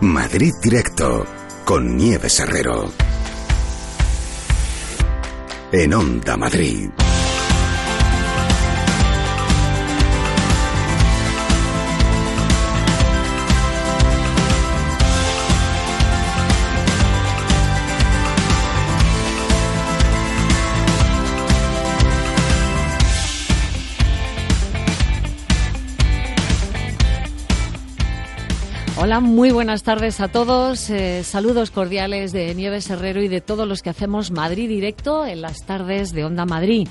Madrid Directo con Nieves Herrero. En Onda Madrid. Hola, muy buenas tardes a todos. Saludos cordiales de Nieves Herrero y de todos los que hacemos Madrid Directo en las tardes de Onda Madrid.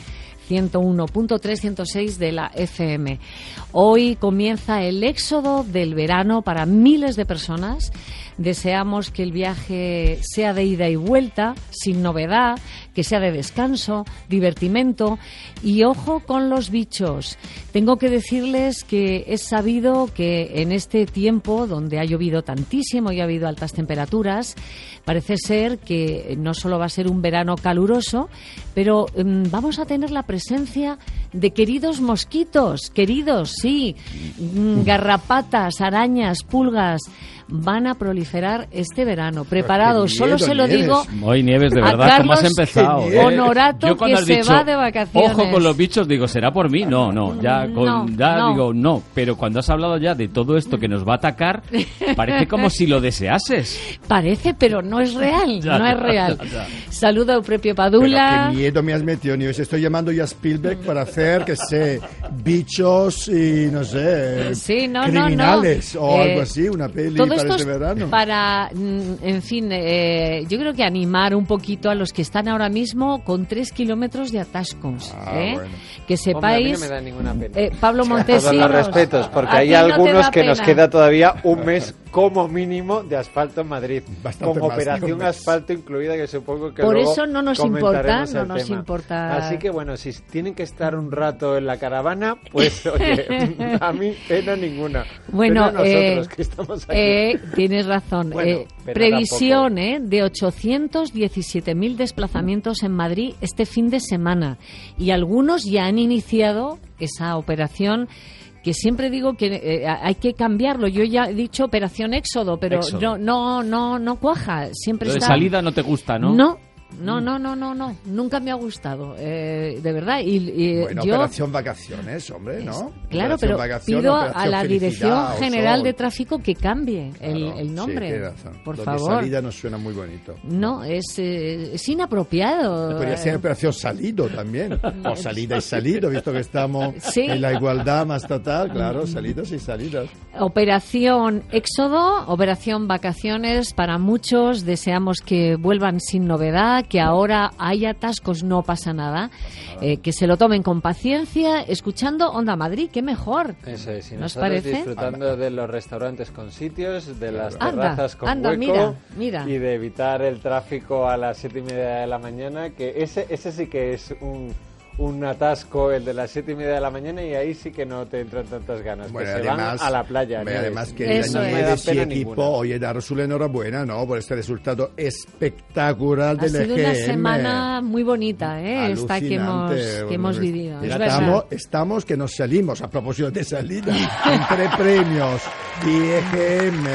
101.3, 106 de la FM. Hoy comienza el éxodo del verano para miles de personas. Deseamos que el viaje sea de ida y vuelta, sin novedad, que sea de descanso, divertimento y ojo con los bichos. Tengo que decirles que es sabido que en este tiempo donde ha llovido tantísimo y ha habido altas temperaturas, parece ser que no solo va a ser un verano caluroso, pero vamos a tener la presencia de queridos mosquitos, queridos, sí, garrapatas, arañas, pulgas. Van a proliferar este verano. Preparados, solo se lo digo. Hoy, Nieves, de verdad, ¿cómo has empezado? Honorato, que se va de vacaciones. Ojo con los bichos, digo, ¿será por mí? No, digo, no. Pero cuando has hablado ya de todo esto que nos va a atacar, parece como si lo deseases. Parece, pero no es real, no es real. Saludo a Eupropio Padula. Pero qué miedo me has metido, Nieves. Estoy llamando ya a Spielberg para hacer, que sé, bichos y, no sé, criminales o algo así, una peli. Todo esto es para, en fin, yo creo que animar un poquito a los que están ahora mismo con 3 kilómetros de atascos. Bueno. Que sepáis, hombre, a mí no me da ninguna pena. Pablo Montesinos, todos los respetos, porque hay algunos que nos queda todavía un mes como mínimo de asfalto en Madrid, bastante con más, operación asfalto incluida, que supongo que por luego eso no nos importa, Así que bueno, si tienen que estar un rato en la caravana, pues oye, a mí pena ninguna. Bueno, pena nosotros que estamos aquí. Tienes razón. Bueno, previsión de 817.000 desplazamientos en Madrid este fin de semana, y algunos ya han iniciado esa operación, que siempre digo que hay que cambiarlo. Yo ya he dicho operación éxodo, pero no cuaja. Siempre Lo de está... salida no te gusta, ¿no? No, nunca me ha gustado, de verdad. Bueno, yo, operación vacaciones, hombre, ¿no? Claro, operación pero pido a la Dirección General de Tráfico que cambie el nombre. Sí, tiene razón. Por Lo favor. de salida nos suena muy bonito. No, es inapropiado. Podría ser operación salido también. O salida y salido, visto que estamos en la igualdad más total. Claro, salidos y salidas. Operación éxodo, operación vacaciones. Para muchos deseamos que vuelvan sin novedad, que ahora hay atascos, no pasa nada, que se lo tomen con paciencia, escuchando Onda Madrid, qué mejor. Eso es, y ¿Nos nosotros parece? disfrutando de los restaurantes con sitios, de las terrazas con hueco, mira. y de evitar el tráfico a las 7:30 de la mañana, que ese sí que es un atasco, el de las 7:30 de la mañana, y ahí sí que no te entran tantas ganas, Bueno, que además, se van a la playa. Además que Eso la es. Nieves y pena equipo, ninguna. oye, daros una enhorabuena, ¿no? Por este resultado espectacular Ha del sido una EGM. semana muy bonita, esta que hemos vivido. Es verdad. Estamos que nos salimos, a propósito de salida, entre premios y EGM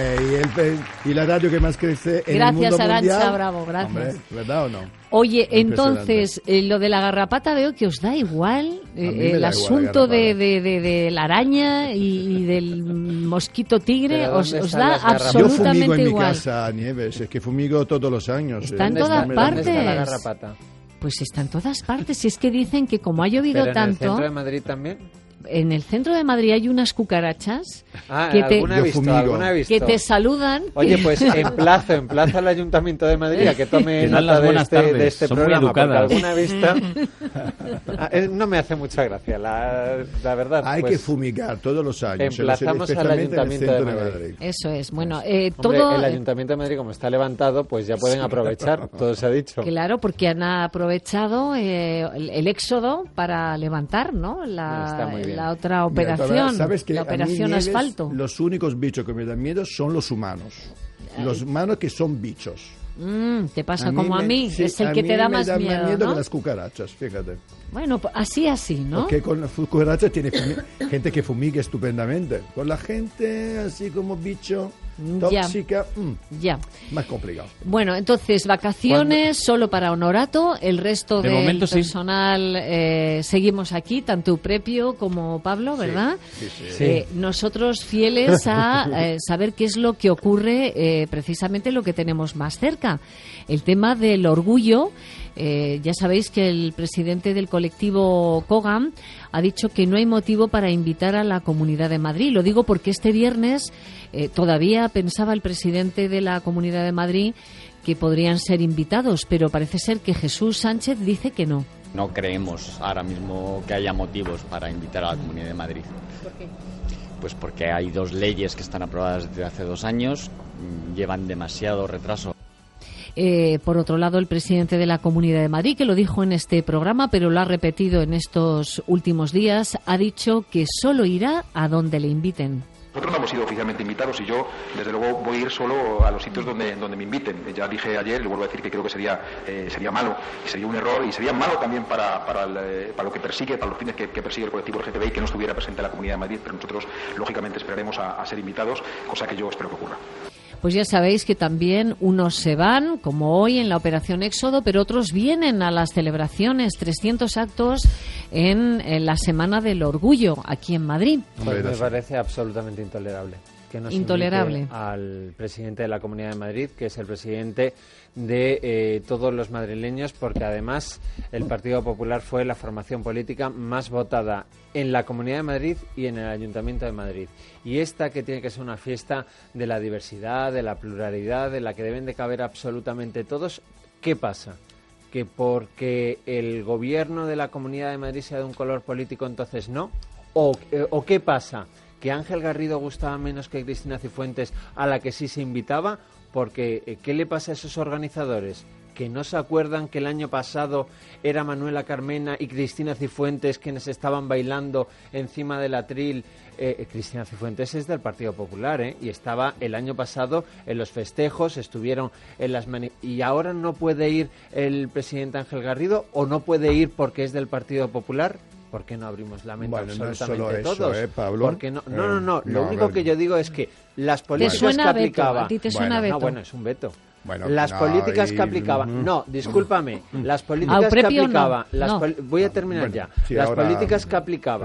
y la radio que más crece en el mundo mundial. Gracias, Arantxa Bravo, gracias. Hombre, ¿verdad o no? Oye, entonces, lo de la garrapata veo que os da igual, el asunto de la araña y del mosquito tigre, os da absolutamente igual. Yo fumigo en mi igual. casa, Nieves, es que fumigo todos los años. Está en todas partes. ¿Dónde está la garrapata? Pues está en todas partes, si es que dicen que como ha llovido ¿Pero tanto... en el centro de Madrid también? En el centro de Madrid hay unas cucarachas alguna he visto. que te saludan. Oye, pues emplazo al Ayuntamiento de Madrid a que tome nota de este son muy programa, educadas. porque alguna vista no me hace mucha gracia, la verdad. Hay pues, que fumigar todos los años. Emplazamos al especialmente en el Ayuntamiento centro de Madrid. Eso es, bueno, Hombre, todo... el Ayuntamiento de Madrid, como está levantado, pues ya pueden aprovechar, todo se ha dicho. Claro, porque han aprovechado el éxodo para levantar, ¿no? Está muy bien. La otra operación, ¿sabes que la operación Nieves, asfalto. Los únicos bichos que me dan miedo son los humanos. Los humanos que son bichos. Te pasa como a mí, sí, es el que te da más miedo. Más miedo ¿no? que las cucarachas, fíjate. Bueno, así, ¿no? Porque con las cucarachas tiene gente que fumiga estupendamente. Con la gente así como bicho tóxica, ya. Más complicado. Bueno, entonces, vacaciones solo para Honorato, el resto del momento, personal seguimos aquí, tanto Prepio como Pablo, ¿verdad? Sí. Nosotros fieles a saber qué es lo que ocurre, precisamente lo que tenemos más cerca. El tema del orgullo. Ya sabéis que el presidente del colectivo COGAM ha dicho que no hay motivo para invitar a la Comunidad de Madrid. Lo digo porque este viernes todavía pensaba el presidente de la Comunidad de Madrid que podrían ser invitados, pero parece ser que Jesús Sánchez dice que no. No creemos ahora mismo que haya motivos para invitar a la Comunidad de Madrid. ¿Por qué? Pues porque hay 2 leyes que están aprobadas desde hace 2 años, llevan demasiado retraso. Por otro lado, el presidente de la Comunidad de Madrid, que lo dijo en este programa, pero lo ha repetido en estos últimos días, ha dicho que solo irá a donde le inviten. Nosotros no hemos sido oficialmente invitados y yo, desde luego, voy a ir solo a los sitios donde me inviten. Ya dije ayer, le vuelvo a decir que creo que sería malo, y sería un error, y sería malo también para lo que persigue, para los fines que persigue el colectivo LGTBI, que no estuviera presente en la Comunidad de Madrid, pero nosotros, lógicamente, esperaremos a ser invitados, cosa que yo espero que ocurra. Pues ya sabéis que también unos se van, como hoy en la Operación Éxodo, pero otros vienen a las celebraciones, 300 actos en la Semana del Orgullo, aquí en Madrid. Pues me parece absolutamente intolerable. Que no se invite al presidente de la Comunidad de Madrid, que es el presidente de todos los madrileños, porque además el Partido Popular fue la formación política más votada en la Comunidad de Madrid y en el Ayuntamiento de Madrid. Y esta, que tiene que ser una fiesta de la diversidad, de la pluralidad, de la que deben de caber absolutamente todos, ¿qué pasa? ¿Que porque el gobierno de la Comunidad de Madrid sea de un color político entonces no? ¿O qué pasa? ¿Que Ángel Garrido gustaba menos que Cristina Cifuentes, a la que sí se invitaba? Porque, ¿qué le pasa a esos organizadores? ¿Que no se acuerdan que el año pasado era Manuela Carmena y Cristina Cifuentes quienes estaban bailando encima del atril? Cristina Cifuentes es del Partido Popular, y estaba el año pasado en los festejos, estuvieron en las y ahora no puede ir el presidente Ángel Garrido, o no puede ir porque es del Partido Popular. ¿Por qué no abrimos la mente absolutamente todos? Pablo. Porque no. Lo único que yo digo es que las políticas que aplicaba... ¿A ti te suena veto? No, bueno, es un veto. Bueno, las políticas que aplicaba... No, discúlpame. Las políticas que aplicaba... Voy a terminar ya. Sí, las políticas que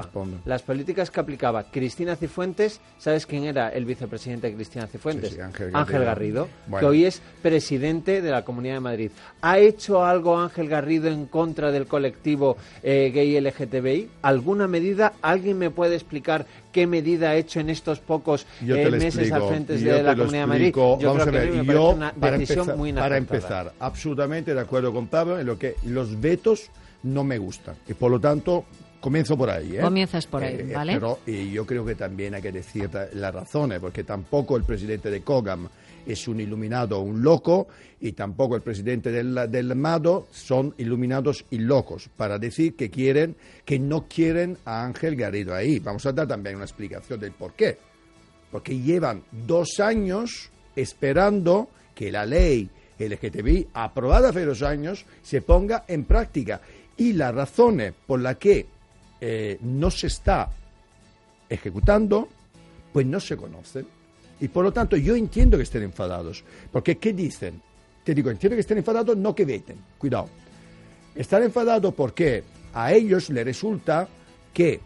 aplicaba Cristina Cifuentes, ¿sabes quién era el vicepresidente de Cristina Cifuentes? Sí, Ángel Garrido, que hoy es presidente de la Comunidad de Madrid. ¿Ha hecho algo Ángel Garrido en contra del colectivo gay LGTBI? ¿Alguna medida? ¿Alguien me puede explicar qué medida ha hecho en estos pocos meses al frente de la Comunidad de Madrid? Yo creo que me parece una decisión muy inaceptable. Para empezar, absolutamente de acuerdo con Pablo en lo que los vetos no me gustan. Y por lo tanto, comienzo por ahí. Comienzas por ahí, ¿vale? Pero yo creo que también hay que decir las razones, porque tampoco el presidente de COGAM es un iluminado o un loco, y tampoco el presidente del MADO son iluminados y locos, para decir que no quieren a Ángel Garrido ahí. Vamos a dar también una explicación del por qué. Porque llevan 2 años esperando que la ley LGTBI, aprobada hace 2 años, se ponga en práctica. Y las razones por las que no se está ejecutando, pues no se conocen. Y por lo tanto yo entiendo que estén enfadados. Porque ¿qué dicen? Te digo, entiendo que estén enfadados, no que veten. Cuidado. Están enfadados porque a ellos les resulta que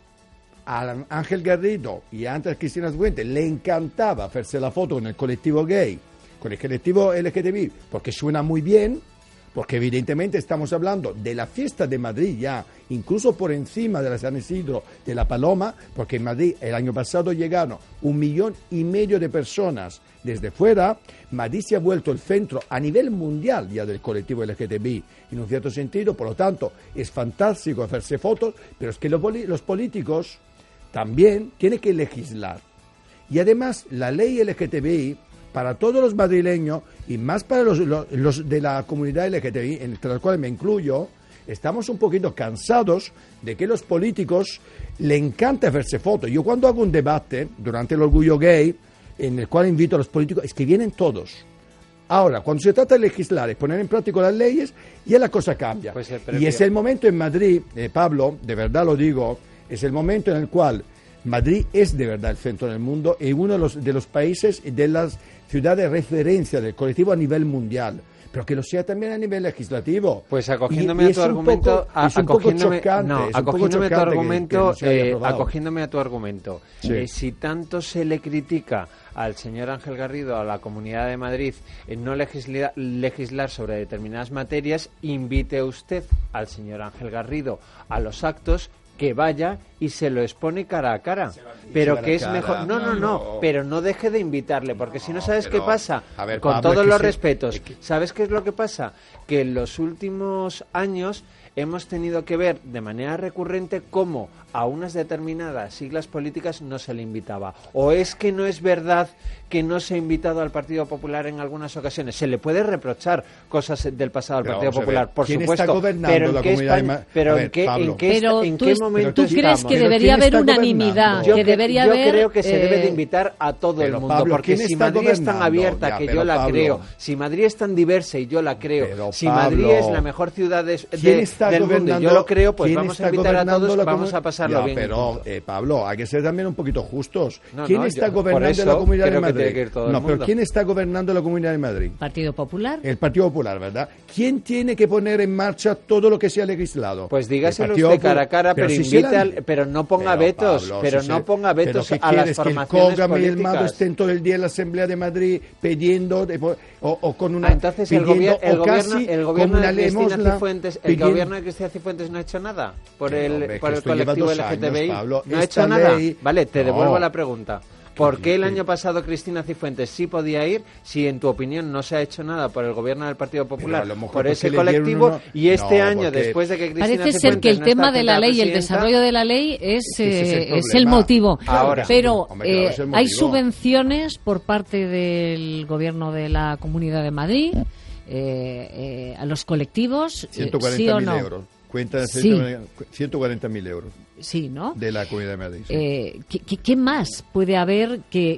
a Ángel Garrido y antes a Cristina Cifuentes le encantaba hacerse la foto con el colectivo gay, con el colectivo LGTBI, porque suena muy bien, porque evidentemente estamos hablando de la fiesta de Madrid ya, incluso por encima de la San Isidro, de la Paloma, porque en Madrid el año pasado llegaron 1,5 millones de personas desde fuera. Madrid se ha vuelto el centro a nivel mundial ya del colectivo LGTBI, en un cierto sentido, por lo tanto es fantástico hacerse fotos, pero es que los políticos también tienen que legislar. Y además la ley LGTBI, para todos los madrileños y más para los de la comunidad LGTBI, entre los cuales me incluyo, estamos un poquito cansados de que los políticos le encanta hacerse fotos. Yo cuando hago un debate durante el Orgullo Gay, en el cual invito a los políticos, es que vienen todos. Ahora, cuando se trata de legislar y poner en práctica las leyes, ya la cosa cambia. Pues y es el momento en Madrid, Pablo, de verdad lo digo, es el momento en el cual Madrid es de verdad el centro del mundo y uno de los países y de las ciudades de referencia del colectivo a nivel mundial, pero que lo sea también a nivel legislativo. Pues acogiéndome a tu argumento, acogiéndome a tu argumento, si tanto se le critica al señor Ángel Garrido, a la Comunidad de Madrid, en no legislar sobre determinadas materias, invite usted al señor Ángel Garrido a los actos, que vaya y se lo expone cara a cara, pero que es mejor. No, pero no deje de invitarle, porque si no, ¿sabes qué pasa? Ver, con Pablo, todos los respetos, ¿sabes qué es lo que pasa? Que en los últimos años hemos tenido que ver de manera recurrente cómo a unas determinadas siglas políticas no se le invitaba. ¿O es que no es verdad que no se ha invitado al Partido Popular en algunas ocasiones? Se le puede reprochar cosas del pasado al Partido Popular, por ¿quién supuesto. Está gobernando la Comunidad de Madrid? Pero ¿en qué momento tú crees que debería haber unanimidad? Yo creo que se debe de invitar a todo el mundo, Pablo, porque si Madrid es tan abierta, que yo la creo, si Madrid es tan diversa y yo la creo, si Madrid es la mejor ciudad del mundo y yo lo creo, pues vamos a invitar a todos, vamos a pasarlo bien. Pero, Pablo, hay que ser también un poquito justos. ¿Quién está gobernando la Comunidad de Madrid? Pero ¿quién está gobernando la Comunidad de Madrid? Partido Popular. El Partido Popular, ¿verdad? ¿Quién tiene que poner en marcha todo lo que sea legislado? Pues dígaselo usted cara a cara, pero no ponga vetos, no ponga vetos a las formaciones políticas. ¿Que el COGAM y el MADO estén todo el día en la Asamblea de Madrid pidiendo o con una entonces el gobierno de Cristina Cifuentes no ha hecho nada por el colectivo LGTBI, Pablo, no ha hecho nada. Vale, te devuelvo la pregunta. ¿Por qué el año pasado Cristina Cifuentes sí podía ir si en tu opinión no se ha hecho nada por el gobierno del Partido Popular, por ese colectivo, y este año, después de que Cristina Cifuentes parece ser que el tema de la ley y el desarrollo de la ley es el motivo. Ahora, pero hay subvenciones por parte del gobierno de la Comunidad de Madrid a los colectivos, 140.000 ¿sí o no? euros. Cuenta de 140.000 euros. Sí, ¿no? De la Comunidad de Madrid. Sí. ¿Qué más puede haber que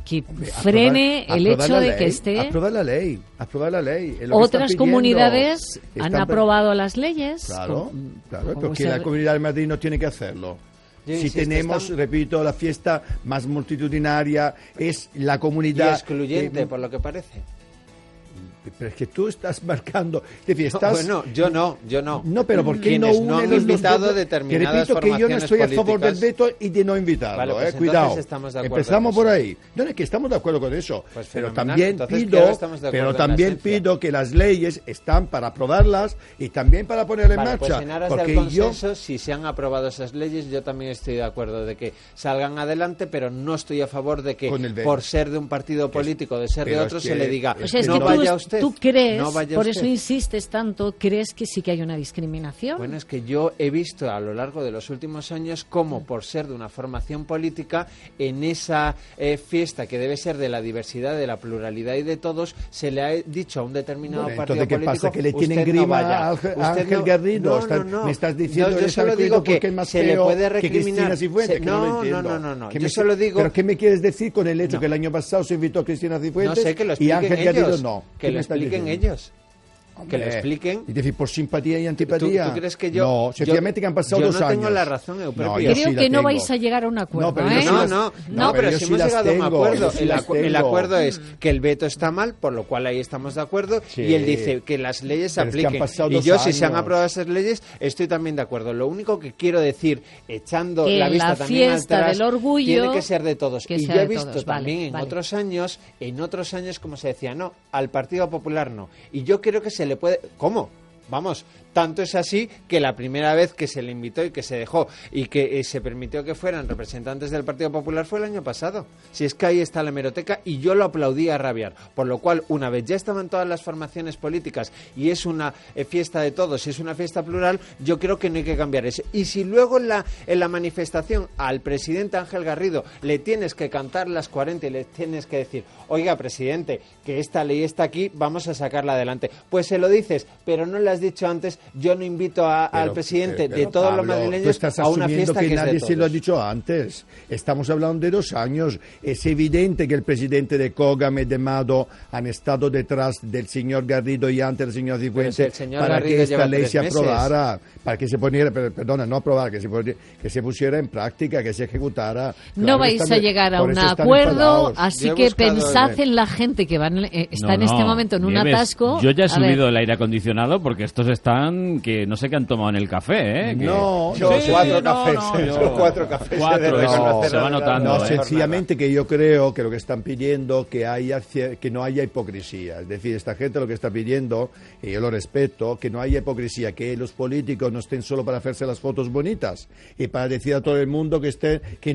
frene el hecho de que esté? Aprobar la ley. Otras comunidades han aprobado las leyes. Claro, porque la Comunidad de Madrid no tiene que hacerlo. Si tenemos, repito, la fiesta más multitudinaria, es la comunidad... Y excluyente, por lo que parece. Pero es que tú estás marcando... Es decir, yo no. No, pero ¿por qué no no han invitado determinadas repito que yo no estoy políticas. A favor del veto y de no invitarlo, vale, pues cuidado. Empezamos por ahí. No, es que estamos de acuerdo con eso. Pues pero también pido que las leyes están para aprobarlas y también para ponerlas en marcha. Pues en aras del consenso, si se han aprobado esas leyes, yo también estoy de acuerdo de que salgan adelante, pero no estoy a favor de que por ser de un partido político, de ser de otro, se le diga, no vaya usted. ¿Tú crees, por eso insistes tanto, crees que sí que hay una discriminación? Bueno, es que yo he visto a lo largo de los últimos años cómo, por ser de una formación política, en esa fiesta que debe ser de la diversidad, de la pluralidad y de todos, se le ha dicho a un determinado partido político... ¿Qué pasa? ¿Que le tienen grima a Ángel Garrido? No. ¿Me estás diciendo yo solo digo que es más se le puede recriminar... Que Cifuentes? No. Yo solo digo... ¿Pero qué me quieres decir con el hecho que el año pasado se invitó a Cristina Cifuentes? No sé, que lo expliquen y Ángel Garrido no? Que lo expliquen ellos. Que lo expliquen. Y decir, por simpatía y antipatía. ¿Tú crees que yo...? No, sencillamente que han pasado 2 años. Yo no tengo la razón, Eupropio. Creo que no vais a llegar a un acuerdo. No, pero si hemos llegado a un acuerdo. El acuerdo es que el veto está mal, por lo cual ahí estamos de acuerdo, y él dice que las leyes se apliquen. Y yo, si se han aprobado esas leyes, estoy también de acuerdo. Lo único que quiero decir, echando la vista también atrás, del orgullo, tiene que ser de todos. Y yo he visto también en otros años, como se decía, no, al Partido Popular no. Y yo creo que se le puede... ¿Cómo? Vamos, tanto es así que la primera vez que se le invitó y que se dejó y que se permitió que fueran representantes del Partido Popular fue el año pasado. Si es que ahí está la hemeroteca y yo lo aplaudí a rabiar. Por lo cual, una vez ya estaban todas las formaciones políticas y es una fiesta de todos, y es una fiesta plural, yo creo que no hay que cambiar eso. Y si luego en la manifestación al presidente Ángel Garrido le tienes que cantar las 40 y le tienes que decir, oiga, presidente, que esta ley está aquí, vamos a sacarla adelante. Pues se lo dices, pero no le has dicho antes yo no invito al presidente de todos Pablo, los madrileños a una fiesta que es nadie de se lo ha todos. dicho antes. Estamos hablando de 2 años. Es evidente que el presidente de Cogam y de Mado han estado detrás del señor Garrido y antes del señor Cifuentes para Garrido que esta lleva ley 3 se meses. aprobara, para que se poniera, perdona, no aprobara, que se pusiera en práctica, que se ejecutara. No Claro, vais a llegar a por un eso están acuerdo, enfadados. así Yo he que buscado pensad en la gente que está en este momento en un Nieves, atasco. Yo ya he A ver, subido el aire acondicionado porque estos están que no sé qué han tomado en el café, ¿eh? Que- No, Son 4 cafés. no. Son 4 cafés. Cuatro, de eso, reconocer se va a la- notando, No, ¿eh? sencillamente que yo creo que lo que están pidiendo que no haya hipocresía. Es decir, esta gente lo que está pidiendo, y yo lo respeto, que no haya hipocresía, que los políticos no estén solo para hacerse las fotos bonitas y para decir a todo el mundo que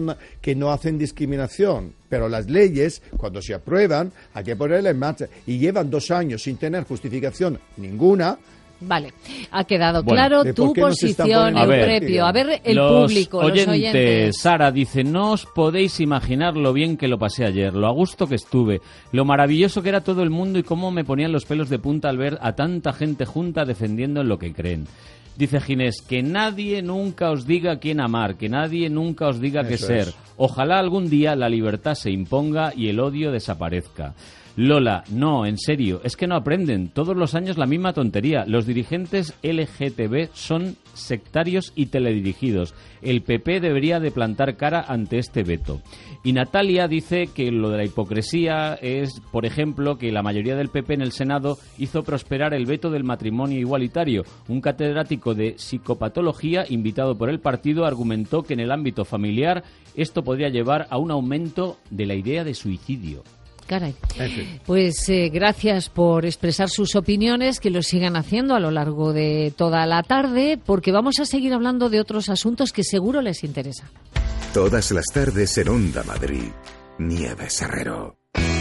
no hacen discriminación. Pero las leyes, cuando se aprueban, hay que ponerlas en marcha. Y llevan 2 años sin tener justificación ninguna. Vale, ha quedado Bueno, claro ¿de tu por qué no se están posición, poniendo en Eutrepio. A ver, el los público, los oyentes. Sara dice, no os podéis imaginar lo bien que lo pasé ayer, lo a gusto que estuve, lo maravilloso que era todo el mundo y cómo me ponían los pelos de punta al ver a tanta gente junta defendiendo en lo que creen. Dice Ginés, que nadie nunca os diga quién amar, que nadie nunca os diga qué Eso ser. es. Ojalá algún día la libertad se imponga y el odio desaparezca. Lola, no, en serio, es que no aprenden. Todos los años la misma tontería. Los dirigentes LGTB son sectarios y teledirigidos. El PP debería de plantar cara ante este veto. Y Natalia dice que lo de la hipocresía es, por ejemplo, que la mayoría del PP en el Senado hizo prosperar el veto del matrimonio igualitario. Un catedrático de psicopatología, invitado por el partido, argumentó que en el ámbito familiar esto podría llevar a un aumento de la idea de suicidio. Caray. En fin. Pues gracias por expresar sus opiniones, que lo sigan haciendo a lo largo de toda la tarde, porque vamos a seguir hablando de otros asuntos que seguro les interesa. Todas las tardes en Onda Madrid, Nieves Herrero.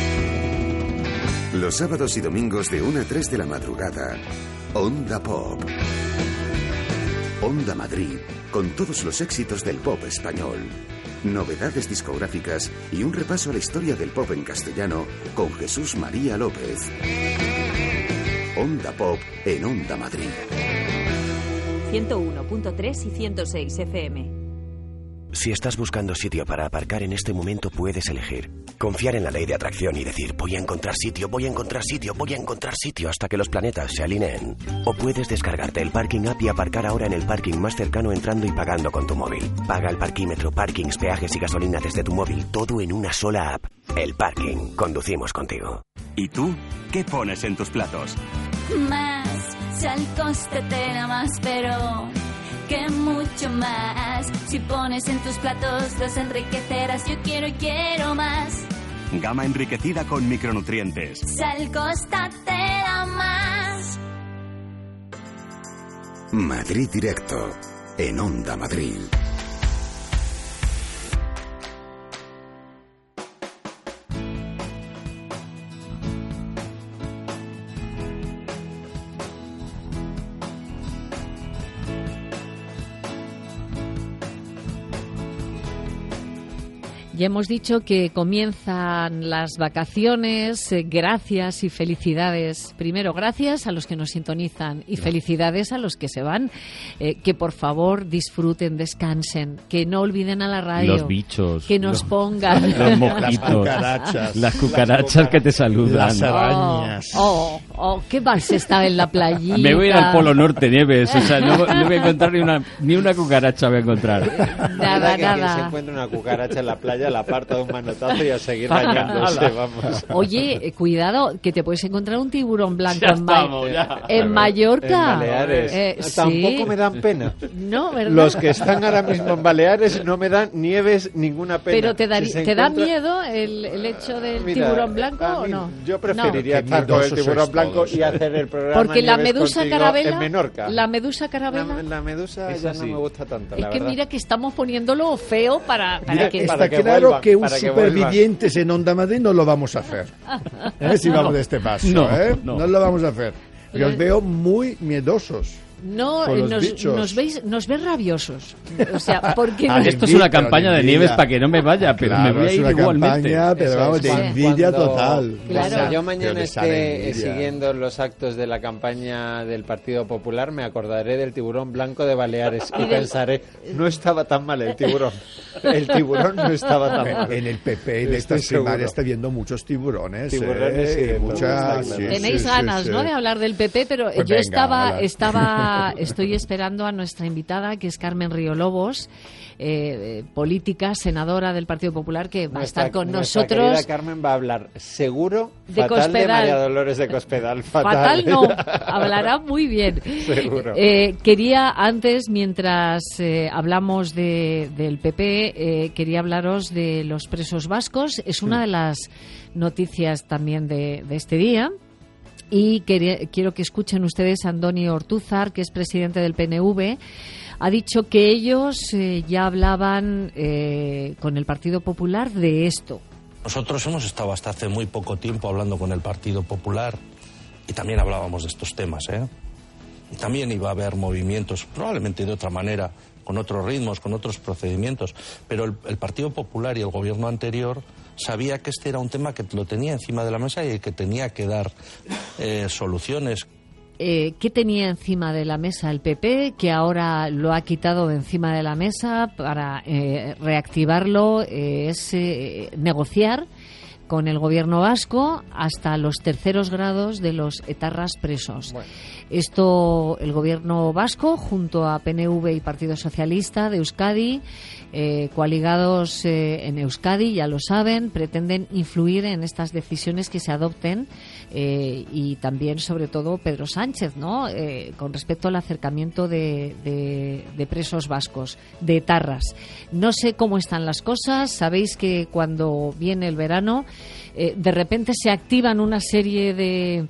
Los sábados y domingos de 1 a 3 de la madrugada, Onda Pop. Onda Madrid, con todos los éxitos del pop español. Novedades discográficas y un repaso a la historia del pop en castellano con Jesús María López. Onda Pop en Onda Madrid. 101.3 y 106 FM. Si estás buscando sitio para aparcar en este momento, puedes elegir. Confiar en la ley de atracción y decir, voy a encontrar sitio, voy a encontrar sitio, voy a encontrar sitio hasta que los planetas se alineen. O puedes descargarte el Parking App y aparcar ahora en el parking más cercano entrando y pagando con tu móvil. Paga el parquímetro, parkings, peajes y gasolina desde tu móvil, todo en una sola app. El Parking. Conducimos contigo. ¿Y tú? ¿Qué pones en tus platos? Más, si al coste te da más, pero que mucho más. Si pones en tus platos, los enriquecerás. Yo quiero y quiero más. Gama enriquecida con micronutrientes. Si al coste te da más. Madrid Directo, en Onda Madrid. Ya hemos dicho que comienzan las vacaciones. Gracias y felicidades. Primero, gracias a los que nos sintonizan y felicidades a los que se van. Que por favor disfruten, descansen, que no olviden a la radio. Los bichos. Que nos pongan. Los mojitos. Las cucarachas que te saludan. Las arañas. Qué mal se estaba en la playita. Me voy a ir al Polo Norte, Nieves. O sea, no voy a encontrar ni una cucaracha voy a encontrar. Nada. Quien se encuentra una cucaracha en la playa la aparta de un manotazo y a seguir bañándose, vamos. Oye, cuidado, que te puedes encontrar un tiburón blanco Ya en Mallorca. En Baleares. Tampoco sí. me dan pena. No, ¿verdad? Los que están ahora mismo en Baleares no me dan Nieves ninguna pena. Pero te da encuentra... miedo el hecho del Mira, tiburón blanco a o mí, no? Yo preferiría No. estar con el Miedosos tiburón sois blanco todos. y hacer el programa Porque la Nieves medusa contigo carabela, en Menorca. la medusa carabela, La medusa Esa ya sí. no me gusta tanto, es la que verdad. mira que estamos poniéndolo feo para Mira, que... está para que claro vuelvan, que un para que supervivientes en Onda Madrid no lo vamos a hacer. Si vamos de este paso, No, ¿eh? no. No lo vamos a hacer. Yo os veo muy miedosos. No, nos ves rabiosos. O sea, porque esto es una campaña de Nieves para que no me vaya, pero me voy a ir igualmente. Pero vamos, de envidia total. Claro. Cuando yo mañana esté siguiendo los actos de la campaña del Partido Popular, me acordaré del tiburón blanco de Baleares y pensaré, no estaba tan mal el tiburón. El tiburón no estaba tan mal. En el PP de estas primarias está viendo muchos tiburones. Tenéis ganas, ¿no?, de hablar del PP, pero pues yo estoy esperando a nuestra invitada, que es Carmen Río Lobos, política, senadora del Partido Popular, que va a estar con nosotros. Nuestra querida Carmen va a hablar seguro de fatal Cospedal. De María Dolores de Cospedal. Fatal no, hablará muy bien. Seguro. Quería antes, mientras hablamos del PP, quería hablaros de los presos vascos. Es una de las noticias también de este día. Y quiero que escuchen ustedes a Andoni Ortúzar, que es presidente del PNV. Ha dicho que ellos ya hablaban con el Partido Popular de esto. Nosotros hemos estado hasta hace muy poco tiempo hablando con el Partido Popular y también hablábamos de estos temas, Y también iba a haber movimientos, probablemente de otra manera, con otros ritmos, con otros procedimientos, pero el Partido Popular y el gobierno anterior sabía que este era un tema que lo tenía encima de la mesa y que tenía que dar soluciones. ¿Qué tenía encima de la mesa el PP, que ahora lo ha quitado de encima de la mesa para reactivarlo? Es negociar con el gobierno vasco hasta los terceros grados de los etarras presos. Bueno. Esto, el gobierno vasco, junto a PNV y Partido Socialista de Euskadi, coaligados en Euskadi, ya lo saben, pretenden influir en estas decisiones que se adopten y también, sobre todo, Pedro Sánchez, ¿no? Con respecto al acercamiento de presos vascos, de etarras. No sé cómo están las cosas. Sabéis que cuando viene el verano, de repente se activan una serie de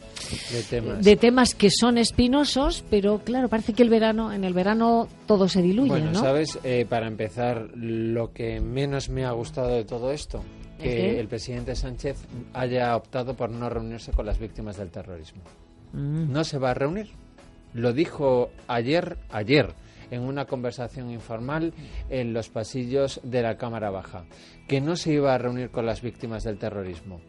temas que son espinosos, pero claro, parece que en el verano todo se diluye, bueno, ¿no? ¿Sabes? Para empezar, lo que menos me ha gustado de todo esto, que el presidente Sánchez haya optado por no reunirse con las víctimas del terrorismo. No se va a reunir. Lo dijo ayer, en una conversación informal en los pasillos de la Cámara Baja, que no se iba a reunir con las víctimas del terrorismo.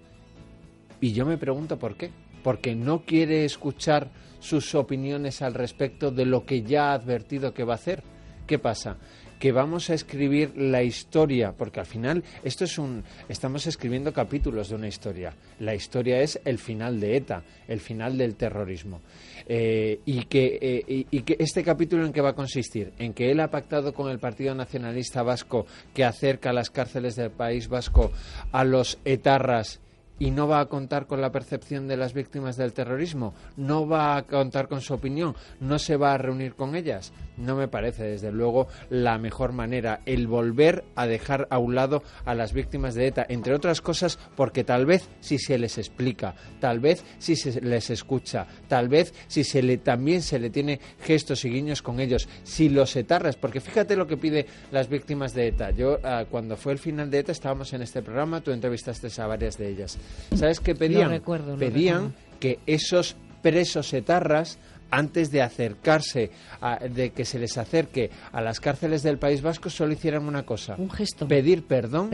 Y yo me pregunto por qué. Porque no quiere escuchar sus opiniones al respecto de lo que ya ha advertido que va a hacer. ¿Qué pasa? Que vamos a escribir la historia, porque al final estamos escribiendo capítulos de una historia. La historia es el final de ETA, el final del terrorismo. Y que este capítulo, ¿en qué va a consistir? En que él ha pactado con el Partido Nacionalista Vasco que acerca a las cárceles del País Vasco a los etarras, y no va a contar con la percepción de las víctimas del terrorismo, no va a contar con su opinión, no se va a reunir con ellas. No me parece, desde luego, la mejor manera, el volver a dejar a un lado a las víctimas de ETA, entre otras cosas porque tal vez si se les explica, tal vez si se les escucha, tal vez si también se le tiene gestos y guiños con ellos, si los etarras, porque fíjate lo que pide las víctimas de ETA. Yo, cuando fue el final de ETA, estábamos en este programa, tú entrevistaste a varias de ellas. ¿Sabes qué pedían? Pedían que esos presos etarras, antes de acercarse, de que se les acerque a las cárceles del País Vasco, solo hicieran una cosa. Un gesto. Pedir perdón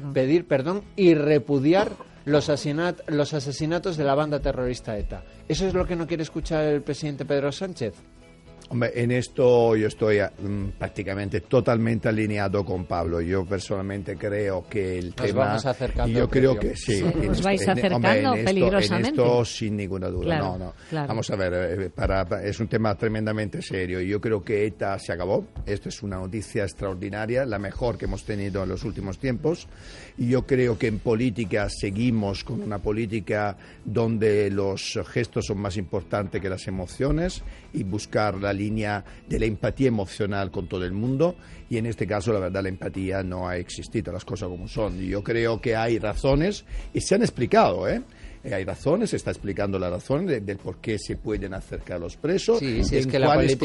y repudiar los asesinatos de la banda terrorista ETA. ¿Eso es lo que no quiere escuchar el presidente Pedro Sánchez? Hombre, en esto yo estoy prácticamente totalmente alineado con Pablo. Yo personalmente creo que el tema... Vamos acercando. Yo creo que sí. ¿Os vais acercando peligrosamente? En esto, sin ninguna duda. Claro, no. Claro. Vamos a ver, es un tema tremendamente serio. Yo creo que ETA se acabó. Esto es una noticia extraordinaria, la mejor que hemos tenido en los últimos tiempos. Y yo creo que en política seguimos con una política donde los gestos son más importantes que las emociones y buscar la línea de la empatía emocional con todo el mundo, y en este caso la verdad la empatía no ha existido, las cosas como son. Yo creo que hay razones y se han explicado, hay razones, se está explicando la razón del por qué se pueden acercar los presos, de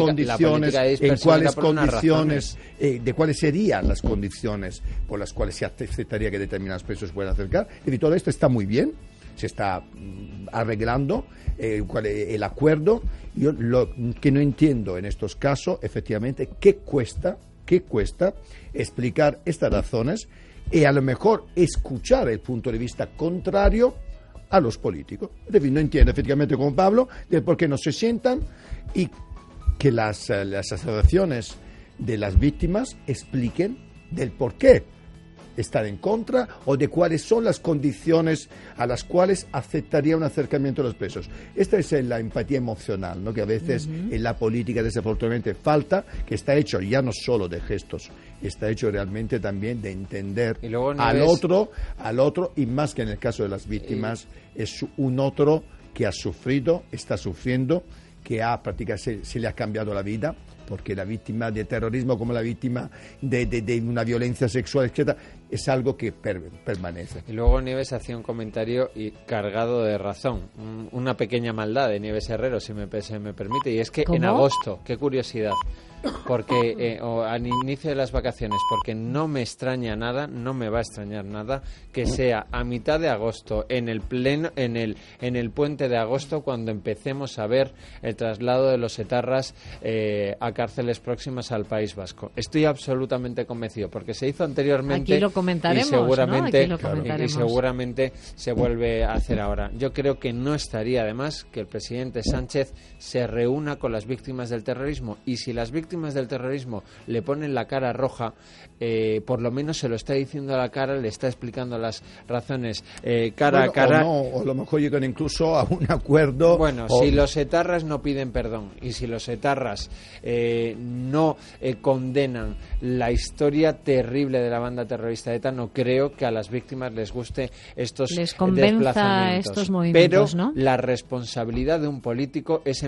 cuáles serían las condiciones por las cuales se aceptaría que determinados presos se puedan acercar. Y todo esto está muy bien. Se está arreglando cuál es el acuerdo. Yo lo que no entiendo en estos casos, efectivamente, ¿qué cuesta explicar estas razones y a lo mejor escuchar el punto de vista contrario a los políticos? Es decir, no entiendo efectivamente con Pablo de por qué no se sientan y que las asociaciones de las víctimas expliquen del por qué están en contra o de cuáles son las condiciones a las cuales aceptaría un acercamiento a los presos. Esta es la empatía emocional, ¿no? Que a veces en la política desafortunadamente falta, que está hecho ya no solo de gestos, está hecho realmente también de entender al otro, y más que en el caso de las víctimas, es un otro que ha sufrido, está sufriendo, que prácticamente se le ha cambiado la vida, porque la víctima de terrorismo como la víctima de una violencia sexual, etcétera, es algo que permanece. Y luego Nieves hacía un comentario cargado de razón, una pequeña maldad de Nieves Herrero, si me permite, y es que en agosto, qué curiosidad, porque al inicio de las vacaciones, porque no me extraña nada, no me va a extrañar nada que sea a mitad de agosto, en el puente de agosto, cuando empecemos a ver el traslado de los etarras a cárceles próximas al País Vasco. Estoy absolutamente convencido, porque se hizo anteriormente. Aquí lo comentaremos, y seguramente, ¿no? Aquí lo comentaremos. Y seguramente se vuelve a hacer ahora. Yo creo que no estaría de más que el presidente Sánchez se reúna con las víctimas del terrorismo, y si las víctimas del terrorismo le ponen la cara roja, por lo menos se lo está diciendo a la cara, le está explicando las razones cara a cara. O a lo mejor llegan incluso a un acuerdo. Bueno, si los etarras no piden perdón y si los etarras no condenan la historia terrible de la banda terrorista ETA, no creo que a las víctimas les guste estos desplazamientos. Estos movimientos, pero ¿no? La responsabilidad de un político es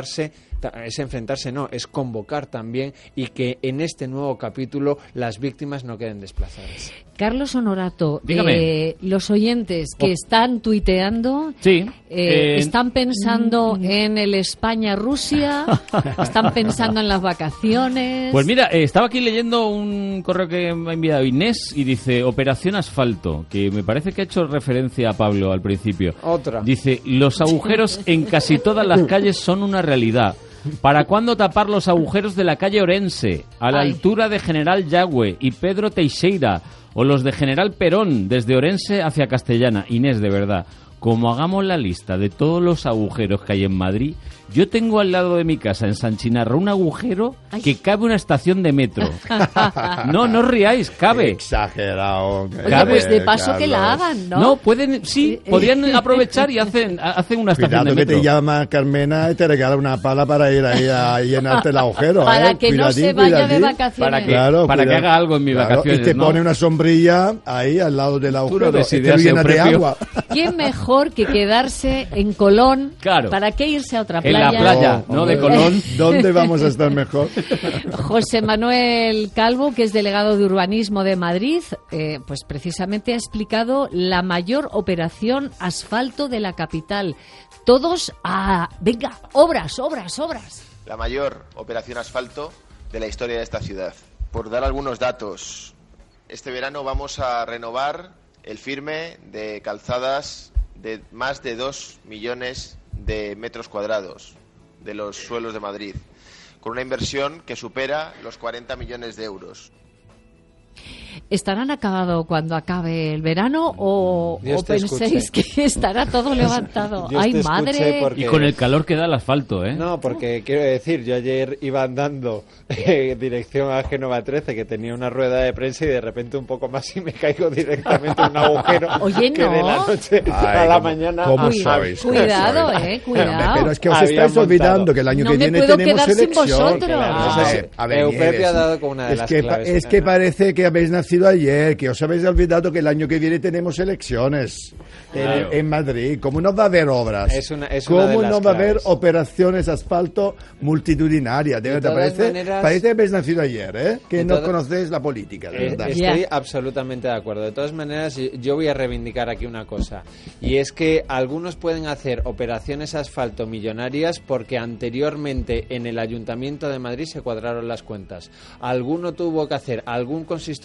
convocar también, y que en este nuevo capítulo las víctimas no queden desplazadas. Carlos Honorato, los oyentes que están tuiteando, ¿están pensando en el España-Rusia? ¿Están pensando en las vacaciones? Pues mira, estaba aquí leyendo un correo que me ha enviado Inés y dice Operación Asfalto, que me parece que ha hecho referencia a Pablo al principio. Otra. Dice, los agujeros en casi todas las calles son una realidad. ¿Para cuándo tapar los agujeros de la calle Orense, a la altura de General Yagüe y Pedro Teixeira, o los de General Perón, desde Orense hacia Castellana? Inés, de verdad, como hagamos la lista de todos los agujeros que hay en Madrid, yo tengo al lado de mi casa, en San Chinarro, un agujero que cabe una estación de metro. No os riáis, cabe. Exagerado. Cabe, pues de paso que la hagan, ¿no? No, podrían aprovechar y hacen una estación de metro. Cuidado que te llama Carmena y te regala una pala para ir ahí a llenarte el agujero. Para que no se vaya de vacaciones. Para que haga algo en mis vacaciones. Y te pone una sombrilla ahí al lado del agujero y te llena de agua. ¿Quién mejor que quedarse en Colón? Claro. ¿Para qué irse a otra playa? En la playa, no de Colón. ¿Dónde vamos a estar mejor? José Manuel Calvo, que es delegado de Urbanismo de Madrid, pues precisamente ha explicado la mayor operación asfalto de la capital. Todos venga, obras. La mayor operación asfalto de la historia de esta ciudad. Por dar algunos datos, este verano vamos a renovar el firme de calzadas de más de 2 millones de metros cuadrados de los suelos de Madrid, con una inversión que supera los 40 millones de euros. ¿Estarán acabado cuando acabe el verano o penséis que estará todo levantado? ¡Ay, madre! Y con el calor que da el asfalto, ¿eh? No, porque quiero decir, yo ayer iba andando dirección a Génova 13, que tenía una rueda de prensa, y de repente un poco más y me caigo directamente en un agujero. Oye, que de la noche a la mañana. ¿Cómo sois? Cuidado, cuidado. Pero es que os estáis olvidando que el año que viene tenemos elección. Eupepio ha dado con una de las claves. Es que parece que habéis nacido ayer, que os habéis olvidado que el año que viene tenemos elecciones en Madrid. ¿Cómo no va a haber obras? ¿Cómo no va a haber operaciones asfalto multitudinarias? De verdad, parece que habéis nacido ayer, que no conocéis la política, de verdad. Estoy absolutamente de acuerdo. De todas maneras, yo voy a reivindicar aquí una cosa, y es que algunos pueden hacer operaciones asfalto millonarias porque anteriormente en el Ayuntamiento de Madrid se cuadraron las cuentas. Algún consistorio tuvo que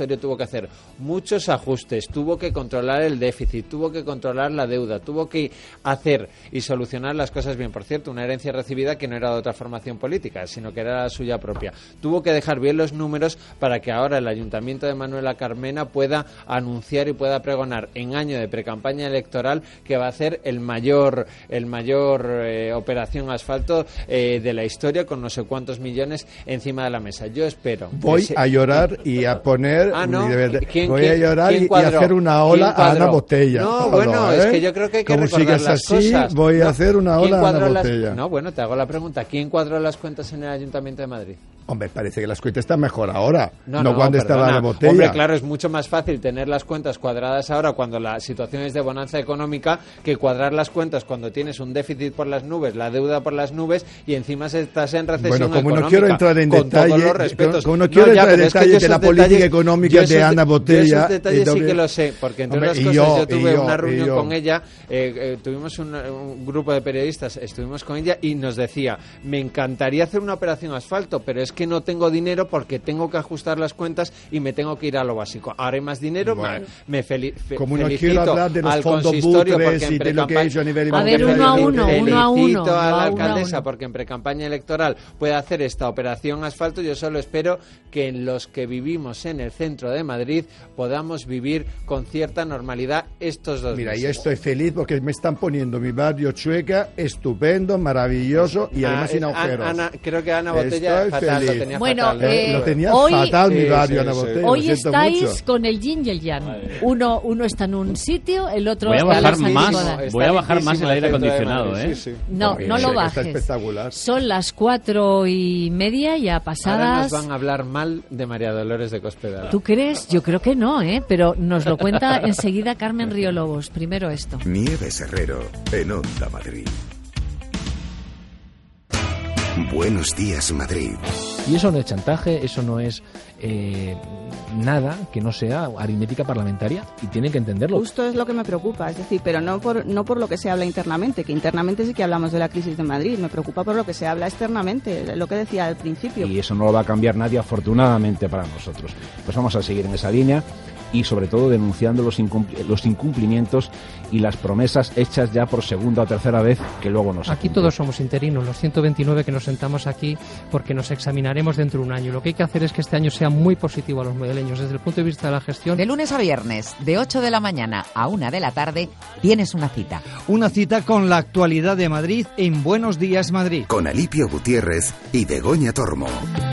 hacer muchos ajustes, tuvo que controlar el déficit, tuvo que controlar la deuda, tuvo que hacer y solucionar las cosas bien. Por cierto, una herencia recibida que no era de otra formación política, sino que era la suya propia. Tuvo que dejar bien los números para que ahora el Ayuntamiento de Manuela Carmena pueda anunciar y pueda pregonar en año de precampaña electoral que va a hacer el mayor operación asfalto de la historia, con no sé cuántos millones encima de la mesa. Yo espero. Voy a llorar y a poner. Voy a llorar y hacer una ola a Ana Botella. No, bueno, es que yo creo que hay que recordar las cosas. Voy a hacer una ola a Ana Botella. No, bueno, te hago la pregunta. ¿Quién cuadró las cuentas en el Ayuntamiento de Madrid? Hombre, parece que las cuentas están mejor ahora, no cuando estaba la botella. Hombre, claro, es mucho más fácil tener las cuentas cuadradas ahora cuando la situación es de bonanza económica que cuadrar las cuentas cuando tienes un déficit por las nubes, la deuda por las nubes y encima estás en recesión económica. Bueno, como no quiero entrar en detalle, como no quiero entrar en detalle de la política económica de Ana Botella. Esos detalles sí que lo sé, porque entre otras cosas yo tuve una reunión con ella, tuvimos un grupo de periodistas, estuvimos con ella y nos decía, me encantaría hacer una operación asfalto, pero es que no tengo dinero porque tengo que ajustar las cuentas y me tengo que ir a lo básico. Ahora hay más dinero, me felicito al consistorio porque en precampaña felicito a la alcaldesa porque en precampaña electoral puede hacer esta operación asfalto. Yo solo espero que en los que vivimos en el centro de Madrid podamos vivir con cierta normalidad estos 2 meses. Mira, yo estoy feliz porque me están poniendo mi barrio Chueca estupendo, maravilloso y además sin agujeros. Creo que Ana Botella fatal, lo tenía fatal. Lo tenía fatal mi barrio, Ana Botella. Hoy estáis con el yin y el yang. Uno está en un sitio, el otro voy a bajar más el aire acondicionado, No lo bajes. Está espectacular. Son las 4:30 ya pasadas. Ahora nos van a hablar mal de María Dolores de Cospedal. ¿Tú crees? Yo creo que no, pero nos lo cuenta enseguida Carmen Río-Lobos. Primero esto. Nieves Herrero, en Onda Madrid. Buenos días, Madrid. Y eso no es chantaje, eso no es nada que no sea aritmética parlamentaria y tienen que entenderlo. Justo es lo que me preocupa, es decir, pero no por lo que se habla internamente, que internamente sí que hablamos de la crisis de Madrid, me preocupa por lo que se habla externamente, lo que decía al principio. Y eso no lo va a cambiar nadie, afortunadamente para nosotros. Pues vamos a seguir en esa línea y sobre todo denunciando los incumplimientos y las promesas hechas ya por segunda o tercera vez que luego no se Aquí cumplen. todos somos interinos, los 129 que nos sentamos aquí porque nos examinaremos dentro de un año. Lo que hay que hacer es que este año sea muy positivo a los madrileños desde el punto de vista de la gestión. De lunes a viernes, de 8 de la mañana a 1 de la tarde, tienes una cita. Una cita con la actualidad de Madrid en Buenos Días Madrid. Con Alipio Gutiérrez y Begoña Tormo.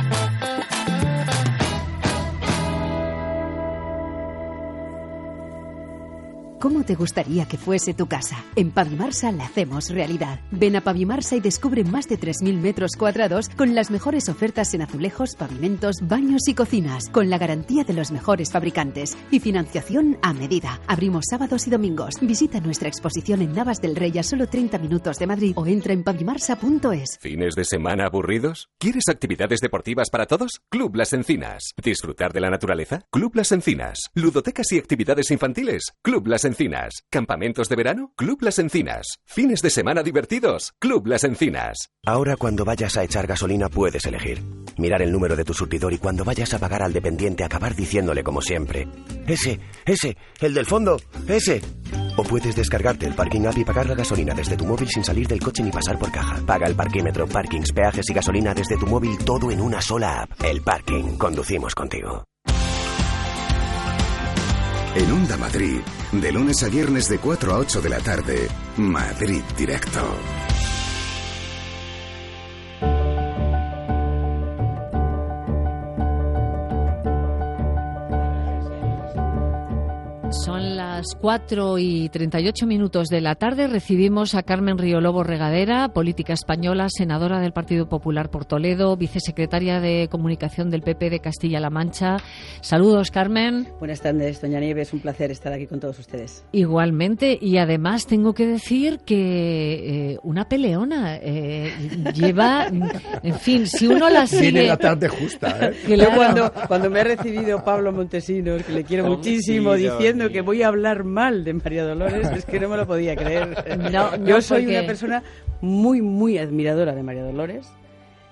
¿Cómo te gustaría que fuese tu casa? En Pavimarsa la hacemos realidad. Ven a Pavimarsa y descubre más de 3.000 metros cuadrados con las mejores ofertas en azulejos, pavimentos, baños y cocinas, con la garantía de los mejores fabricantes y financiación a medida. Abrimos sábados y domingos. Visita nuestra exposición en Navas del Rey a solo 30 minutos de Madrid o entra en pavimarsa.es. ¿Fines de semana aburridos? ¿Quieres actividades deportivas para todos? Club Las Encinas. ¿Disfrutar de la naturaleza? Club Las Encinas. ¿Ludotecas y actividades infantiles? Club Las Encinas. ¿Campamentos de verano? Club Las Encinas. ¿Fines de semana divertidos? Club Las Encinas. Ahora cuando vayas a echar gasolina puedes elegir. Mirar el número de tu surtidor y cuando vayas a pagar al dependiente acabar diciéndole como siempre: ese, el del fondo, ese. O puedes descargarte el Parking App y pagar la gasolina desde tu móvil sin salir del coche ni pasar por caja. Paga el parquímetro, parkings, peajes y gasolina desde tu móvil, todo en una sola app. El Parking. Conducimos contigo. En Onda Madrid, de lunes a viernes de 4 a 8 de la tarde, Madrid Directo. Son las 4:38 de la tarde. Recibimos a Carmen Río-Lobos Regadera, política española, senadora del Partido Popular por Toledo, vicesecretaria de Comunicación del PP de Castilla-La Mancha. Saludos, Carmen. Buenas tardes, doña Nieves. Un placer estar aquí con todos ustedes. Igualmente. Y además tengo que decir que una peleona lleva... En fin, si uno la sigue... Viene la tarde justa, ¿eh? Claro. Cuando me ha recibido Pablo Montesinos, que le quiero muchísimo, diciendo que voy a hablar mal de María Dolores, es que no me lo podía creer. Yo soy una persona muy, muy admiradora de María Dolores.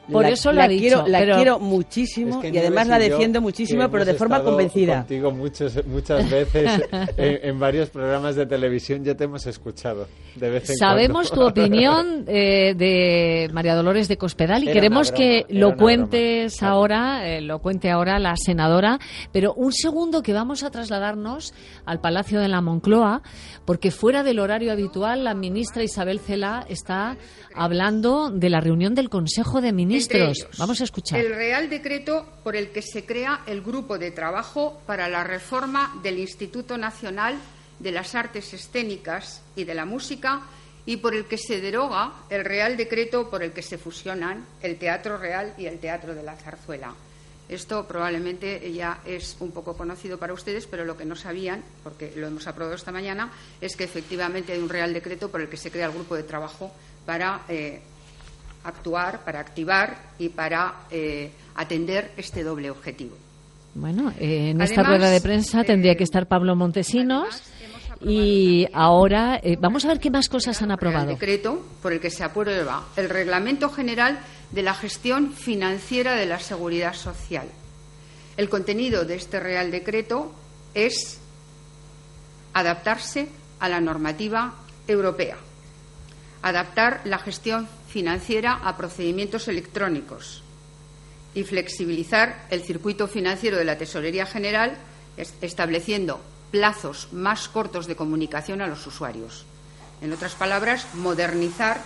Por eso lo ha dicho. La quiero muchísimo y además la defiendo muchísimo, pero de forma convencida. Contigo muchas veces en varios programas de televisión ya te hemos escuchado de vez en Sabemos cuando. tu opinión de María Dolores de Cospedal y queremos que lo cuentes ahora, lo cuente ahora la senadora, pero un segundo que vamos a trasladarnos al Palacio de la Moncloa, porque fuera del horario habitual la ministra Isabel Celaá está hablando de la reunión del Consejo de Ministros. Vamos a escuchar. El Real Decreto por el que se crea el Grupo de Trabajo para la Reforma del Instituto Nacional de las Artes Escénicas y de la Música y por el que se deroga el Real Decreto por el que se fusionan el Teatro Real y el Teatro de la Zarzuela. Esto probablemente ya es un poco conocido para ustedes, pero lo que no sabían, porque lo hemos aprobado esta mañana, es que efectivamente hay un Real Decreto por el que se crea el Grupo de Trabajo para actuar, para activar y para atender este doble objetivo. Bueno, en esta rueda de prensa tendría que estar Pablo Montesinos y ahora vamos a ver qué más cosas han aprobado. El decreto por el que se aprueba el Reglamento General de la Gestión Financiera de la Seguridad Social. El contenido de este Real Decreto es adaptarse a la normativa europea, adaptar la gestión financiera a procedimientos electrónicos y flexibilizar el circuito financiero de la Tesorería General, estableciendo plazos más cortos de comunicación a los usuarios. En otras palabras, modernizar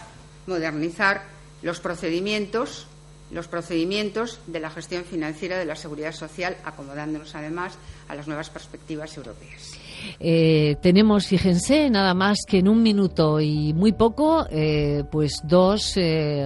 los procedimientos de la gestión financiera de la Seguridad Social, acomodándonos además a las nuevas perspectivas europeas. Tenemos, fíjense, nada más que en un minuto y muy poco, pues dos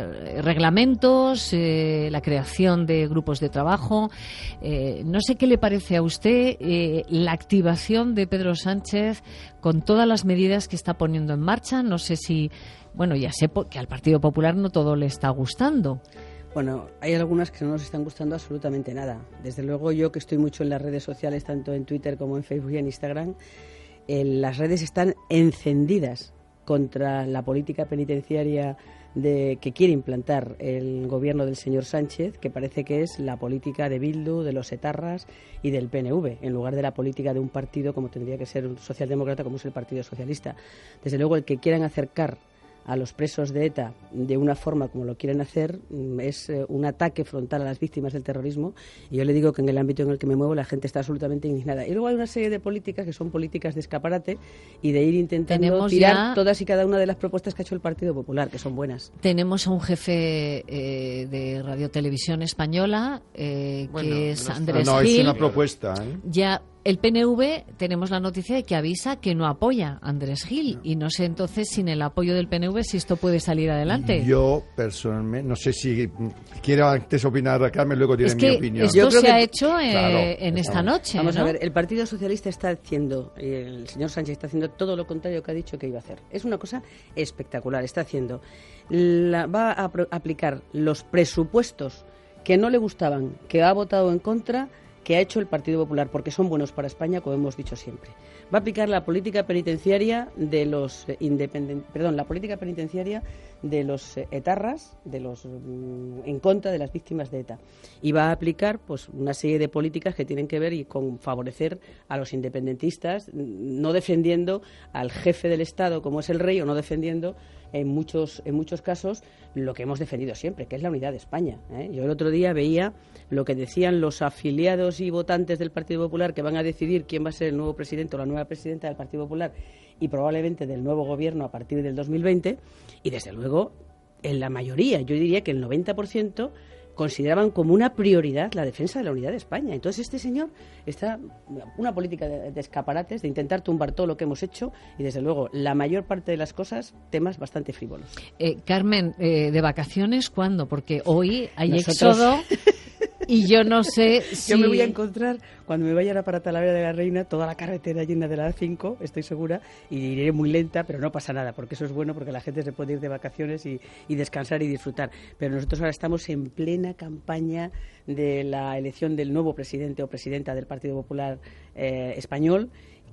reglamentos, la creación de grupos de trabajo. No sé qué le parece a usted la activación de Pedro Sánchez con todas las medidas que está poniendo en marcha. No sé si, bueno, ya sé que al Partido Popular no todo le está gustando. Bueno, hay algunas que no nos están gustando absolutamente nada. Desde luego, yo que estoy mucho en las redes sociales, tanto en Twitter como en Facebook y en Instagram, las redes están encendidas contra la política penitenciaria que quiere implantar el gobierno del señor Sánchez, que parece que es la política de Bildu, de los etarras y del PNV, en lugar de la política de un partido como tendría que ser un socialdemócrata, como es el Partido Socialista. Desde luego, el que quieran acercar a los presos de ETA de una forma como lo quieren hacer es un ataque frontal a las víctimas del terrorismo, y yo le digo que en el ámbito en el que me muevo la gente está absolutamente indignada. Y luego hay una serie de políticas que son políticas de escaparate y de ir intentando tirar todas y cada una de las propuestas que ha hecho el Partido Popular, que son buenas. Tenemos a un jefe de Radio Televisión Española, que es Andrés Gil. No, es una propuesta. Ya el PNV, tenemos la noticia de que avisa que no apoya a Andrés Gil, y no sé entonces, sin el apoyo del PNV, si esto puede salir adelante. Yo, personalmente, no sé si quiero antes opinar a Carmen, luego diré mi opinión. Esto se ha hecho en esta noche. Vamos a ver, el Partido Socialista está haciendo, el señor Sánchez está haciendo todo lo contrario que ha dicho que iba a hacer. Es una cosa espectacular, está haciendo. Va a aplicar los presupuestos que no le gustaban, que ha votado en contra, que ha hecho el Partido Popular, porque son buenos para España, como hemos dicho siempre. Va a aplicar la política penitenciaria de los la política penitenciaria de los etarras, en contra de las víctimas de ETA. Y va a aplicar pues una serie de políticas que tienen que ver con favorecer a los independentistas, no defendiendo al jefe del Estado como es el rey, o no defendiendo en muchos casos lo que hemos defendido siempre, que es la unidad de España. Yo el otro día veía lo que decían los afiliados y votantes del Partido Popular, que van a decidir quién va a ser el nuevo presidente o la nueva presidenta del Partido Popular y probablemente del nuevo gobierno a partir del 2020, y desde luego en la mayoría, yo diría que el 90%, consideraban como una prioridad la defensa de la unidad de España. Entonces este señor está una política de escaparates, de intentar tumbar todo lo que hemos hecho, y desde luego la mayor parte de las cosas, temas bastante frívolos. Carmen, ¿de vacaciones cuándo? Porque hoy hay éxodo y yo no sé si... Yo me voy a encontrar, cuando me vaya para Talavera de la Reina, toda la carretera llena de la A5, estoy segura, y iré muy lenta, pero no pasa nada, porque eso es bueno, porque la gente se puede ir de vacaciones y descansar y disfrutar. Pero nosotros ahora estamos en plena campaña de la elección del nuevo presidente o presidenta del Partido Popular español,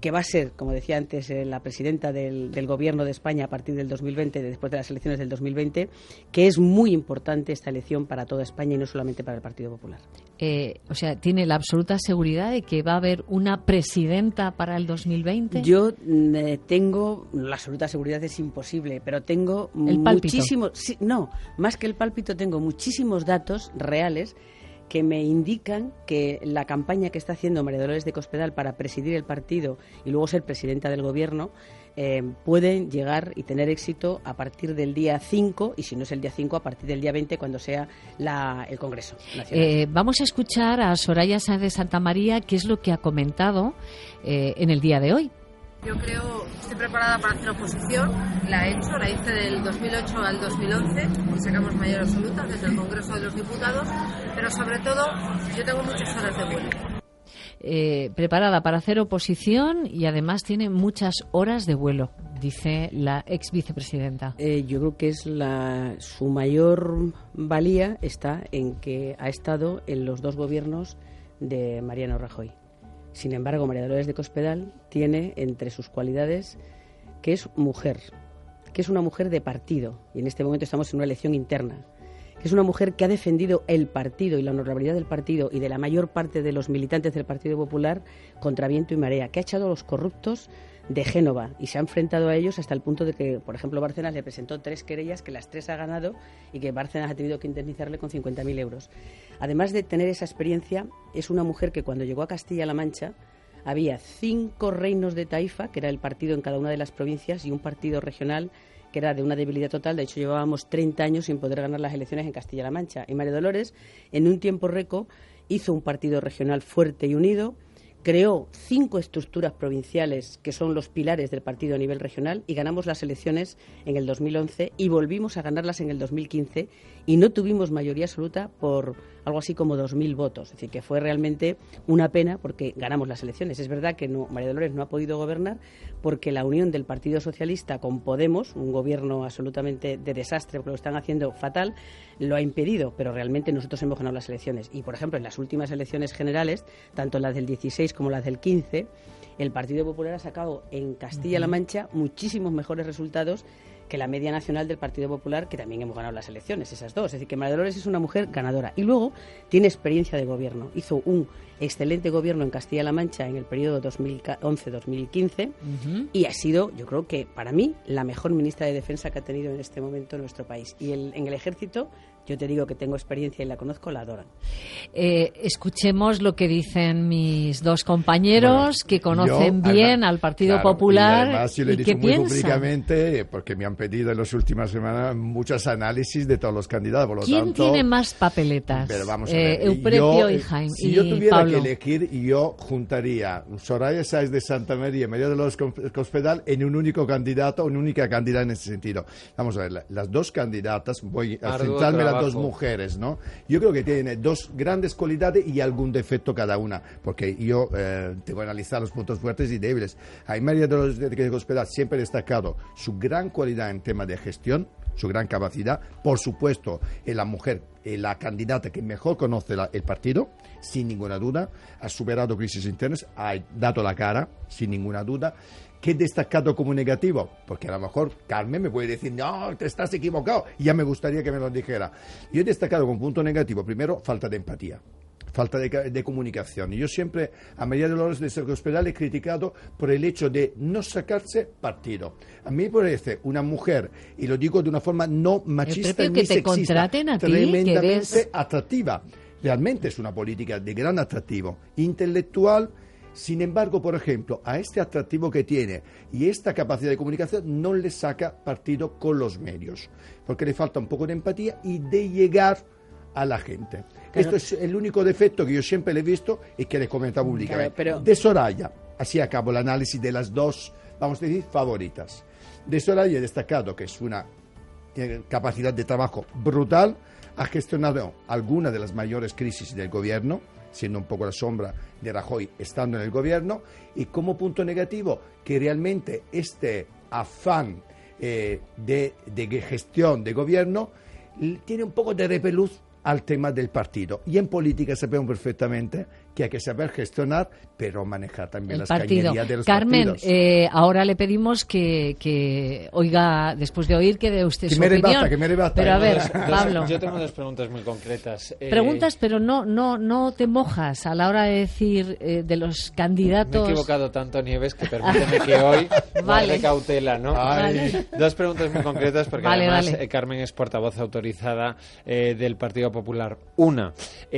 que va a ser, como decía antes, la presidenta del Gobierno de España a partir del 2020, después de las elecciones del 2020, que es muy importante esta elección para toda España y no solamente para el Partido Popular. O sea, ¿tiene la absoluta seguridad de que va a haber una presidenta para el 2020? Yo tengo, la absoluta seguridad es imposible, pero tengo muchísimos... Sí, no, más que el pálpito, tengo muchísimos datos reales que me indican que la campaña que está haciendo María Dolores de Cospedal para presidir el partido y luego ser presidenta del Gobierno pueden llegar y tener éxito a partir del día 5, y si no es el día 5, a partir del día 20, cuando sea el Congreso Nacional. Vamos a escuchar a Soraya Sáenz de Santamaría, qué es lo que ha comentado en el día de hoy. Yo creo, estoy preparada para hacer oposición, la he hecho, la hice del 2008 al 2011, y sacamos mayoría absoluta desde el Congreso de los Diputados, pero sobre todo yo tengo muchas horas de vuelo. Preparada para hacer oposición y además tiene muchas horas de vuelo, dice la ex vicepresidenta. Yo creo que su mayor valía está en que ha estado en los dos gobiernos de Mariano Rajoy. Sin embargo, María Dolores de Cospedal tiene entre sus cualidades que es mujer, que es una mujer de partido, y en este momento estamos en una elección interna, que es una mujer que ha defendido el partido y la honorabilidad del partido y de la mayor parte de los militantes del Partido Popular contra viento y marea, que ha echado a los corruptos de Génova y se ha enfrentado a ellos hasta el punto de que, por ejemplo, Bárcenas le presentó 3 querellas que las 3 ha ganado y que Bárcenas ha tenido que indemnizarle con 50.000 euros. Además de tener esa experiencia, es una mujer que cuando llegó a Castilla-La Mancha había 5 reinos de taifa, que era el partido en cada una de las provincias, y un partido regional que era de una debilidad total. De hecho, llevábamos 30 años sin poder ganar las elecciones en Castilla-La Mancha. Y María Dolores, en un tiempo récord, hizo un partido regional fuerte y unido, creó 5 estructuras provinciales que son los pilares del partido a nivel regional, y ganamos las elecciones en el 2011 y volvimos a ganarlas en el 2015 y no tuvimos mayoría absoluta por algo así como 2.000 votos. Es decir, que fue realmente una pena porque ganamos las elecciones. Es verdad que María Dolores no ha podido gobernar porque la unión del Partido Socialista con Podemos, un gobierno absolutamente de desastre porque lo están haciendo fatal, lo ha impedido, pero realmente nosotros hemos ganado las elecciones. Y, por ejemplo, en las últimas elecciones generales, tanto las del 16 como las del 15, el Partido Popular ha sacado en Castilla-La Mancha muchísimos mejores resultados que la media nacional del Partido Popular, que también hemos ganado las elecciones, esas dos. Es decir, que María Dolores es una mujer ganadora. Y luego tiene experiencia de gobierno. Hizo un excelente gobierno en Castilla-La Mancha en el periodo 2011-2015 y ha sido, yo creo que para mí, la mejor ministra de Defensa que ha tenido en este momento nuestro país. Y en el Ejército, yo te digo que tengo experiencia y la conozco, la adoran. Escuchemos lo que dicen mis dos compañeros, que conocen bien al Partido Popular. Y además yo le he dicho muy públicamente, porque me han pedido en las últimas semanas muchos análisis de todos los candidatos. Por lo ¿Quién tanto, tiene más papeletas? Pero vamos a ver, Euprepio y Jaime. Si yo tuviera que elegir, yo juntaría Soraya Sáenz de Santamaría y María Dolores Cospedal en un único candidato, una única candidata en ese sentido. Vamos a ver, las dos candidatas, voy a centrarme en las dos mujeres, ¿no? Yo creo que tienen dos grandes cualidades y algún defecto cada una, porque yo tengo que analizar los puntos fuertes y débiles. A María Dolores de Cospedal siempre he destacado su gran cualidad en tema de gestión, su gran capacidad. Por supuesto, es la mujer, la candidata que mejor conoce el partido, sin ninguna duda. Ha superado crisis internas, ha dado la cara, sin ninguna duda. ¿Qué he destacado como negativo? Porque a lo mejor Carmen me puede decir, no, te estás equivocado. Ya me gustaría que me lo dijera. Yo he destacado como punto negativo, primero, falta de empatía. Falta de comunicación. Y yo siempre a María Dolores de Cospedal he criticado por el hecho de no sacarse partido. A mí me parece una mujer, y lo digo de una forma no machista ni que sexista, te contraten a ti, tremendamente atractiva. Realmente es una política de gran atractivo intelectual. Sin embargo, por ejemplo, a este atractivo que tiene y esta capacidad de comunicación no le saca partido con los medios, porque le falta un poco de empatía y de llegar a la gente. Claro. Esto es el único defecto que yo siempre le he visto y que le he comentado públicamente. Claro, de Soraya, así acabo el análisis de las dos, vamos a decir, favoritas. De Soraya he destacado que es una capacidad de trabajo brutal, ha gestionado algunas de las mayores crisis del gobierno, siendo un poco la sombra de Rajoy estando en el gobierno, y como punto negativo, que realmente este afán de gestión de gobierno tiene un poco de repelús al tema del partido. Y en política sabemos perfectamente que hay que saber gestionar, pero manejar también el las partido. cañerías de los Carmen, partidos. ahora le pedimos que oiga, después de oír, que dé usted su opinión. Que me rebata. Pero a ver, Pablo. Yo tengo dos preguntas muy concretas. Preguntas, pero no te mojas a la hora de decir de los candidatos. Me he equivocado tanto, Nieves, que permíteme que hoy guarde cautela, ¿no? Vale. Dos preguntas muy concretas, porque Vale, además vale. Carmen es portavoz autorizada del Partido Popular. Una,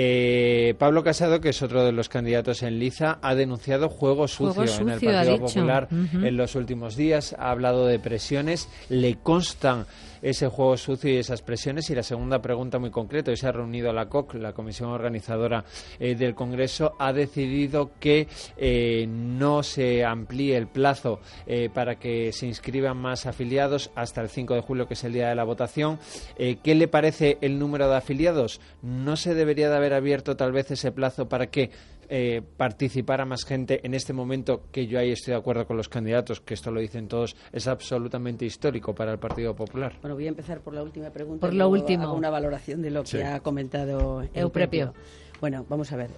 Pablo Casado, que es otro de los candidatos en liza, ha denunciado juego sucio en el Partido Popular en los últimos días. Ha hablado de presiones. Le constan ese juego sucio y esas presiones. Y la segunda pregunta muy concreta: hoy se ha reunido la COC, la Comisión Organizadora del Congreso, ha decidido que no se amplíe el plazo para que se inscriban más afiliados hasta el 5 de julio, que es el día de la votación. ¿Qué le parece el número de afiliados? ¿No se debería de haber abierto tal vez ese plazo para que participara más gente en este momento, que yo ahí estoy de acuerdo con los candidatos, que esto lo dicen todos, es absolutamente histórico para el Partido Popular? Bueno, voy a empezar por la última pregunta. Por lo último. Hago una valoración de lo que ha comentado Euprepio. Bueno, vamos a ver.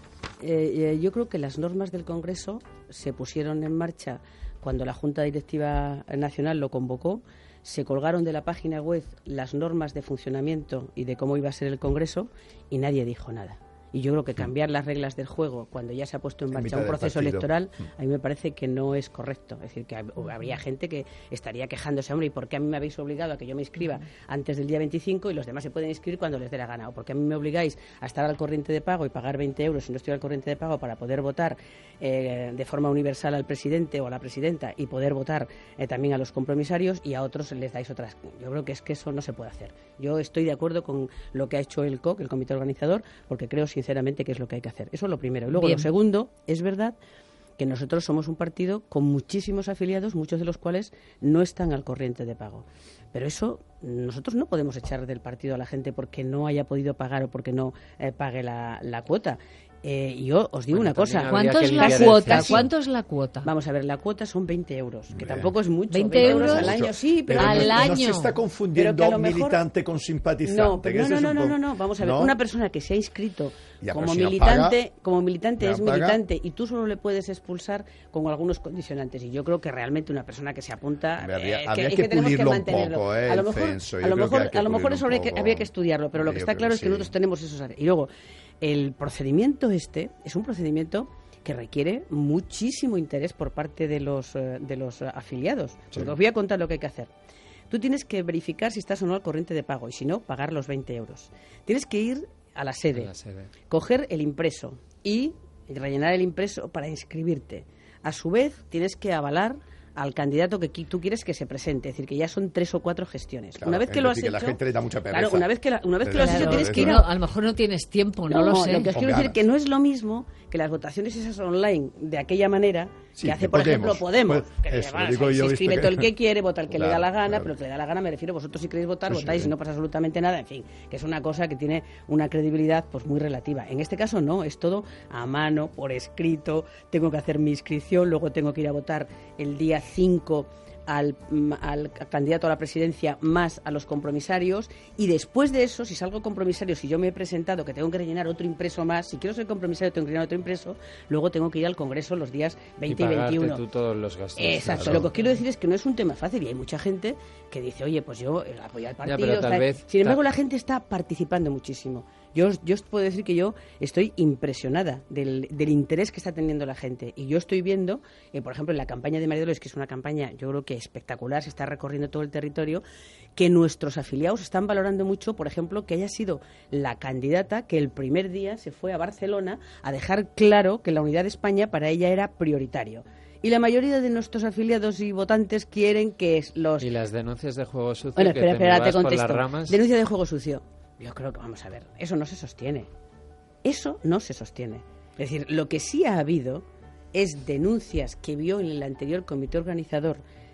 Yo creo que las normas del Congreso se pusieron en marcha cuando la Junta Directiva Nacional lo convocó. Se colgaron de la página web las normas de funcionamiento y de cómo iba a ser el Congreso y nadie dijo nada. Y yo creo que cambiar las reglas del juego cuando ya se ha puesto en marcha un proceso electoral, a mí me parece que no es correcto. Es decir, que habría gente que estaría quejándose, hombre, ¿y por qué a mí me habéis obligado a que yo me inscriba antes del día 25 y los demás se pueden inscribir cuando les dé la gana? ¿O por qué a mí me obligáis a estar al corriente de pago y pagar 20 euros si no estoy al corriente de pago para poder votar de forma universal al presidente o a la presidenta y poder votar también a los compromisarios, y a otros les dais otras? Yo creo que es que eso no se puede hacer. Yo estoy de acuerdo con lo que ha hecho el COC, el Comité Organizador, porque creo sinceramente que es lo que hay que hacer. Eso es lo primero. Y luego lo segundo, es verdad que nosotros somos un partido con muchísimos afiliados, muchos de los cuales no están al corriente de pago. Pero eso, nosotros no podemos echar del partido a la gente porque no haya podido pagar o porque no pague la cuota. Yo os digo una cosa. ¿Cuánto es la cuota? ¿Cuánto es la cuota? Vamos a ver, la cuota son 20 euros, que tampoco es mucho. 20 euros al año, sí, pero al año. No se está confundiendo militante con simpatizante. No. Vamos a ver, una persona que se ha inscrito como militante es militante, y tú solo le puedes expulsar con algunos condicionantes. Y yo creo que realmente una persona que se apunta habría que pulirlo un poco, a lo mejor eso habría que estudiarlo, pero lo que está claro es que nosotros tenemos esos. Y luego, el procedimiento es un procedimiento que requiere muchísimo interés por parte de los afiliados. Sí. Os voy a contar lo que hay que hacer. Tú tienes que verificar si estás o no al corriente de pago, y si no, pagar los 20 euros. Tienes que ir a la sede, coger el impreso y rellenar el impreso para inscribirte. A su vez, tienes que avalar al candidato que tú quieres que se presente, es decir, que ya son 3 o 4 gestiones. Claro, una vez que lo has hecho, la gente le da mucha pereza. Claro, una vez que lo has hecho, tienes que ir a lo mejor no tienes tiempo, no lo sé. Lo que os quiero decir es que no es lo mismo que las votaciones esas online de aquella manera que hace, por ejemplo, Podemos. Se inscribe todo el que quiere, vota el que le da la gana, pero el que le da la gana, me refiero, vosotros si queréis votar, votáis, y no pasa absolutamente nada, en fin, que es una cosa que tiene una credibilidad pues muy relativa. En este caso no, es todo a mano, por escrito, tengo que hacer mi inscripción, luego tengo que ir a votar el día 5 al candidato a la presidencia más a los compromisarios, y después de eso, si salgo compromisario, si yo me he presentado, que tengo que rellenar otro impreso más, si quiero ser compromisario tengo que rellenar otro impreso, luego tengo que ir al Congreso los días 20 y 21. Tú todos los gastos. Exacto, claro. Lo que os quiero decir es que no es un tema fácil, y hay mucha gente que dice, oye, pues yo apoyo al partido. Sin embargo, la gente está participando muchísimo. Yo os puedo decir que yo estoy impresionada del interés que está teniendo la gente, y yo estoy viendo, por ejemplo, en la campaña de María Dolores, que es una campaña, yo creo que espectacular, se está recorriendo todo el territorio, que nuestros afiliados están valorando mucho, por ejemplo, que haya sido la candidata que el primer día se fue a Barcelona a dejar claro que la unidad de España para ella era prioritario. Y la mayoría de nuestros afiliados y votantes quieren que los... ¿Y las denuncias de juego sucio? Bueno, espera, te contesto. Por las ramas? Denuncia de juego sucio. Yo creo que, vamos a ver, eso no se sostiene. Eso no se sostiene. Es decir, lo que sí ha habido es denuncias que vio en el anterior comité organizador,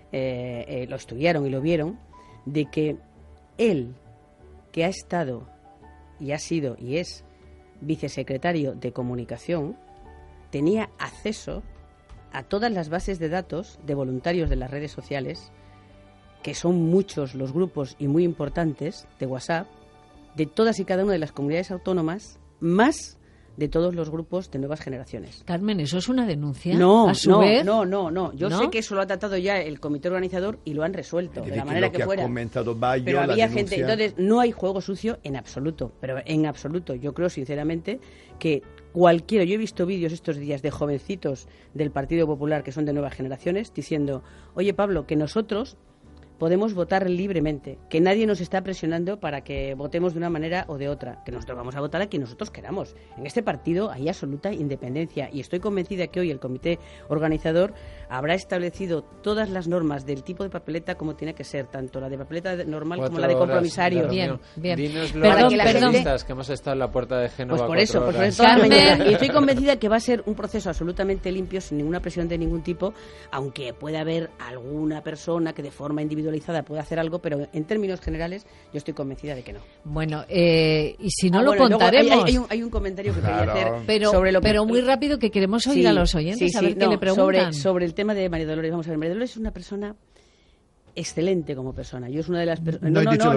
lo estudiaron y lo vieron, de que él, que ha estado y ha sido y es vicesecretario de Comunicación, tenía acceso a todas las bases de datos de voluntarios de las redes sociales, que son muchos los grupos y muy importantes de WhatsApp, de todas y cada una de las comunidades autónomas, más de todos los grupos de nuevas generaciones. Carmen, ¿eso es una denuncia? No, ¿A su vez? no. Yo ¿No? sé que eso lo ha tratado ya el comité organizador y lo han resuelto de la manera que fuera. Ha comentado Bayo, pero la había denuncia... gente, entonces no hay juego sucio en absoluto, pero en absoluto. Yo creo sinceramente que cualquiera, yo he visto vídeos estos días de jovencitos del Partido Popular que son de nuevas generaciones diciendo, oye Pablo, que nosotros podemos votar libremente, que nadie nos está presionando para que votemos de una manera o de otra, que nosotros vamos a votar a quien nosotros queramos. En este partido hay absoluta independencia y estoy convencida que hoy el comité organizador habrá establecido todas las normas del tipo de papeleta como tiene que ser, tanto la de papeleta normal como la de compromisario. Bien. Dinos los periodistas que hemos estado en la puerta de Génova. Pues por eso toda la mañana. Y estoy convencida que va a ser un proceso absolutamente limpio, sin ninguna presión de ningún tipo, aunque pueda haber alguna persona que de forma individualizada puede hacer algo, pero en términos generales yo estoy convencida de que no. Bueno, y si no lo contaremos... Hay un comentario que quería hacer sobre lo que... Pero muy rápido, que queremos oír a los oyentes, a ver qué le preguntan. Sobre el tema de María Dolores, vamos a ver, María Dolores es una persona excelente como persona. Yo es una de las personas...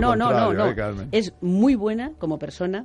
No. Es muy buena como persona,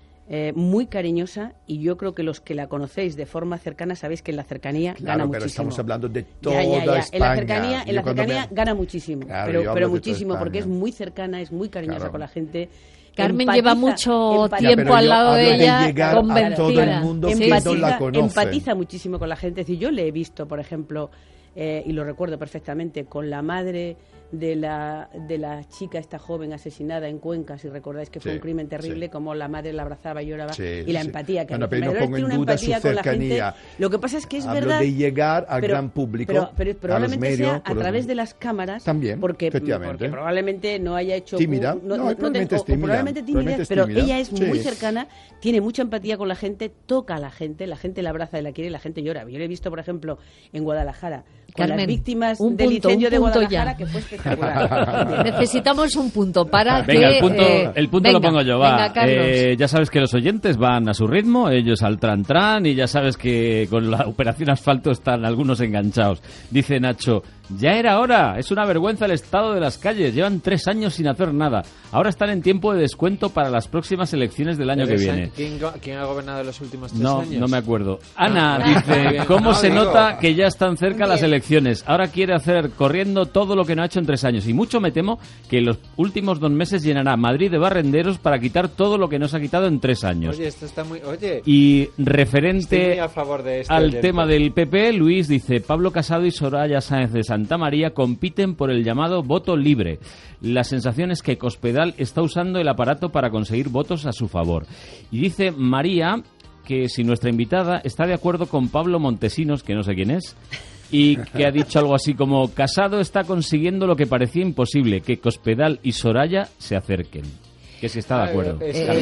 muy cariñosa, y yo creo que los que la conocéis de forma cercana sabéis que en la cercanía gana pero muchísimo. Estamos hablando de toda España. En la cercanía gana muchísimo, claro, pero muchísimo, porque es muy cercana, es muy cariñosa con la gente. Carmen lleva mucho tiempo al lado de ella, convencida. A todo el mundo que no la conoce. Empatiza muchísimo con la gente. Es decir, yo le he visto, por ejemplo, y lo recuerdo perfectamente, con la madre de la chica, esta joven asesinada en Cuenca, si recordáis que fue un crimen terrible, como la madre la abrazaba y lloraba, y la empatía que pero no pongo en duda su cercanía. Lo que pasa es que es Hablo verdad de llegar al gran público, pero probablemente sea a través de las cámaras, también, porque probablemente no haya hecho tímida, probablemente tímida, pero ella es muy cercana, tiene mucha empatía con la gente, toca a la gente la abraza y la quiere y la gente llora. Yo lo he visto, por ejemplo, en Guadalajara, con las víctimas del incendio de Guadalajara, que fue espectacular. Necesitamos un punto para venga, que... el punto lo pongo yo, va. Venga, ya sabes que los oyentes van a su ritmo, ellos al tran, y ya sabes que con la operación asfalto están algunos enganchados. Dice Nacho, ya era hora, es una vergüenza el estado de las calles, llevan 3 años sin hacer nada. Ahora están en tiempo de descuento para las próximas elecciones del año que viene. ¿Quién ha gobernado los últimos 3 años? No me acuerdo. Ana dice, ¿cómo se nota que ya están cerca las elecciones? Ahora quiere hacer corriendo todo lo que no ha hecho en 3 años. Y mucho me temo que en los últimos 2 meses llenará Madrid de barrenderos para quitar todo lo que no se ha quitado en 3 años. Oye, esto está muy... Oye, y referente a favor de al tema del PP, Luis dice, Pablo Casado y Soraya Sáenz de Santa María compiten por el llamado voto libre. La sensación es que Cospedal está usando el aparato para conseguir votos a su favor. Y dice María que si nuestra invitada está de acuerdo con Pablo Montesinos, que no sé quién es, y que ha dicho algo así como, Casado está consiguiendo lo que parecía imposible, que Cospedal y Soraya se acerquen. Que si está de acuerdo.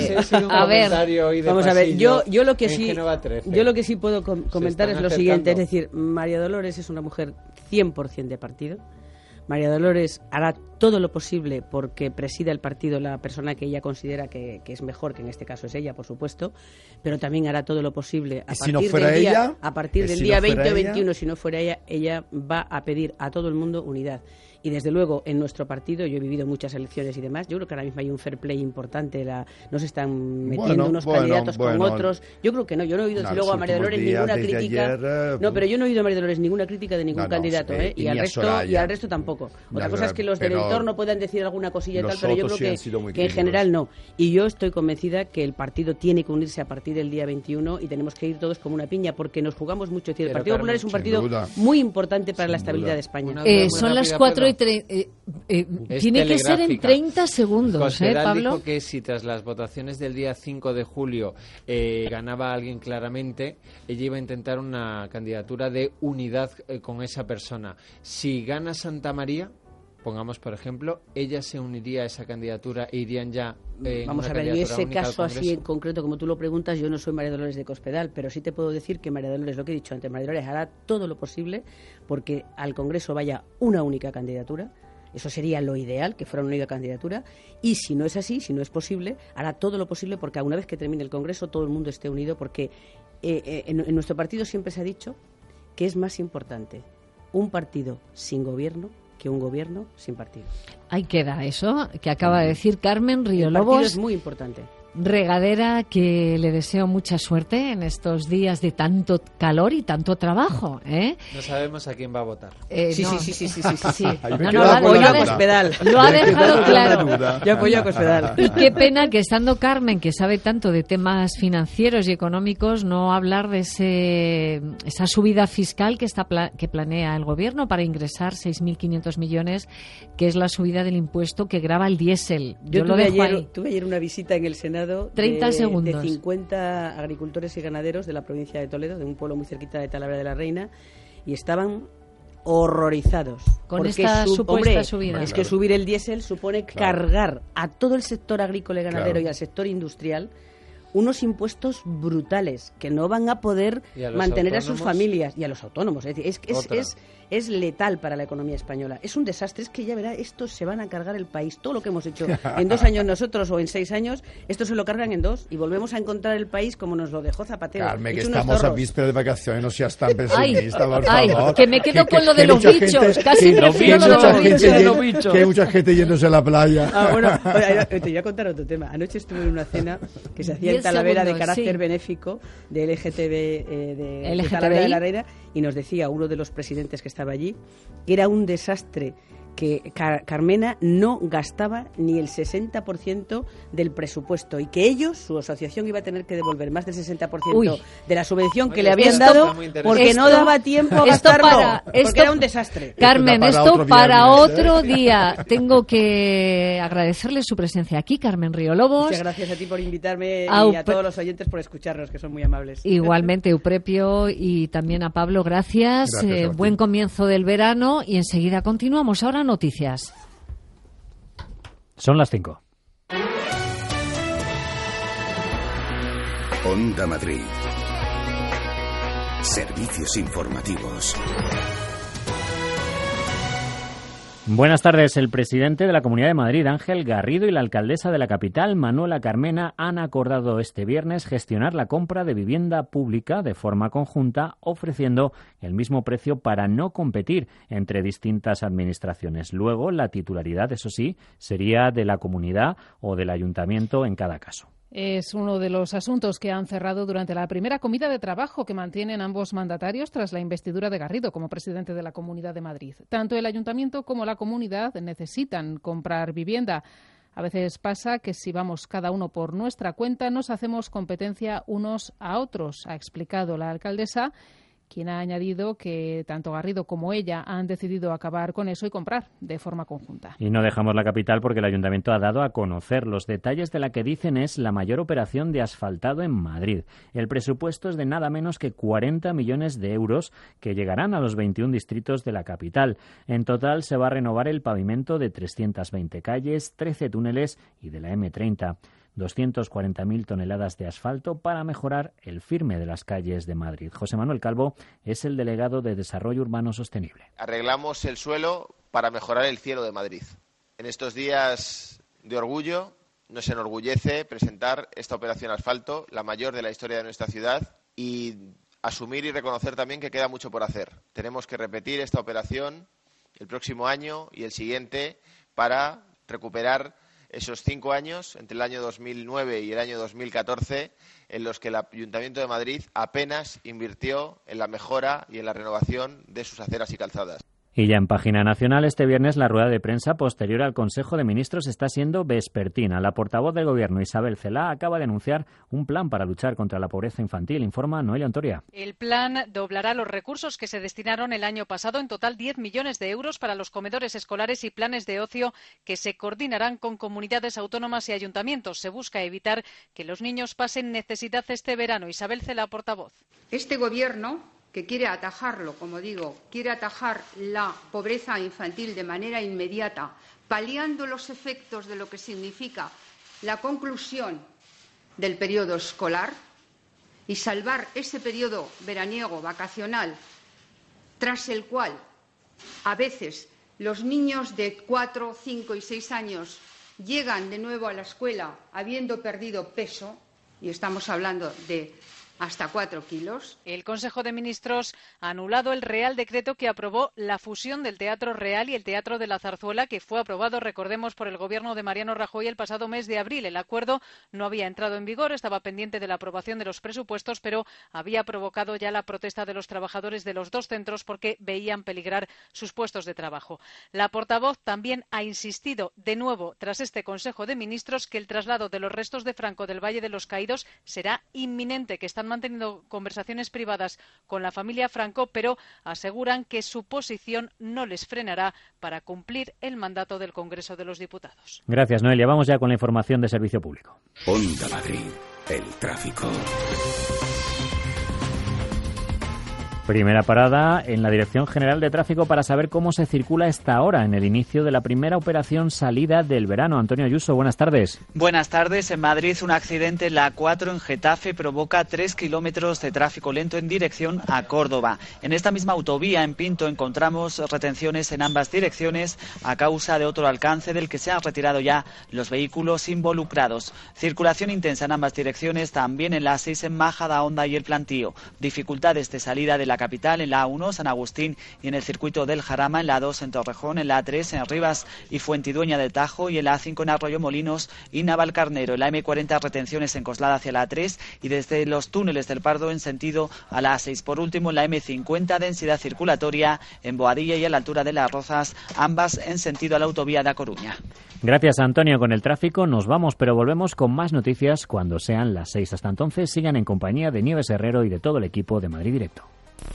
Vamos a ver, yo lo que sí puedo comentar es lo siguiente, es decir, María Dolores es una mujer 100% de partido. María Dolores hará todo lo posible porque presida el partido la persona que ella considera que es mejor, que en este caso es ella, por supuesto, pero también hará todo lo posible a partir del día 20 o 21, si no fuera ella, ella va a pedir a todo el mundo unidad. Y desde luego en nuestro partido, yo he vivido muchas elecciones y demás, yo creo que ahora mismo hay un fair play importante, no se están metiendo unos candidatos con otros. Yo creo que no, yo no he oído desde luego a María Dolores ninguna crítica. Pero yo no he oído a María Dolores ninguna crítica de ningún candidato, y al resto tampoco. Otra cosa es que los del entorno puedan decir alguna cosilla y tal, pero yo creo que en general no. Y yo estoy convencida que el partido tiene que unirse a partir del día 21 y tenemos que ir todos como una piña porque nos jugamos mucho. Es decir, el Partido Popular es un partido muy importante para la estabilidad de España. Son las 4:30. Tiene que ser en 30 segundos, Cospedal Pablo. dijo que si tras las votaciones del día 5 de julio ganaba alguien claramente, ella iba a intentar una candidatura de unidad con esa persona. Si gana Santa María, pongamos por ejemplo, ella se uniría a esa candidatura e irían ya vamos a ver, yo ese caso así en concreto, como tú lo preguntas, yo no soy María Dolores de Cospedal, pero sí te puedo decir que María Dolores, lo que he dicho antes, María Dolores hará todo lo posible porque al Congreso vaya una única candidatura. Eso sería lo ideal, que fuera una única candidatura. Y si no es así, si no es posible, hará todo lo posible porque una vez que termine el Congreso todo el mundo esté unido, porque en nuestro partido siempre se ha dicho que es más importante un partido sin gobierno que un gobierno sin partido. Ahí queda eso que acaba de decir Carmen Río El Lobos. partido es muy importante. Regadera que le deseo mucha suerte en estos días de tanto calor y tanto trabajo, ¿eh? No sabemos a quién va a votar. Sí. Lo ha dejado claro. Yo apoyo a Cospedal. Y qué pena que estando Carmen, que sabe tanto de temas financieros y económicos, no hablar de esa subida fiscal que planea el gobierno para ingresar 6.500 millones, que es la subida del impuesto que grava el diésel. Yo tuve ayer una visita en el Senado 30 segundos. de 50 agricultores y ganaderos de la provincia de Toledo, de un pueblo muy cerquita de Talavera de la Reina, y estaban horrorizados con esta supuesta subida. Es que subir el diésel supone cargar a todo el sector agrícola y ganadero y al sector industrial unos impuestos brutales que no van a poder mantener a sus familias y a los autónomos. Es decir, es letal para la economía española. Es un desastre. Es que ya verá, estos se van a cargar el país. Todo lo que hemos hecho en 2 años nosotros o en 6 años, esto se lo cargan en 2 y volvemos a encontrar el país como nos lo dejó Zapatero. Carmen, que estamos a víspera de vacaciones, no seas tan pesimista, por favor. Que me quedo con lo de los bichos. Casi prefiero lo de los bichos. Que hay mucha gente yéndose a la playa. Bueno, te voy a contar otro tema. Anoche estuve en una cena que se hacía en Talavera de carácter benéfico de LGTB, de Talavera de la Reina, y nos decía uno de los presidentes que estaba allí que era un desastre que Carmena no gastaba ni el 60% del presupuesto y que ellos, su asociación, iba a tener que devolver más del 60% de la subvención que le habían dado porque no daba tiempo a gastarlo, porque era un desastre. Carmen, esto para otro día. Tengo que agradecerle su presencia aquí, Carmen Río Lobos. Muchas gracias a ti por invitarme y a todos los oyentes por escucharnos, que son muy amables. Igualmente, Euprepio, y también a Pablo, gracias. Buen comienzo del verano y enseguida continuamos. Ahora noticias. Son las 5. Onda Madrid. Servicios informativos. Buenas tardes. El presidente de la Comunidad de Madrid, Ángel Garrido, y la alcaldesa de la capital, Manuela Carmena, han acordado este viernes gestionar la compra de vivienda pública de forma conjunta, ofreciendo el mismo precio para no competir entre distintas administraciones. Luego, la titularidad, eso sí, sería de la comunidad o del ayuntamiento en cada caso. Es uno de los asuntos que han cerrado durante la primera comida de trabajo que mantienen ambos mandatarios tras la investidura de Garrido como presidente de la Comunidad de Madrid. Tanto el ayuntamiento como la comunidad necesitan comprar vivienda. A veces pasa que si vamos cada uno por nuestra cuenta nos hacemos competencia unos a otros, ha explicado la alcaldesa, quien ha añadido que tanto Garrido como ella han decidido acabar con eso y comprar de forma conjunta. Y no dejamos la capital porque el ayuntamiento ha dado a conocer los detalles de la que dicen es la mayor operación de asfaltado en Madrid. El presupuesto es de nada menos que 40 millones de euros que llegarán a los 21 distritos de la capital. En total se va a renovar el pavimento de 320 calles, 13 túneles y de la M30. 240.000 toneladas de asfalto para mejorar el firme de las calles de Madrid. José Manuel Calvo es el delegado de Desarrollo Urbano Sostenible. Arreglamos el suelo para mejorar el cielo de Madrid. En estos días de orgullo nos enorgullece presentar esta operación asfalto, la mayor de la historia de nuestra ciudad, y asumir y reconocer también que queda mucho por hacer. Tenemos que repetir esta operación el próximo año y el siguiente para recuperar esos 5 años, entre el año 2009 y el año 2014, en los que el Ayuntamiento de Madrid apenas invirtió en la mejora y en la renovación de sus aceras y calzadas. Y ya en página nacional, este viernes la rueda de prensa posterior al Consejo de Ministros está siendo vespertina. La portavoz del Gobierno, Isabel Celaá, acaba de anunciar un plan para luchar contra la pobreza infantil, informa Noelia Ontoria. El plan doblará los recursos que se destinaron el año pasado, en total 10 millones de euros para los comedores escolares y planes de ocio que se coordinarán con comunidades autónomas y ayuntamientos. Se busca evitar que los niños pasen necesidad este verano. Isabel Celaá, portavoz. Este Gobierno, que quiere atajarlo, como digo, quiere atajar la pobreza infantil de manera inmediata, paliando los efectos de lo que significa la conclusión del periodo escolar y salvar ese periodo veraniego, vacacional, tras el cual a veces los niños de 4, 5 y 6 años llegan de nuevo a la escuela habiendo perdido peso, y estamos hablando de hasta 4 kilos. El Consejo de Ministros ha anulado el Real Decreto que aprobó la fusión del Teatro Real y el Teatro de la Zarzuela, que fue aprobado, recordemos, por el Gobierno de Mariano Rajoy el pasado mes de abril. El acuerdo no había entrado en vigor, estaba pendiente de la aprobación de los presupuestos, pero había provocado ya la protesta de los trabajadores de los dos centros porque veían peligrar sus puestos de trabajo. La portavoz también ha insistido de nuevo, tras este Consejo de Ministros, que el traslado de los restos de Franco del Valle de los Caídos será inminente, que están manteniendo conversaciones privadas con la familia Franco, pero aseguran que su posición no les frenará para cumplir el mandato del Congreso de los Diputados. Gracias, Noelia. Vamos ya con la información de servicio público. Onda Madrid, el tráfico. Primera parada en la Dirección General de Tráfico para saber cómo se circula esta hora en el inicio de la primera operación salida del verano. Antonio Ayuso, buenas tardes. Buenas tardes. En Madrid, un accidente en la A4 en Getafe provoca 3 kilómetros de tráfico lento en dirección a Córdoba. En esta misma autovía, en Pinto, encontramos retenciones en ambas direcciones a causa de otro alcance del que se han retirado ya los vehículos involucrados. Circulación intensa en ambas direcciones, también en la A6 en Majadahonda y el Plantío. Dificultades de salida de la capital en la A1 San Agustín y en el circuito del Jarama, en la A2 en Torrejón, en la A3 en Rivas y Fuentidueña del Tajo y en la A5 en Arroyomolinos y Navalcarnero. En la M40 retenciones en Coslada hacia la A3 y desde los túneles del Pardo en sentido a la A6. Por último, en la M50 densidad circulatoria en Boadilla y a la altura de Las Rozas, ambas en sentido a la autovía de A Coruña. Gracias, Antonio. Con el tráfico nos vamos, pero volvemos con más noticias cuando sean las 6. Hasta entonces, sigan en compañía de Nieves Herrero y de todo el equipo de Madrid Directo.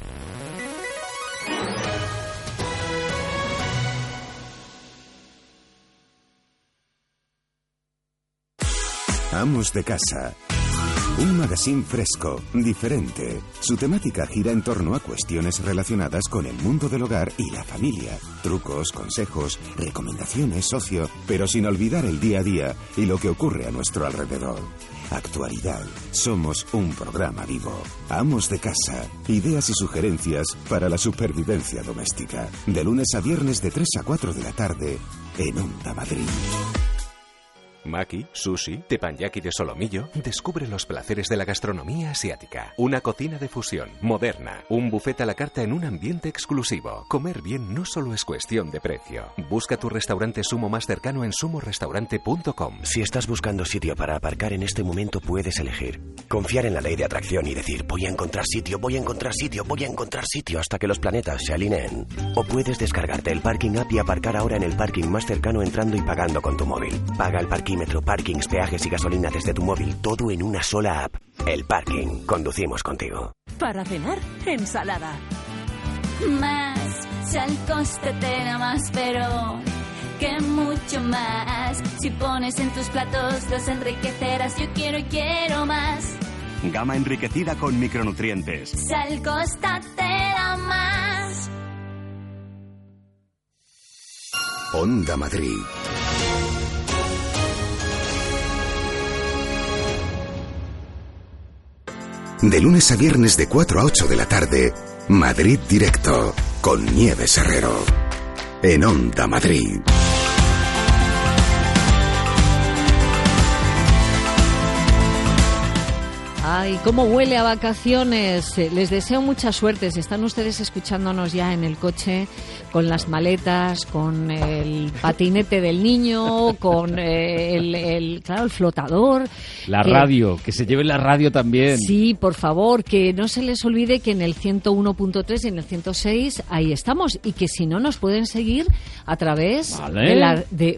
Amos de Casa. Un magazine fresco, diferente. Su temática gira en torno a cuestiones relacionadas con el mundo del hogar y la familia. Trucos, consejos, recomendaciones, ocio, pero sin olvidar el día a día y lo que ocurre a nuestro alrededor. Actualidad. Somos un programa vivo. Amos de Casa. Ideas y sugerencias para la supervivencia doméstica. De lunes a viernes de 3 a 4 de la tarde en Onda Madrid. Maki, sushi, teppanyaki de solomillo. Descubre los placeres de la gastronomía asiática. Una cocina de fusión, moderna. Un buffet a la carta en un ambiente exclusivo. Comer bien no solo es cuestión de precio. Busca tu restaurante Sumo más cercano en sumorestaurante.com. Si estás buscando sitio para aparcar en este momento, puedes elegir. Confiar en la ley de atracción y decir, voy a encontrar sitio, voy a encontrar sitio, voy a encontrar sitio hasta que los planetas se alineen. O puedes descargarte el Parking App y aparcar ahora en el parking más cercano entrando y pagando con tu móvil. Paga el parquímetro, parkings, peajes y gasolina desde tu móvil, todo en una sola app. El Parking. Conducimos contigo. Para cenar, ensalada. Más, si al coste te da más, pero que mucho más. Si pones en tus platos, los enriquecerás. Yo quiero y quiero más. Gama enriquecida con micronutrientes. Si al coste te da más. Onda Madrid. De lunes a viernes de 4 a 8 de la tarde, Madrid Directo, con Nieves Herrero, en Onda Madrid. Ay, cómo huele a vacaciones. Les deseo mucha suerte. Si están ustedes escuchándonos ya en el coche, con las maletas, con el patinete del niño, con el flotador. La radio, que se lleve la radio también. Sí, por favor, que no se les olvide que en el 101.3 y en el 106 ahí estamos, y que si no nos pueden seguir a través de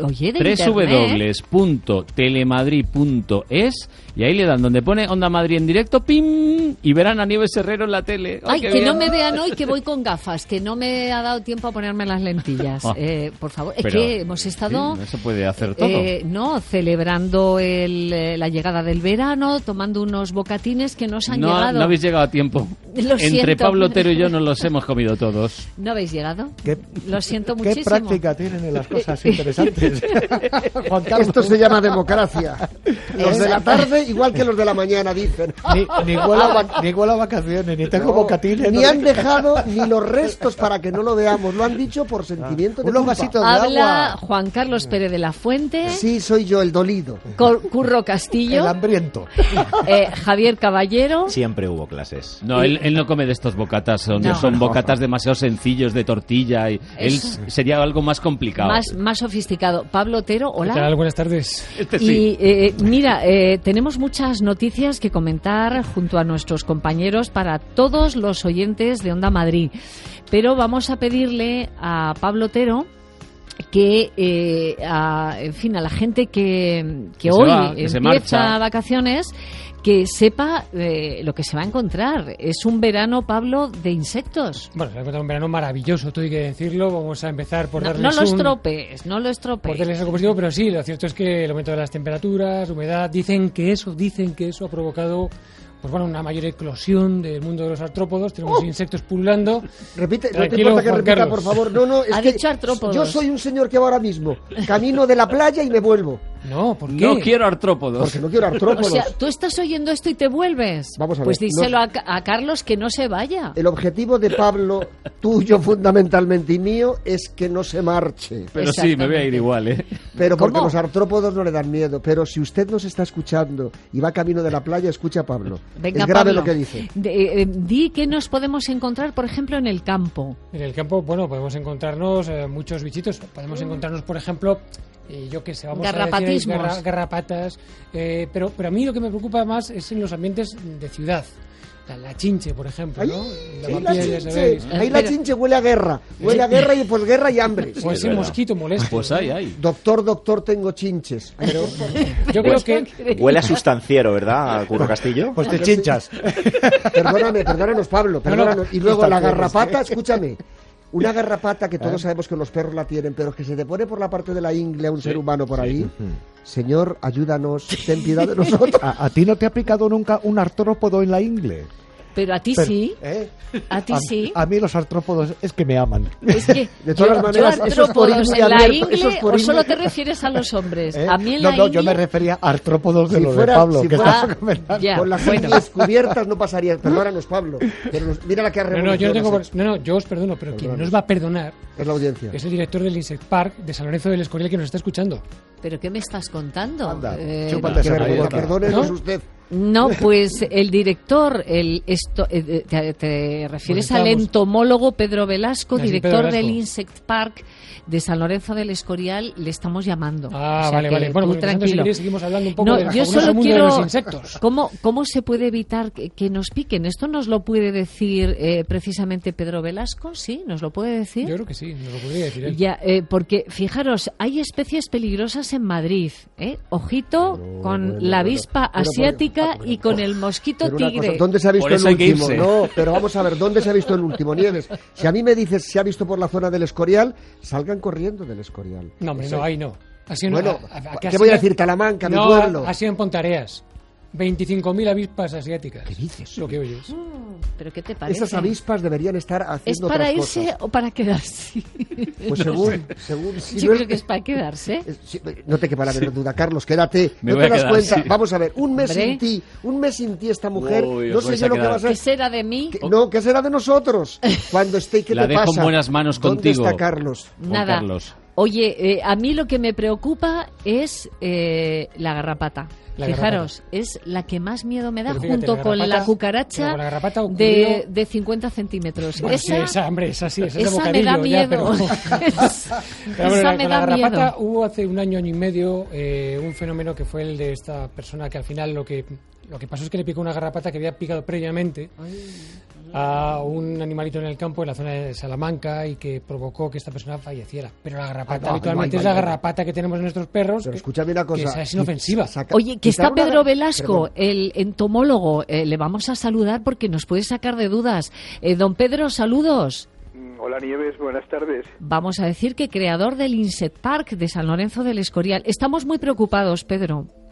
www.telemadrid.es, y ahí le dan donde pone Onda Madrid en directo, ¡pim! Y verán a Nieves Herrero en la tele. ¡Ay, que no me vean hoy, que voy con gafas, que no me ha dado tiempo a ponerme las lentillas! Por favor, es que hemos estado... no se puede hacer todo. Celebrando la llegada del verano, tomando unos bocatines que nos han llegado. No habéis llegado a tiempo. Entre Pablo Otero y yo nos los hemos comido todos. ¿No habéis llegado? Lo siento ¿Qué muchísimo. práctica tienen en las cosas interesantes? Juan Carlos. Esto se llama democracia. Los de la tarde igual que los de la mañana, dicen. Ni igual a vacaciones, ni tengo bocatines. Ni han dejado ni los restos para que no lo veamos. Lo han dicho por sentimiento de culpa. Habla Juan Carlos Pérez de la Fuente. Sí, soy yo, el dolido. Curro Castillo. El hambriento. Javier Caballero. Siempre hubo clases. No, él no come de estos bocatas, son bocatas demasiado sencillos de tortilla. Y él sería algo más complicado. Más sofisticado. Pablo Otero, hola. ¿Qué tal? Buenas tardes. Y mira, tenemos muchas noticias que comentar junto a nuestros compañeros para todos los oyentes de Onda Madrid. Pero vamos a pedirle a Pablo Otero que, en fin, a la gente que hoy empieza vacaciones, que sepa lo que se va a encontrar. Es un verano, Pablo, de insectos. Bueno, se va a encontrar un verano maravilloso, todo hay que decirlo. Vamos a empezar por darles no lo estropees. Por darles algo positivo, pero sí, lo cierto es que el aumento de las temperaturas, humedad, dicen que eso ha provocado una mayor eclosión del mundo de los artrópodos. Tenemos insectos pululando. Repite, no te importa que repita, por favor. No, es que dicho artrópodos. Yo soy un señor que va ahora mismo camino de la playa y me vuelvo. No, ¿por qué? No quiero artrópodos. Porque no quiero artrópodos. O sea, tú estás oyendo esto y te vuelves. Vamos a ver. Pues díselo a Carlos que no se vaya. El objetivo de Pablo, tuyo fundamentalmente y mío, es que no se marche. Pero sí, me voy a ir igual, ¿eh? Pero porque los artrópodos no le dan miedo. Pero si usted nos está escuchando y va camino de la playa, escucha a Pablo. Venga, es grave Pablo, lo que dice. Di que nos podemos encontrar, por ejemplo, en el campo. En el campo, podemos encontrarnos muchos bichitos. Podemos encontrarnos, por ejemplo, yo qué sé, vamos a decir garrapatas. Pero a mí lo que me preocupa más es en los ambientes de ciudad. La chinche, por ejemplo, ¿no? La chinche. Ahí la chinche huele a guerra. Huele a guerra y guerra y hambre. Pues ese mosquito molesto. Pues hay. Doctor, tengo chinches. Pero yo creo que... Huele a sustanciero, ¿verdad, Curro Castillo? Pues te chinchas. Perdónanos, Pablo, perdónanos. Y luego la garrapata, escúchame. Una garrapata que todos sabemos que los perros la tienen, pero que se te pone por la parte de la ingle a un ser humano por ahí. Señor, ayúdanos, ten piedad de nosotros. ¿A ti no te ha picado nunca un artrópodo en la ingle? Pero a ti sí. A ti sí. A mí los artrópodos es que me aman. Es que de todas maneras, eso es por en la ingle o solo te refieres a los hombres. A mí en la ingle... yo me refería a artrópodos de los de Pablo. Con las ingles cubiertas no pasaría. Perdónanos, Pablo. Pero mira la que ha revolucionado. Yo os perdono, pero quien nos va a perdonar es la audiencia. Es el director del Insect Park de San Lorenzo del Escorial que nos está escuchando. ¿Pero qué me estás contando? Perdónenos usted. No, pues el director, te refieres al entomólogo Pedro Velasco, director del Insect Park de San Lorenzo del Escorial, le estamos llamando. Vale. Bueno, pues tranquilo. Seguimos hablando un poco del yo solo mundo quiero, de los insectos. ¿Cómo se puede evitar que nos piquen? ¿Esto nos lo puede decir precisamente Pedro Velasco? ¿Sí? ¿Nos lo puede decir? Yo creo que sí, nos lo podría decir él. Porque, fijaros, hay especies peligrosas en Madrid. Ojito con la avispa asiática y con el mosquito tigre. ¿Dónde se ha visto el último? No, pero vamos a ver, ¿dónde se ha visto el último, Nieves? Si a mí me dices se ha visto por la zona del Escorial, salgan corriendo del Escorial. No, hombre, ahí no. ¿Qué voy a decir? Talamanca, mi pueblo. Ha sido en Pontareas. 25.000 avispas asiáticas. ¿Qué dices? Lo que oyes. ¿Pero qué te parece? Esas avispas deberían estar haciendo otras cosas. ¿Es para irse o para quedarse? Pues según yo creo que es para quedarse. No te quepa la menor duda, Carlos, quédate. No te das cuenta. Sí. Vamos a ver, un mes sin ti esta mujer, no sé yo lo que va a ser. ¿Qué será de mí? ¿Qué será de nosotros? Cuando esté, ¿qué te pasa? La dejo en buenas manos contigo. ¿Dónde está Carlos? Nada. Carlos. Oye, a mí lo que me preocupa es la garrapata. Fijaros, es la que más miedo me da, fíjate, junto con la cucaracha de 50 centímetros. Bueno, esa me da miedo. Esa me da miedo. Hubo hace un año y medio un fenómeno que fue el de esta persona que al final lo que pasó es que le picó una garrapata que había picado previamente a un animalito en el campo en la zona de Salamanca y que provocó que esta persona falleciera. Pero la garrapata habitualmente es la garrapata que tenemos en nuestros perros. Pero escúchame una cosa. Que es inofensiva. Oye, que está Pedro Velasco, el entomólogo. Le vamos a saludar porque nos puede sacar de dudas. Don Pedro, saludos. Hola Nieves, buenas tardes. Vamos a decir que creador del Insect Park de San Lorenzo del Escorial. Estamos muy preocupados, Pedro.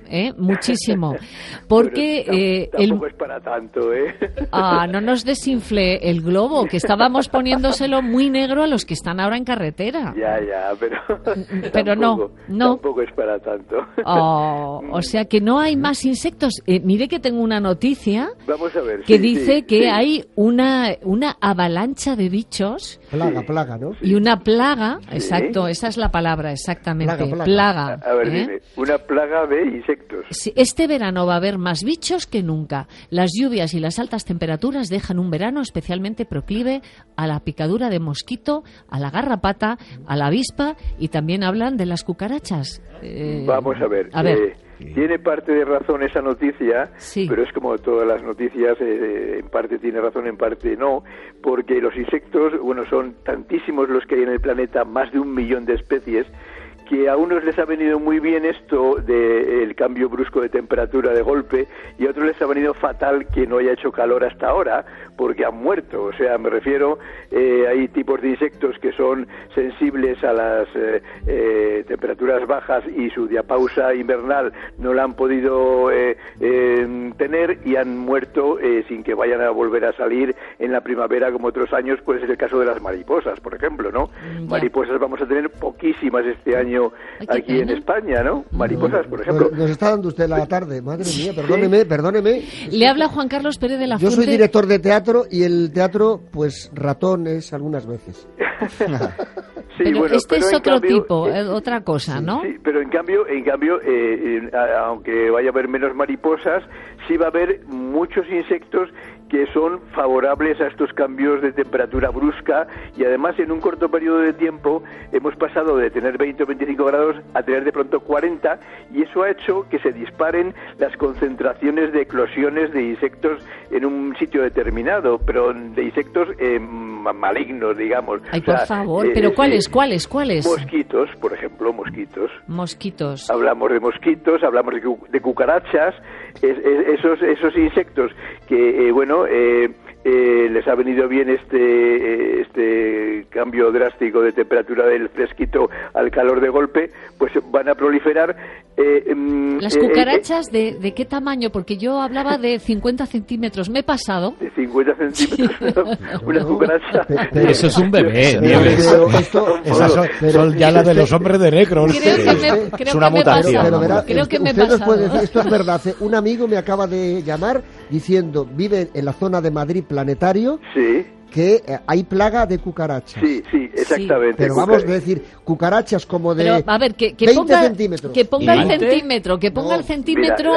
muchísimo. Porque tampoco es para tanto, ¿eh? No nos desinfle el globo, que estábamos poniéndoselo muy negro a los que están ahora en carretera. Ya, pero tampoco, no. Tampoco es para tanto. O sea que no hay más insectos. Mire que tengo una noticia. Vamos a ver, que dice que hay una avalancha de bichos. Plaga, ¿no? Y una plaga, exacto, esa es la palabra, exactamente. Plaga. A ver, dime, una plaga de insectos. Sí, este verano va a haber más bichos que nunca. Las lluvias y las altas temperaturas dejan un verano especialmente proclive a la picadura de mosquito, a la garrapata, a la avispa, y también hablan de las cucarachas. Vamos a ver. Tiene parte de razón esa noticia, pero es como todas las noticias, en parte tiene razón, en parte no, porque los insectos, son tantísimos los que hay en el planeta, más de 1 millón de especies, que a unos les ha venido muy bien esto del cambio brusco de temperatura de golpe, y a otros les ha venido fatal que no haya hecho calor hasta ahora, porque han muerto. O sea, me refiero, hay tipos de insectos que son sensibles a las temperaturas bajas y su diapausa invernal no la han podido tener y han muerto sin que vayan a volver a salir en la primavera como otros años. Puede ser el caso de las mariposas, por ejemplo, ¿no? Mariposas vamos a tener poquísimas este año aquí en España, ¿no? Mariposas, por ejemplo. Nos está dando usted la tarde, madre mía, perdóneme. Le habla Juan Carlos Pérez de la Yo Fuente. soy director de teatro y el teatro, pues, ratones algunas veces. Pero es otro tipo, otra cosa, ¿no? Sí, pero en cambio, aunque vaya a haber menos mariposas, sí va a haber muchos insectos que son favorables a estos cambios de temperatura brusca, y además en un corto periodo de tiempo hemos pasado de tener 20 o 25 grados a tener de pronto 40, y eso ha hecho que se disparen las concentraciones de eclosiones de insectos en un sitio determinado, pero de insectos malignos, digamos. Ay, por favor, pero ¿cuáles? Mosquitos, por ejemplo, mosquitos. Hablamos de mosquitos, hablamos de cucarachas, esos insectos que, les ha venido bien este cambio drástico de temperatura del fresquito al calor de golpe, pues van a proliferar. ¿Las cucarachas de qué tamaño? Porque yo hablaba de 50 centímetros, me he pasado. De 50 centímetros, una cucaracha. Eso es un bebé, son ya las de los hombres de negro. Es una mutación. Creo que me he pasado. Puede decir, esto es verdad. Un amigo me acaba de llamar diciendo, vive en la zona de Madrid Planetario, que hay plaga de cucarachas. Sí, exactamente. Pero vamos a decir, cucarachas como de pero, a ver, que 20 ponga, centímetros. Que ponga el centímetro, Pedro.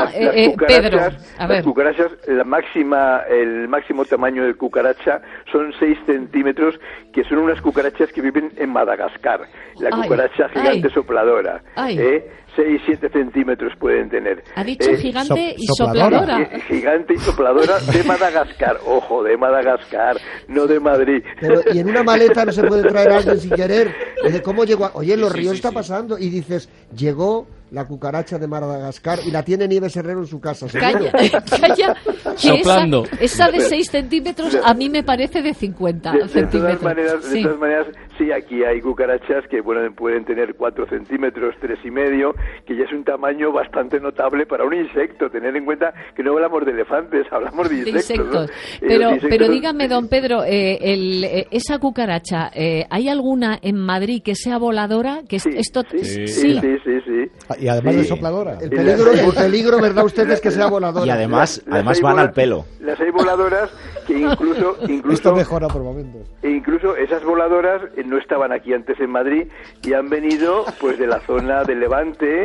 Las cucarachas, el máximo tamaño de cucaracha son 6 centímetros, que son unas cucarachas que viven en Madagascar. La cucaracha gigante sopladora. 6-7 centímetros pueden tener. Ha dicho gigante y sopladora. Gigante y sopladora de Madagascar. Ojo, de Madagascar, no de Madrid. Pero, y en una maleta no se puede traer a alguien sin querer. Dice, ¿cómo llegó? Oye, en los ríos está pasando. Y dices, llegó la cucaracha de Madagascar y la tiene Nieves Herrero en su casa. Calla. Soplando. Esa de 6 centímetros a mí me parece de 50 centímetros. De todas maneras, sí, aquí hay cucarachas que pueden tener 4 centímetros, 3,5, que ya es un tamaño bastante notable para un insecto. Tener en cuenta que no hablamos de elefantes, hablamos de insectos. ¿No? Pero dígame, don Pedro, esa cucaracha, ¿hay alguna en Madrid que sea voladora? Sí. Y además de sopladora. El peligro, ¿verdad ustedes, que sea voladora? Y además van al pelo. Las hay voladoras que incluso esto mejora por momentos. E incluso esas voladoras no estaban aquí antes en Madrid y han venido pues de la zona del Levante,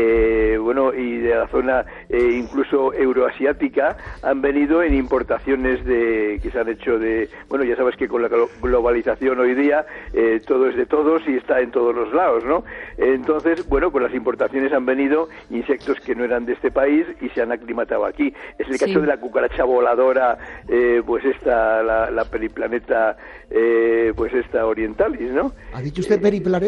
y de la zona incluso euroasiática. Han venido en importaciones que se han hecho ya sabes que con la globalización hoy día todo es de todos y está en todos los lados, ¿no? Entonces, pues las importaciones han venido insectos que no eran de este país y se han aclimatado aquí. Es el caso de la cucaracha voladora, la periplaneta, esta orientalis, ¿no? ¿Ha dicho usted periplaneta?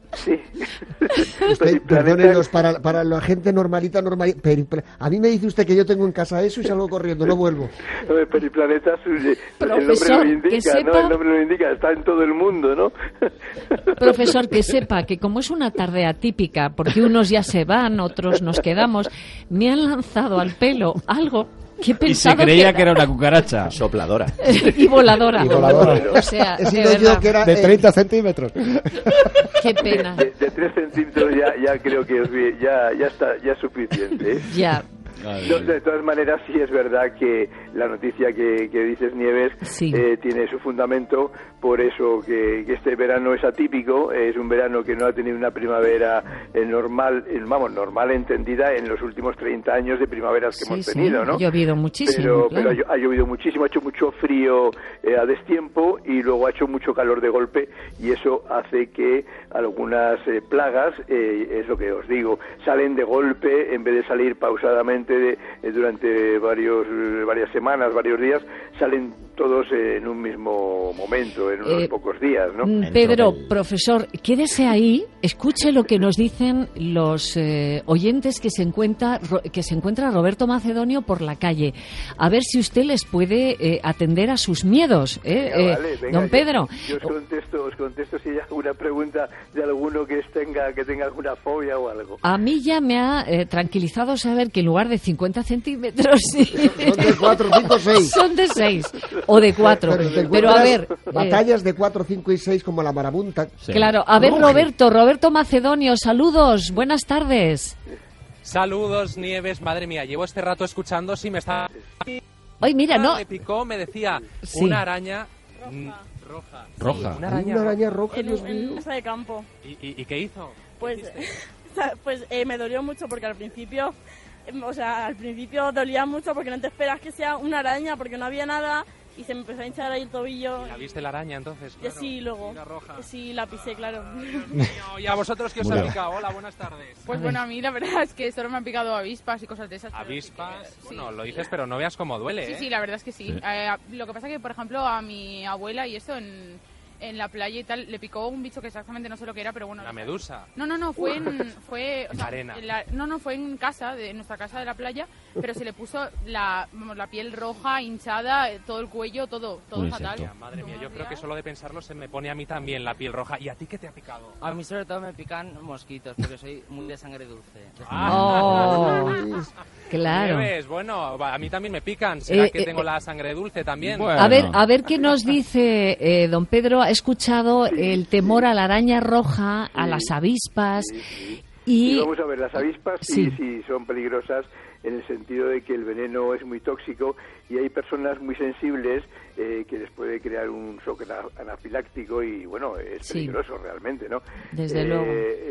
Sí. Perdónenos, para la gente normalita, a mí me dice usted que yo tengo en casa eso y salgo corriendo, no vuelvo. Periplaneta, el nombre lo indica, está en todo el mundo, ¿no? Profesor, que sepa que como es una tarde atípica, porque unos ya se van, otros nos quedamos, me han lanzado al pelo algo que he pensado y se creía que era una cucaracha. Sopladora. Y voladora. O sea, que era de 30 centímetros. Qué pena. De 3 centímetros ya creo que ya es suficiente, ¿eh? Ya. De todas maneras, sí es verdad que la noticia que dices, Nieves, sí, tiene su fundamento, por eso que este verano es atípico, es un verano que no ha tenido una primavera normal entendida en los últimos 30 años de primaveras que hemos tenido, ¿no? Ha llovido muchísimo. Pero ha llovido muchísimo, ha hecho mucho frío a destiempo y luego ha hecho mucho calor de golpe, y eso hace que algunas plagas, es lo que os digo, salen de golpe en vez de salir pausadamente durante varias semanas, varios días, salen todos en un mismo momento, en unos pocos días, ¿no? Pedro, profesor, quédese ahí, escuche lo que nos dicen los oyentes que se encuentra Roberto Macedonio por la calle. A ver si usted les puede atender a sus miedos, Venga, don Pedro. Yo os contesto si hay alguna pregunta de alguno que tenga alguna fobia o algo. A mí ya me ha tranquilizado saber que en lugar de 50 centímetros son de 4, 5, 6. Son de 6 o de 4. Pero a ver, batallas de 4, 5 y 6 como la marabunta. Sí. Claro, a ver, Roberto Macedonio, saludos, buenas tardes. Saludos, Nieves, madre mía, llevo este rato escuchando si me está... Ay, mira, no. Me picó, me decía, sí, una araña roja. Sí, una araña roja, Dios mío. En casa de campo. ¿Y qué hizo? Pues me dolió mucho porque al principio dolía mucho porque no te esperas que sea una araña porque no había nada y se me empezó a hinchar ahí el tobillo. ¿La viste la araña entonces? Claro. Sí, luego. Sí, la pisé, claro. Dios mío, ¿y a vosotros qué os ha picado? Hola, buenas tardes. Pues bueno, a mí la verdad es que solo me han picado avispas y cosas de esas. ¿Avispas? Sí. Bueno, lo dices, pero no veas cómo duele, Sí, sí, la verdad es que sí. Lo que pasa es que, por ejemplo, a mi abuela y eso en la playa y tal, le picó un bicho que exactamente no sé lo que era, pero bueno... ¿La medusa? No, fue arena. Fue en casa, en nuestra casa de la playa, pero se le puso la piel roja, hinchada, todo el cuello, todo fatal. Madre mía, yo creo que solo de pensarlo se me pone a mí también la piel roja. ¿Y a ti qué te ha picado? A mí sobre todo me pican mosquitos, porque soy muy de sangre dulce. Claro. Nieves, bueno, a mí también me pican. ¿Será que tengo la sangre dulce también? Bueno. A ver qué nos dice don Pedro. Ha escuchado el temor a la araña roja, a las avispas y vamos a ver, las avispas sí son peligrosas en el sentido de que el veneno es muy tóxico y hay personas muy sensibles que les puede crear un shock anafiláctico y bueno, es peligroso realmente, ¿no? Desde luego.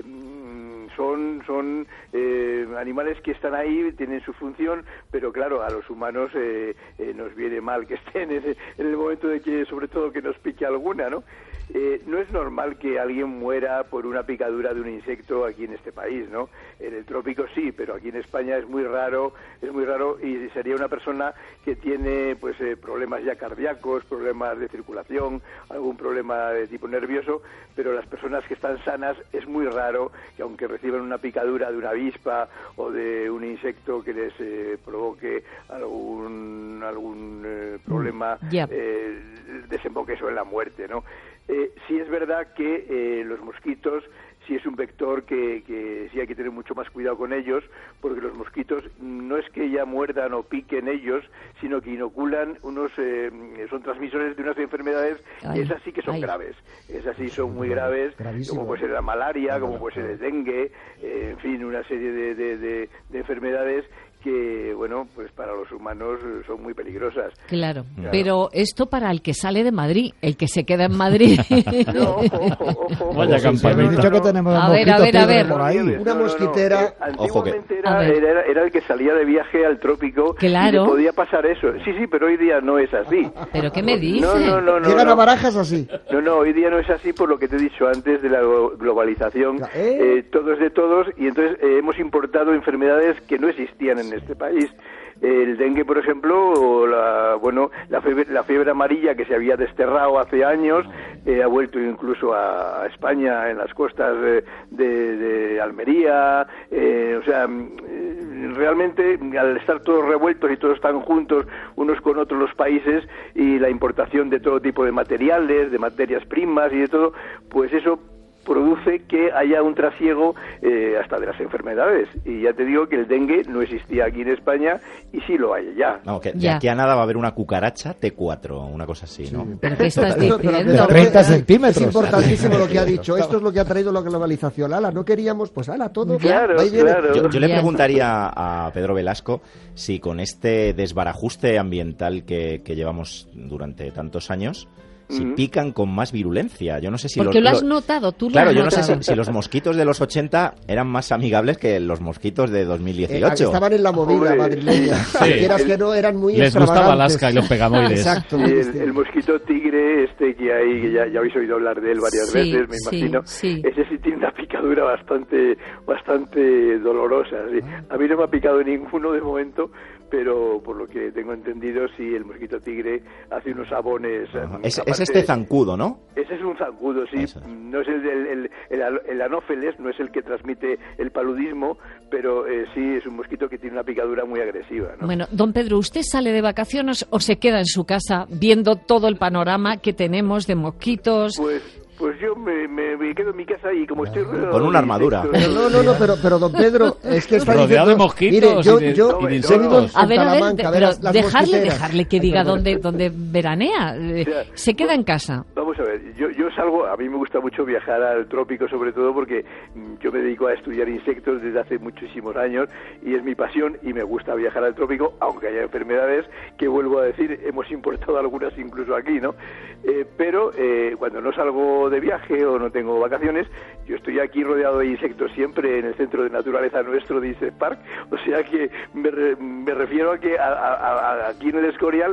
Son animales que están ahí, tienen su función, pero claro, a los humanos nos viene mal que estén en el momento de que, sobre todo, que nos pique alguna, ¿no? No es normal que alguien muera por una picadura de un insecto aquí en este país, ¿no? En el trópico sí, pero aquí en España es muy raro y sería una persona que tiene pues problemas ya cardíacos, problemas de circulación, algún problema de tipo nervioso, pero las personas que están sanas es muy raro que aunque reciban una picadura de una avispa o de un insecto que les provoque algún problema, desemboque eso en la muerte, ¿no? Sí es verdad que los mosquitos sí es un vector que sí hay que tener mucho más cuidado con ellos, porque los mosquitos no es que ya muerdan o piquen ellos, sino que inoculan son transmisores de unas enfermedades que esas sí que son graves, esas sí son muy graves, como puede ser la malaria, como puede ser el dengue, en fin, una serie de enfermedades que, bueno, pues para los humanos son muy peligrosas. Claro, pero esto para el que sale de Madrid, el que se queda en Madrid. Ojo. Vaya campaña. Dicho que tenemos a ver. Por ahí. Una mosquitera. Antiguamente era el que salía de viaje al trópico y le podía pasar eso. Sí, pero hoy día no es así. ¿Pero qué me dice? No. Llegan a Barajas así. No, hoy día no es así por lo que te he dicho antes de la globalización. Todo es de todos y entonces hemos importado enfermedades que no existían en en este país. El dengue, por ejemplo, o la fiebre amarilla que se había desterrado hace años, ha vuelto incluso a España en las costas de Almería. O sea, realmente al estar todos revueltos y todos están juntos unos con otros los países, y la importación de todo tipo de materiales, de materias primas y de todo, pues eso produce que haya un trasiego hasta de las enfermedades. Y ya te digo que el dengue no existía aquí en España y sí lo hay allá. No, que de aquí a nada va a haber una cucaracha T4, una cosa así, ¿no? ¿Pero qué estás diciendo? 30 centímetros. Es importantísimo lo que ha dicho. Esto es lo que ha traído la globalización. Ala, no queríamos, pues ala, todo. Claro. Yo le preguntaría a Pedro Velasco si con este desbarajuste ambiental que llevamos durante tantos años, si pican con más virulencia. Yo no sé si porque lo has notado, tú claro, lo has notado. notado. Yo no sé si los mosquitos de los 80 eran más amigables que los mosquitos de 2018. Estaban en la movida madrileña. Si quieras que no, eran muy les gustaba Alaska y los pegamoides. Exacto. Y el mosquito tigre que hay, que ya habéis oído hablar de él varias veces, me imagino. Ese sí tiene una picadura bastante dolorosa. ¿Sí? A mí no me ha picado ninguno de momento, pero por lo que tengo entendido, sí, el mosquito tigre hace unos abones. Es este zancudo, ¿no? Ese es un zancudo, sí. No es el anófeles, no es el que transmite el paludismo, pero sí es un mosquito que tiene una picadura muy agresiva, ¿no? Bueno, don Pedro, ¿usted sale de vacaciones o se queda en su casa viendo todo el panorama que tenemos de mosquitos? Pues yo me quedo en mi casa y como estoy rodeado con una armadura. No, pero don Pedro, es que está rodeado de mosquitos y de insectos. A ver, pero dejarle que diga dónde veranea. Se queda en casa. Vamos a ver, yo salgo, a mí me gusta mucho viajar al trópico, sobre todo porque yo me dedico a estudiar insectos desde hace muchísimos años y es mi pasión y me gusta viajar al trópico, aunque haya enfermedades que, vuelvo a decir, hemos importado algunas incluso aquí, ¿no? Pero cuando no salgo de viaje o no tengo vacaciones, yo estoy aquí rodeado de insectos siempre en el centro de naturaleza nuestro de Insect Park, o sea que me refiero a que aquí en el Escorial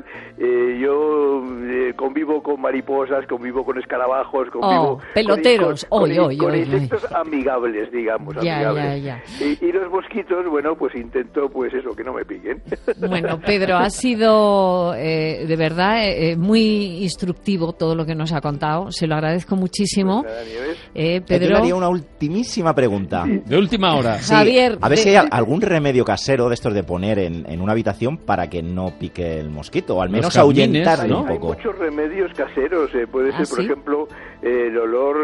yo convivo con mariposas, convivo con escarabajos, convivo peloteros, con insectos amigables, digamos, amigables. Ya. Y los mosquitos, bueno, pues intento, pues eso, que no me piquen. Bueno, Pedro, ha sido de verdad muy instructivo todo lo que nos ha contado, se lo agradezco muchísimo. Pedro, yo haría una ultimísima pregunta. De última hora. Sí, Javier, a ver si hay algún remedio casero de estos de poner en una habitación para que no pique el mosquito, o al menos ahuyentarlo un poco. Hay muchos remedios caseros, puede ser, por ejemplo, el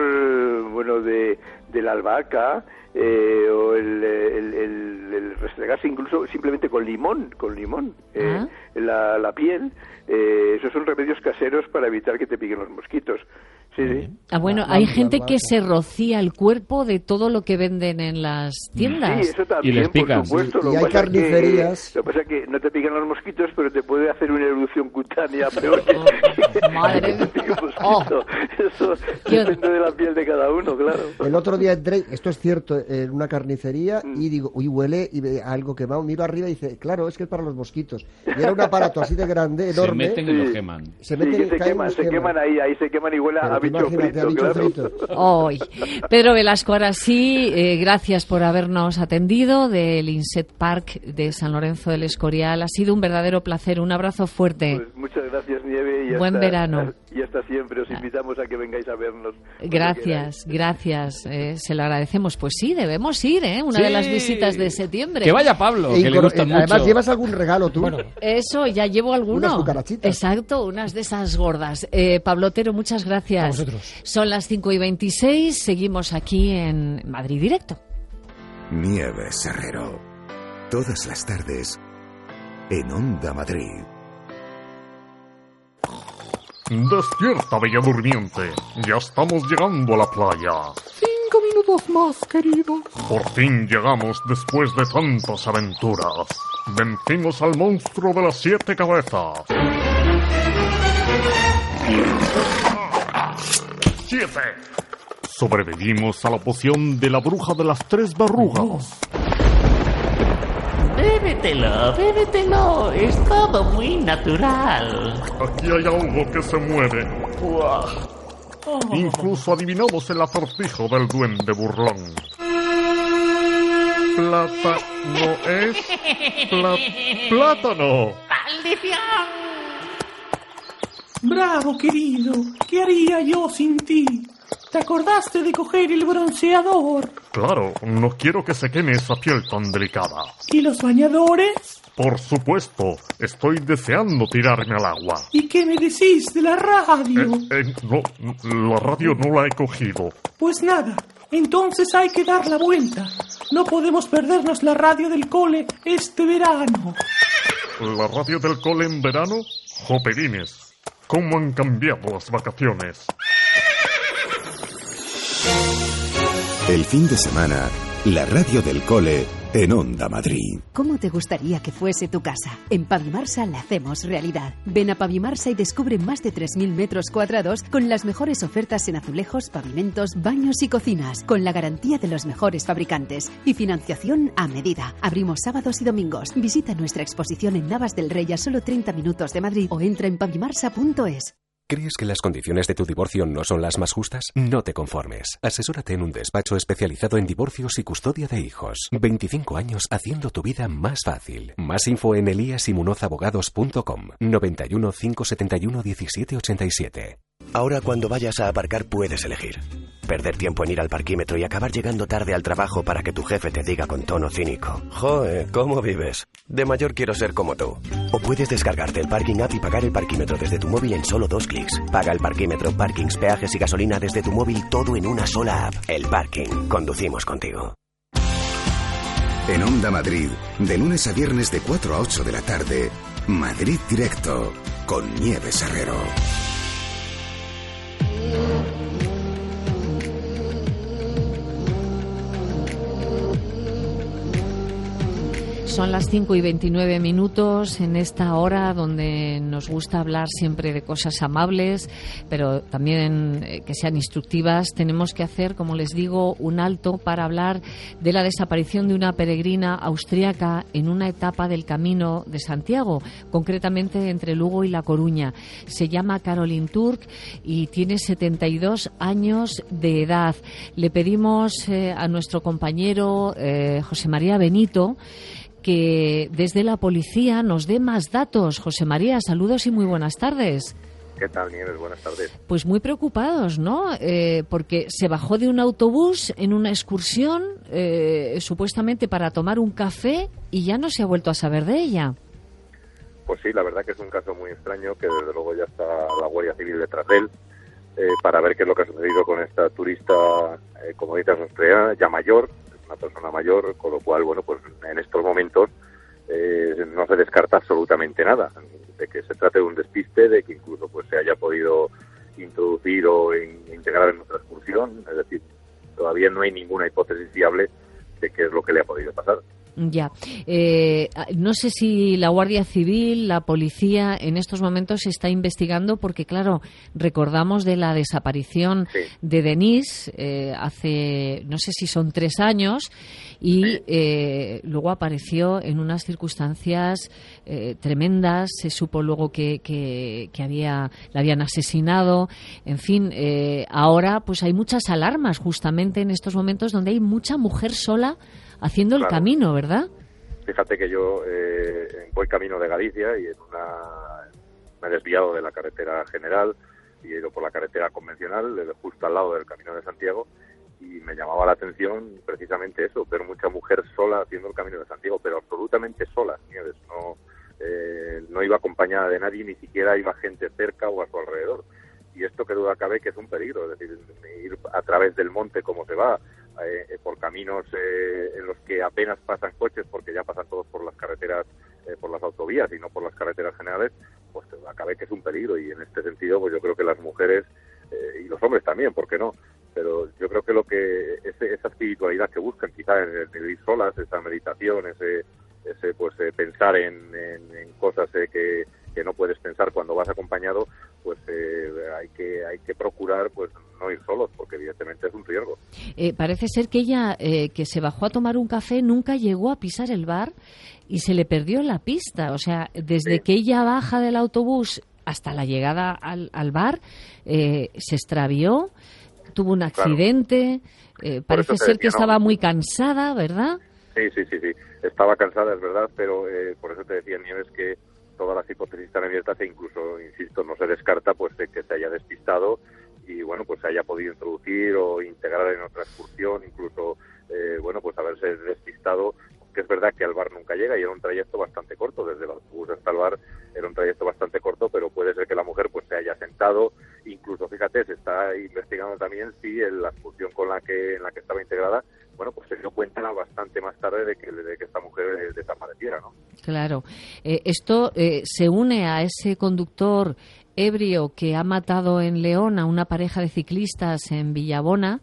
olor, de la albahaca, o el restregarse incluso simplemente con limón, la piel. Esos son remedios caseros para evitar que te piquen los mosquitos. Sí. Bueno, hay gente que se rocía el cuerpo de todo lo que venden en las tiendas. Sí, eso también, y les pican. por supuesto. Y hay carnicerías. Lo que pasa es que no te pican los mosquitos, pero te puede hacer una erupción cutánea peor. Madre mía. Eso depende de la piel de cada uno, claro. El otro día entré, esto es cierto, en una carnicería y digo, uy, huele y ve algo que va, miro arriba y dice, claro, es que es para los mosquitos. Y era un aparato así de grande, enorme. Se meten y lo queman. Se queman ahí se queman y huele a bicho frito, claro. Pedro Velasco, ahora sí, gracias por habernos atendido del Insect Park de San Lorenzo del Escorial. Ha sido un verdadero placer. Un abrazo fuerte. Pues muchas gracias, Nieve. Y buen verano. Y hasta siempre. Os invitamos a que vengáis a vernos. Gracias. Se lo agradecemos. Pues sí, debemos ir, una de las visitas de septiembre. Que vaya Pablo, que le gusta mucho. Además, ¿llevas algún regalo tú? Bueno, eso, ya llevo alguno. Unas cucarachitas. Exacto, unas de esas gordas. Pablo Otero, muchas gracias. A vosotros. Son las 5:26, seguimos aquí en Madrid Directo. Nieves Herrero, todas las tardes en Onda Madrid. Despierta, bella durmiente. Ya estamos llegando a la playa. 5 minutos más, querido. Por fin llegamos después de tantas aventuras. Vencimos al monstruo de las 7 cabezas. 7. Sobrevivimos a la poción de la bruja de las 3 verrugas. Bébetelo, es todo muy natural. Aquí hay algo que se mueve. Incluso adivinamos el acertijo del duende burlón. Plátano es... ¡Plátano! ¡Maldición! Bravo, querido. ¿Qué haría yo sin ti? ¿Te acordaste de coger el bronceador? Claro, no quiero que se queme esa piel tan delicada. ¿Y los bañadores? Por supuesto, estoy deseando tirarme al agua. ¿Y qué me decís de la radio? No, la radio no la he cogido. Pues nada, entonces hay que dar la vuelta. No podemos perdernos la radio del cole este verano. ¿La radio del cole en verano? Joperines, ¿cómo han cambiado las vacaciones? El fin de semana, la radio del cole en Onda Madrid. ¿Cómo te gustaría que fuese tu casa? En Pavimarsa la hacemos realidad. Ven a Pavimarsa y descubre más de 3.000 metros cuadrados con las mejores ofertas en azulejos, pavimentos, baños y cocinas, con la garantía de los mejores fabricantes y financiación a medida. Abrimos sábados y domingos. Visita nuestra exposición en Navas del Rey a solo 30 minutos de Madrid o entra en pavimarsa.es. ¿Crees que las condiciones de tu divorcio no son las más justas? No te conformes. Asesórate en un despacho especializado en divorcios y custodia de hijos. 25 años haciendo tu vida más fácil. Más info en eliasimunozabogados.com. 91 571 1787. Ahora cuando vayas a aparcar puedes elegir. Perder tiempo en ir al parquímetro y acabar llegando tarde al trabajo para que tu jefe te diga con tono cínico: «Joe, ¿cómo vives? De mayor quiero ser como tú». O puedes descargarte el Parking App y pagar el parquímetro desde tu móvil en solo 2 clics. Paga el parquímetro, parkings, peajes y gasolina desde tu móvil, todo en una sola app. El Parking. Conducimos contigo. En Onda Madrid, de lunes a viernes de 4 a 8 de la tarde, Madrid Directo, con Nieves Herrero. Son las 5:29 en esta hora donde nos gusta hablar siempre de cosas amables, pero también que sean instructivas. Tenemos que hacer, como les digo, un alto para hablar de la desaparición de una peregrina austríaca en una etapa del Camino de Santiago, concretamente entre Lugo y La Coruña. Se llama Caroline Turk y tiene 72 años de edad. Le pedimos a nuestro compañero José María Benito que desde la policía nos dé más datos. José María, saludos y muy buenas tardes. ¿Qué tal, Nieves? Buenas tardes. Pues muy preocupados, ¿no? Porque se bajó de un autobús en una excursión, supuestamente para tomar un café, y ya no se ha vuelto a saber de ella. Pues sí, la verdad que es un caso muy extraño, que desde luego ya está la Guardia Civil detrás de él, para ver qué es lo que ha sucedido con esta turista, como dices, austriaca, ya mayor, una persona mayor, con lo cual, bueno, pues en estos momentos no se descarta absolutamente nada, de que se trate de un despiste, de que incluso pues se haya podido introducir o integrar en nuestra excursión, es decir, todavía no hay ninguna hipótesis viable de qué es lo que le ha podido pasar. Ya. No sé si la Guardia Civil, la policía, en estos momentos está investigando, porque, claro, recordamos de la desaparición de Denise hace, no sé si son 3 años, y luego apareció en unas circunstancias tremendas. Se supo luego que la habían asesinado. En fin, ahora pues hay muchas alarmas justamente en estos momentos donde hay mucha mujer sola haciendo el camino, ¿verdad? Fíjate que yo voy camino de Galicia y me he desviado de la carretera general y he ido por la carretera convencional, justo al lado del Camino de Santiago, y me llamaba la atención precisamente eso, ver mucha mujer sola haciendo el Camino de Santiago, pero absolutamente sola, Nieves, no iba acompañada de nadie, ni siquiera iba gente cerca o a su alrededor. Y esto, que duda cabe, que es un peligro, es decir, ir a través del monte como se va, por caminos en los que apenas pasan coches, porque ya pasan todos por las carreteras, por las autovías y no por las carreteras generales, pues que duda cabe que es un peligro. Y en este sentido, pues yo creo que las mujeres y los hombres también, ¿por qué no? Pero yo creo que esa espiritualidad que buscan, quizá en el ir solas, esa meditación, ese pues pensar en cosas que no puedes pensar cuando vas acompañado, pues hay que procurar pues no ir solos, porque evidentemente es un riesgo. Parece ser que ella, que se bajó a tomar un café, nunca llegó a pisar el bar y se le perdió la pista. O sea, desde que ella baja del autobús hasta la llegada al bar, se extravió, tuvo un accidente, parece ser que estaba muy cansada, ¿verdad? Sí. Estaba cansada, es verdad, pero por eso te decía, Nieves, que todas las hipótesis están abiertas e incluso, insisto, no se descarta pues de que se haya despistado y, bueno, pues se haya podido introducir o integrar en otra excursión, incluso, pues haberse despistado, que es verdad que al bar nunca llega y era un trayecto bastante corto, desde el autobús hasta el bar era un trayecto bastante corto, pero puede ser que la mujer pues se haya sentado, incluso, fíjate, se está investigando también si en la excursión en la que estaba integrada, bueno, pues se dio cuenta bastante más tarde de que esta mujer desapareciera, ¿no? Claro. Esto se une a ese conductor ebrio que ha matado en León a una pareja de ciclistas en Villabona,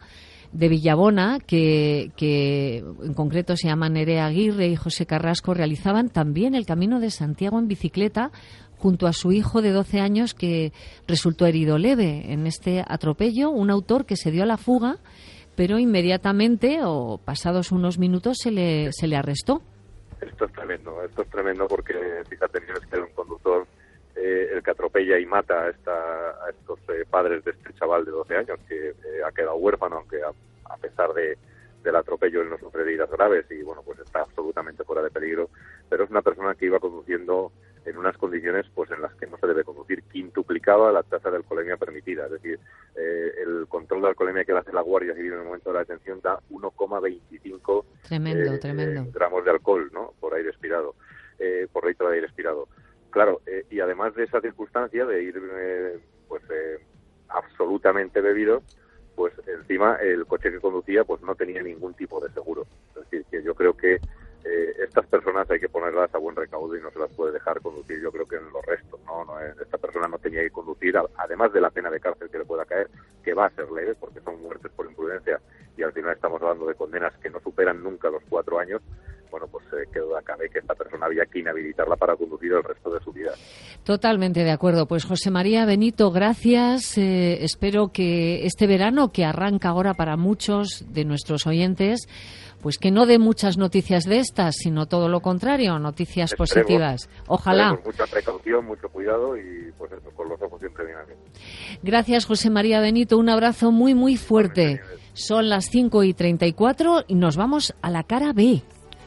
que en concreto se llaman Nerea Aguirre y José Carrasco, realizaban también el Camino de Santiago en bicicleta junto a su hijo de 12 años que resultó herido leve en este atropello, un autor que se dio a la fuga, pero inmediatamente o pasados unos minutos se le arrestó. Esto es tremendo porque, fíjate, tienes que ser un conductor el que atropella y mata a estos padres de este chaval de 12 años que ha quedado huérfano, aunque a pesar del atropello él no sufre de heridas graves y, bueno, pues está absolutamente fuera de peligro, pero es una persona que iba conduciendo en unas condiciones pues en las que no se debe conducir, quintuplicaba la tasa de alcoholemia permitida, es decir, el control de alcoholemia que le hace la Guardia Civil en el momento de la detención da 1,25 tremendo. gramos de alcohol, ¿no?, por aire expirado, por litro de aire expirado. Claro, y además de esa circunstancia de ir absolutamente bebido, pues encima el coche que conducía pues no tenía ningún tipo de seguro. Es decir, que yo creo que estas personas hay que ponerlas a buen recaudo y no se las puede dejar conducir, yo creo que en los restos, ¿no? Esta persona no tenía que conducir, además de la pena de cárcel que le pueda caer, que va a ser leve porque son muertes por imprudencia y al final estamos hablando de condenas que no superan nunca los 4 años. Bueno, pues qué duda cabe que esta persona había que inhabilitarla para conducir el resto de su vida. Totalmente de acuerdo. Pues José María Benito, gracias. Espero que este verano, que arranca ahora para muchos de nuestros oyentes, pues que no dé muchas noticias de estas, sino todo lo contrario, noticias positivas. Ojalá. Mucha precaución, mucho cuidado y pues eso, con los ojos siempre bien abiertos. Gracias, José María Benito. Un abrazo muy, muy fuerte. Son las 5:34 y nos vamos a la cara B.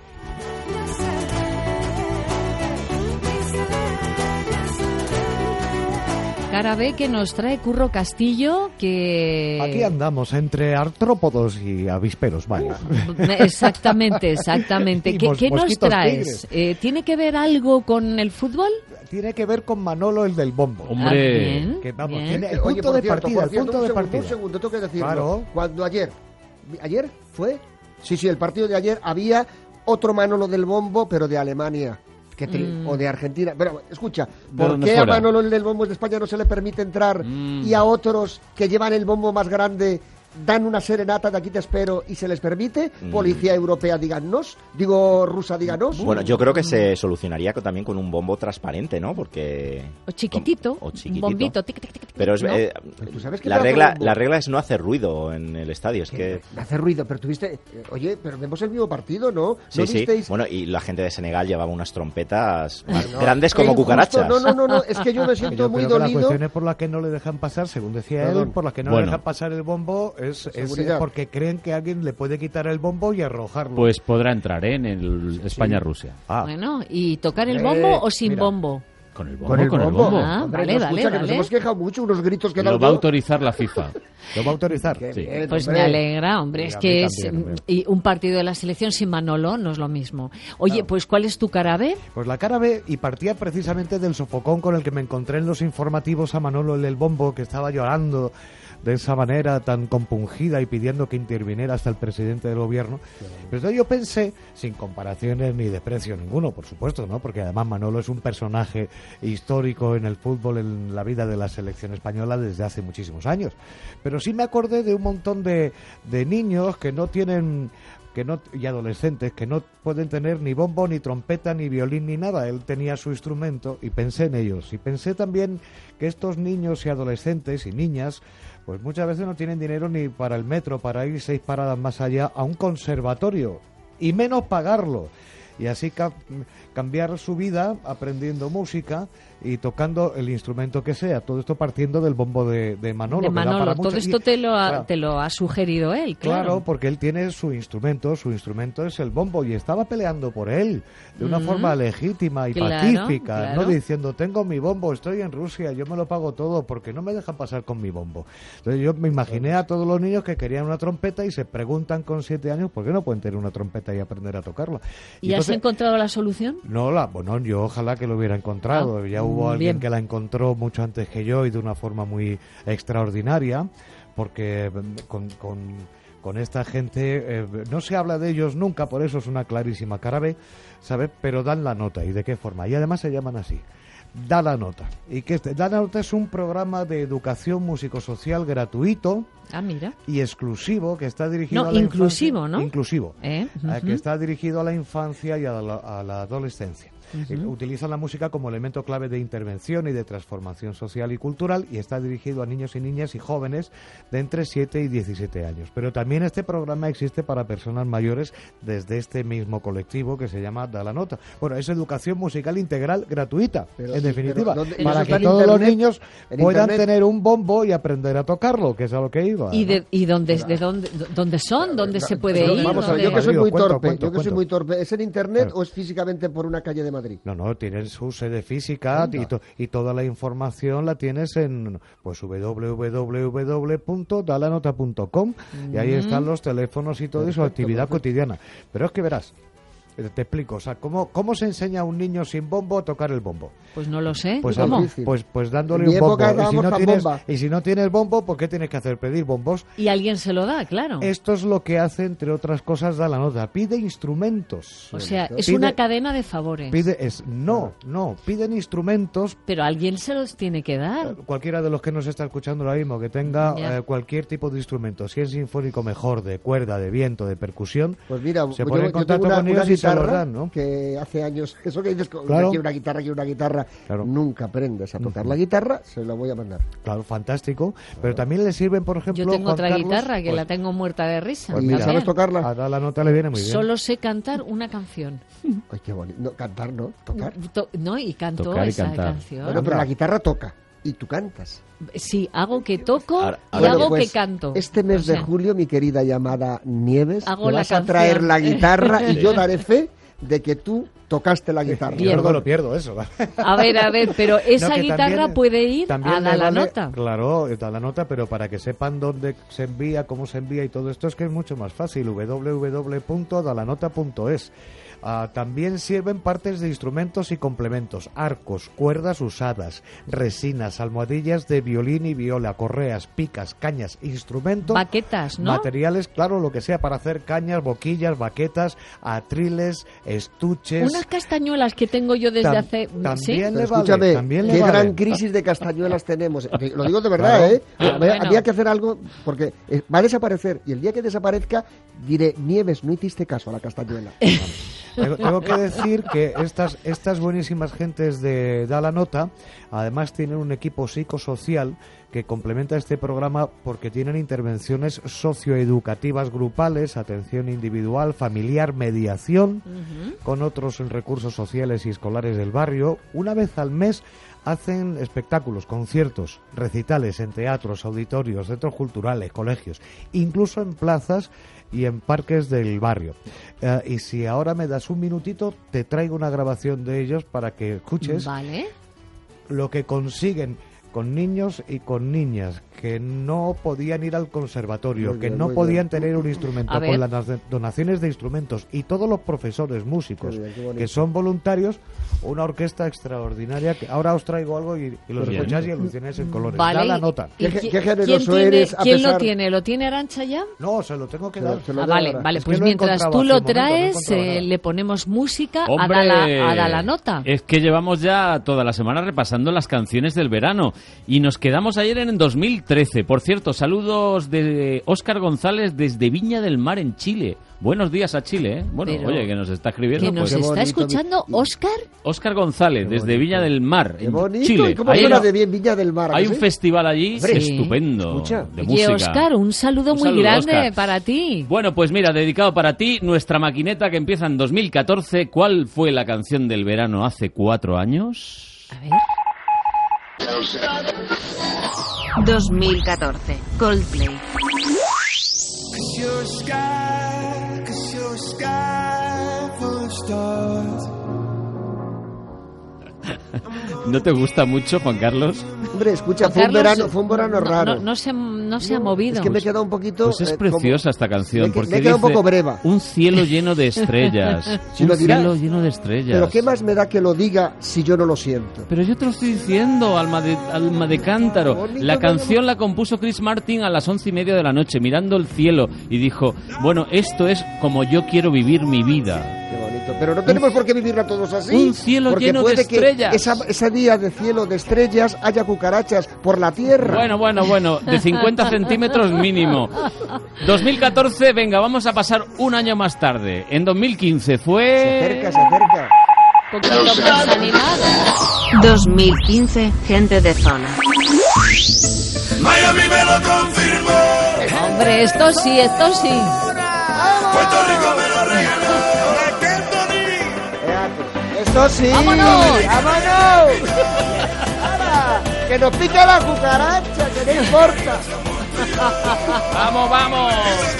Cara B que nos trae Curro Castillo, que... Aquí andamos, entre artrópodos y avisperos, vaya. Exactamente. ¿Qué nos traes? ¿Tiene que ver algo con el fútbol? Tiene que ver con Manolo, el del bombo. Hombre. Bien, que, vamos, bien. Tiene el punto de partida, Un segundo, tengo que decirlo. Claro. Cuando ayer fue, sí, el partido de ayer había otro Manolo del bombo, pero de Alemania. O de Argentina. Pero escucha, ¿por qué a Manolo el del bombo de España no se le permite entrar y a otros que llevan el bombo más grande dan una serenata de aquí te espero y se les permite? Policía europea, rusa, díganos. Bueno, yo creo que se solucionaría también con un bombo transparente, ¿no? Porque... O chiquitito, un bombito. Tic, tic, tic, pero es, ¿no? ¿tú sabes que la regla es no hacer ruido en el estadio. Es que hacer ruido, pero tuviste... Oye, pero vemos el mismo partido, ¿no? Sí, ¿No visteis? Bueno, y la gente de Senegal llevaba unas trompetas grandes como cucarachas. No, es que yo me siento muy dolido. La cuestión es por la que no le dejan pasar, según decía él, por la que no le dejan pasar el bombo es porque creen que alguien le puede quitar el bombo y arrojarlo. Pues podrá entrar en el España-Rusia. Bueno, ¿y tocar el bombo o sin bombo? Con el bombo. Ah, vale. Que nos hemos quejado mucho, unos gritos que lo va a autorizar la FIFA. ¿Lo va a autorizar? Sí. Pues me alegra, hombre. Es que y un partido de la selección sin Manolo no es lo mismo. Oye, pues ¿cuál es tu cara B? Pues la cara B, y partía precisamente del sofocón con el que me encontré en los informativos a Manolo el del bombo, que estaba llorando de esa manera tan compungida y pidiendo que interviniera hasta el presidente del gobierno. Pero entonces yo pensé, sin comparaciones ni desprecio ninguno, por supuesto, ¿no? Porque además Manolo es un personaje histórico en el fútbol, en la vida de la selección española desde hace muchísimos años. Pero sí me acordé de un montón de niños que no tienen... y adolescentes que no pueden tener ni bombo, ni trompeta, ni violín, ni nada. Él tenía su instrumento y pensé en ellos. Y pensé también que estos niños y adolescentes y niñas pues muchas veces no tienen dinero ni para el metro, para ir 6 paradas más allá a un conservatorio, y menos pagarlo. y así cambiar su vida aprendiendo música y tocando el instrumento que sea. Todo esto partiendo del bombo de Manolo. De Manolo, todo esto te lo ha sugerido él, claro. Claro, porque él tiene su instrumento es el bombo y estaba peleando por él de una forma legítima y pacífica, no diciendo, tengo mi bombo, estoy en Rusia, yo me lo pago todo porque no me dejan pasar con mi bombo. Entonces yo me imaginé a todos los niños que querían una trompeta y se preguntan con 7 años por qué no pueden tener una trompeta y aprender a tocarla. ¿Y entonces, has encontrado la solución? No, bueno, yo ojalá que lo hubiera encontrado. Ya hubo alguien que la encontró mucho antes que yo y de una forma muy extraordinaria, porque con esta gente no se habla de ellos nunca, por eso es una clarísima cara B, ¿sabes? Pero dan la nota. ¿Y de qué forma? Y además se llaman así. Da la nota. Y que Da la nota es un programa de educación músico-social gratuito. Mira. Y exclusivo, que está dirigido a la inclusivo, infancia. ¿no? Inclusivo. Que está dirigido a la infancia y a la adolescencia. Utilizan la música como elemento clave de intervención y de transformación social y cultural, y está dirigido a niños y niñas y jóvenes de entre 7 y 17 años. Pero también este programa existe para personas mayores desde este mismo colectivo que se llama Da la Nota. Bueno, es educación musical integral gratuita, en definitiva, para que todos los niños puedan tener un bombo y aprender a tocarlo, que es a lo que iba. ¿Y dónde son? ¿Dónde se puede ir? Vamos a ver, yo que soy muy torpe. ¿Es en internet o es físicamente por una calle de Madrid? No, tienes su sede física y toda la información la tienes en www.dalanota.com y ahí están los teléfonos y todo eso, actividad cotidiana. Pero es que verás, te explico, o sea, ¿cómo se enseña a un niño sin bombo a tocar el bombo? Pues no lo sé. Pues, ¿cómo? Pues dándole un bombo. Y si no tienes bombo, ¿por qué tienes que hacer pedir bombos? Y alguien se lo da, claro. Esto es lo que hace, entre otras cosas, Da la Nota. Pide instrumentos. O sea, es una cadena de favores. Piden instrumentos. Pero alguien se los tiene que dar. Cualquiera de los que nos está escuchando ahora mismo, que tenga cualquier tipo de instrumento, si es sinfónico mejor, de cuerda, de viento, de percusión, pues mira, se pone en contacto con ellos y se los dan, ¿no? Que hace años, eso que dices, aquí una guitarra, nunca aprendes a tocar la guitarra, se la voy a mandar. Claro, fantástico. Pero también le sirven, por ejemplo, yo tengo Juan otra Carlos, guitarra que la tengo muerta de risa. Pues mira, ¿sabes tocarla? A Da la Nota le viene muy bien. Solo sé cantar una canción. Ay, qué bonito. No, cantar, ¿no? Tocar. Y canto tocar esa cantar. canción. Bueno, pero la guitarra toca. Y tú cantas. Sí, hago que toco y hago que canto. Este mes de julio, mi querida llamada Nieves, me vas a traer la guitarra y yo daré fe de que tú tocaste la guitarra. Yo no lo pierdo eso. A ver, pero esa guitarra puede ir a Da la Nota. Claro, Da la Nota, pero para que sepan dónde se envía, cómo se envía y todo esto, es que es mucho más fácil, www.dalanota.es. También sirven partes de instrumentos y complementos, arcos, cuerdas usadas, resinas, almohadillas de violín y viola, correas, picas, cañas, instrumentos, baquetas, ¿no? Materiales, claro, lo que sea para hacer cañas, boquillas, baquetas, atriles, estuches. Unas castañuelas que tengo yo desde hace... También le escúchame, vale, qué gran crisis de castañuelas tenemos. Lo digo de verdad, Había que hacer algo porque va a desaparecer y el día que desaparezca diré, Nieves, no hiciste caso a la castañuela. Tengo que decir que estas buenísimas gentes de Da la Nota además tienen un equipo psicosocial que complementa este programa porque tienen intervenciones socioeducativas grupales, atención individual, familiar, mediación con otros recursos sociales y escolares del barrio. Una vez al mes hacen espectáculos, conciertos, recitales en teatros, auditorios, centros culturales, colegios, incluso en plazas y en parques del barrio. Y si ahora me das un minutito, te traigo una grabación de ellos para que escuches lo que consiguen con niños y con niñas que no podían ir al conservatorio, que no podían tener un instrumento, con las donaciones de instrumentos y todos los profesores músicos que son voluntarios, una orquesta extraordinaria que ahora os traigo algo y los escucháis y alucináis en colores. Vale. Da la nota. Qué generoso eres. ¿Quién lo tiene? ¿Lo tiene Arantxa ya? No, se lo tengo que dar. Vale, pues mientras tú lo traes, le ponemos música a Da la Nota. Es que llevamos ya toda la semana repasando las canciones del verano y nos quedamos ayer en 2013. Por cierto, saludos de Óscar González desde Viña del Mar en Chile. Buenos días a Chile, ¿eh? Bueno, Pero, oye, que nos está escribiendo. ¿Que nos pues, está escuchando Óscar? Óscar González, desde Viña del Mar, Qué en bonito. Chile. ¿Y cómo suena de bien Viña del Mar? Hay un festival allí Sí. estupendo de Oye, música. Óscar, un saludo muy grande Óscar. para ti. Bueno, pues mira, dedicado para ti, nuestra maquineta que empieza en 2014. ¿Cuál fue la canción del verano hace 4 años? A ver. 2014. Coldplay. ¿No te gusta mucho, Juan Carlos? Hombre, escucha, Juan Carlos, fue un verano raro. No se ha movido. Es que me he quedado un poquito... Pues es preciosa esta canción, porque me he quedado un dice, poco breva. un cielo lleno de estrellas. Si un lo dirás. cielo lleno de estrellas. Pero ¿qué más me da que lo diga si yo no lo siento? Pero yo te lo estoy diciendo, alma de cántaro. Bonito, La canción la compuso Chris Martin a las 11:30 de la noche, mirando el cielo, y dijo, bueno, esto es como yo quiero vivir mi vida. Qué bonito. Pero no tenemos por qué vivirla todos así. Un cielo porque lleno de puede estrellas. Que ese día de cielo de estrellas haya cucarachas por la tierra. Bueno, de 50 centímetros mínimo. 2014, venga, vamos a pasar un año más tarde. En 2015 fue... Se acerca. Un poquito más animado. 2015. Gente de zona. Miami me lo confirmó. Hombre, esto sí. Puerto Rico me lo regaló. Esto sí. ¡Vámonos! ¡Ahora! ¡Que nos pica la cucaracha! ¡Que no importa! ¡Vamos!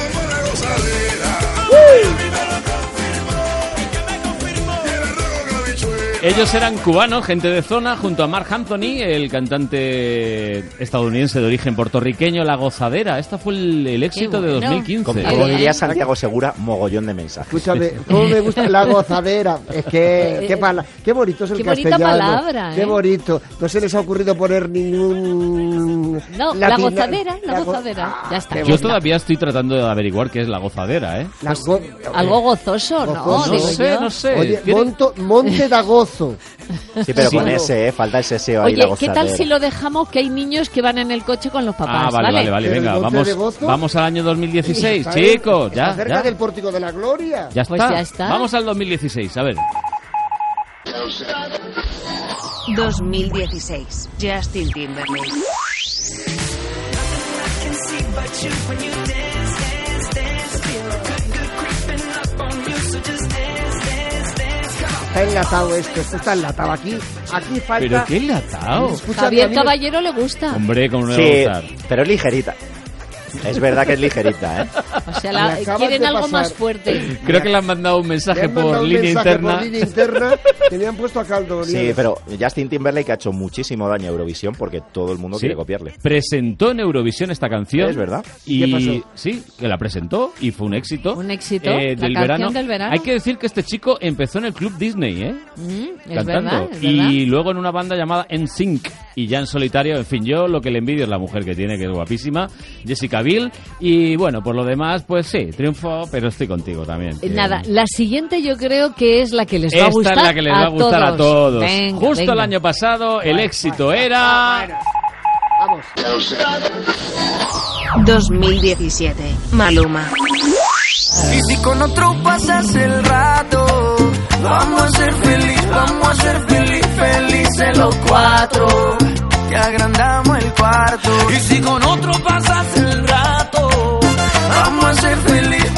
Ellos eran cubanos, gente de zona, junto a Marc Anthony, el cantante estadounidense de origen puertorriqueño, La Gozadera. Este fue el éxito de 2015. Como diría Santiago Segura, mogollón de mensajes. Escúchame, ¿cómo me gusta La Gozadera? Es que, qué bonito es el qué castellano. bonita palabra, Qué bonito. No se les ha ocurrido poner ningún... No, La Gozadera. Ya está. Yo todavía estoy tratando de averiguar qué es La Gozadera, ¿eh? Algo gozoso, ¿no? No sé. Oye, Monte da Gozo. Sí, pero con ese, falta ese SEO ahí. Oye, La ¿qué tal si lo dejamos que hay niños que van en el coche con los papás? Vale, venga, vamos al año 2016, chicos, ya. Cerca del Pórtico de la Gloria. Ya está. Vamos al 2016, a ver. 2016. Justin Timberlake. Está enlatado esto está enlatado. Aquí falta... ¿Pero qué enlatado? Javier Caballero le gusta. Hombre, como no le va a gustar. Pero es ligerita. Es verdad que es ligerita, ¿eh? O sea, quieren algo más fuerte. Creo que le han mandado un mensaje por línea interna. Que le han puesto a caldo. Sí, pero Justin Timberlake ha hecho muchísimo daño a Eurovisión porque todo el mundo quiere copiarle. Presentó en Eurovisión esta canción. Es verdad. Y ¿qué pasó? Sí, que la presentó y fue un éxito. Un éxito. Del verano. Hay que decir que este chico empezó en el Club Disney, ¿eh? Cantando. Y luego en una banda llamada NSYNC. Y ya en solitario, en fin, yo lo que le envidio es la mujer que tiene, que es guapísima, Jessica Biel. Y bueno, por lo demás, pues sí, triunfo, pero estoy contigo también. Nada, la siguiente yo creo que es la que les va a gustar. Esta es la que les va a gustar a todos. Venga, Justo el año pasado, el éxito era... Vamos. 2017. Maluma. Y si con otro pasas el rato, vamos a ser felices los cuatro. Te agrandamos el cuarto. Y si con otro pasas el rato, vamos a ser felices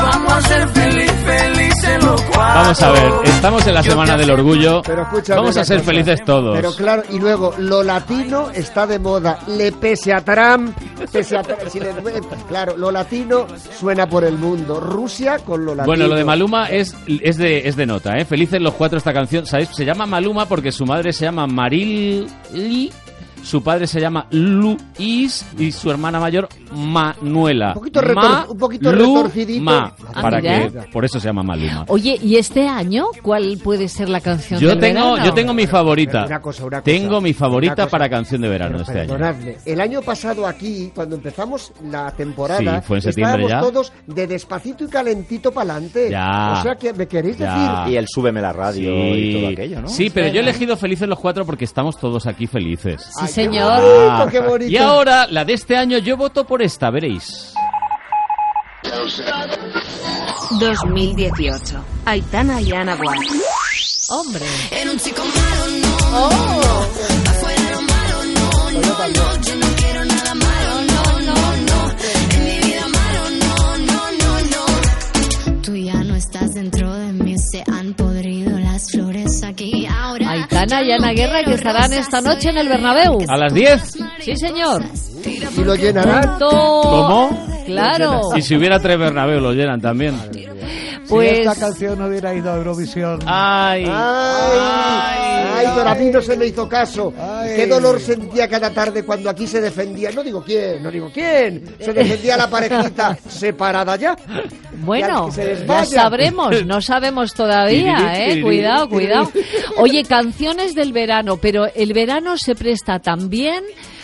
los cuatro. Vamos a ver, estamos en la Semana del Orgullo. Pero escúchame, vamos a ser felices todos. Pero claro, y luego, lo latino está de moda. Pese a Trump, claro, lo latino suena por el mundo. Rusia con lo latino. Bueno, lo de Maluma es de nota, ¿eh? Felices los cuatro esta canción. ¿Sabéis? Se llama Maluma porque su madre se llama Marily, su padre se llama Luis y su hermana mayor Manuela. Un poquito retorcidito. Por eso se llama Maluma. Oye, ¿y este año cuál puede ser la canción del verano? Yo tengo mi favorita. Una cosa. Tengo mi favorita para canción de verano este año. Perdonadme, el año pasado aquí, cuando empezamos la temporada, sí, fue en septiembre estábamos ya. todos de despacito y calentito para adelante. Ya. O sea, que me queréis decir... Y el súbeme la radio y todo aquello, ¿no? Sí, pero yo he elegido Felices los cuatro porque estamos todos aquí felices. Sí, señor. Qué bonito. Y ahora, la de este año, yo voto por esta, veréis. 2018. Aitana y Ana Guard. ¡Hombre! En un chico malo, no. Afuera lo malo, no. Yo no quiero nada malo, no. En mi vida malo, no. Tú ya no estás dentro de mí, se han podrido las flores aquí ahora. Aitana y Ana Guerra, que estarán esta noche en el Bernabéu. ¿A las 10? Sí, señor. ¿Y lo llenarán? ¿Cómo? Claro. Y si hubiera 3 Bernabéu, lo llenan también. Pues... Si esta canción no hubiera ido a Eurovisión... ¡Ay! Pero a mí no se me hizo caso. Qué dolor sentía cada tarde cuando aquí se defendía. No digo quién. Se defendía la parejita separada ya. Bueno, ya sabremos, no sabemos todavía, Cuidado. Oye, canciones del verano, pero el verano se presta también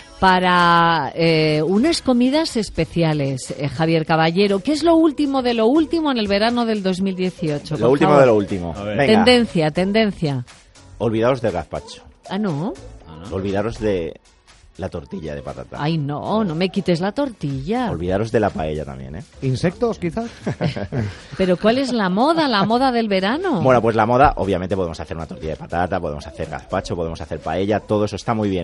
para unas comidas especiales, Javier Caballero. ¿Qué es lo último de lo último en el verano del 2018? Lo último de lo último. Venga. Tendencia. Olvidaros del gazpacho. Ah, ¿no? Olvidaros de la tortilla de patata. Ay, no me quites la tortilla. Olvidaros de la paella también, ¿eh? ¿Insectos, quizás? Pero ¿cuál es la moda del verano? Bueno, pues la moda, obviamente podemos hacer una tortilla de patata, podemos hacer gazpacho, podemos hacer paella, todo eso está muy bien.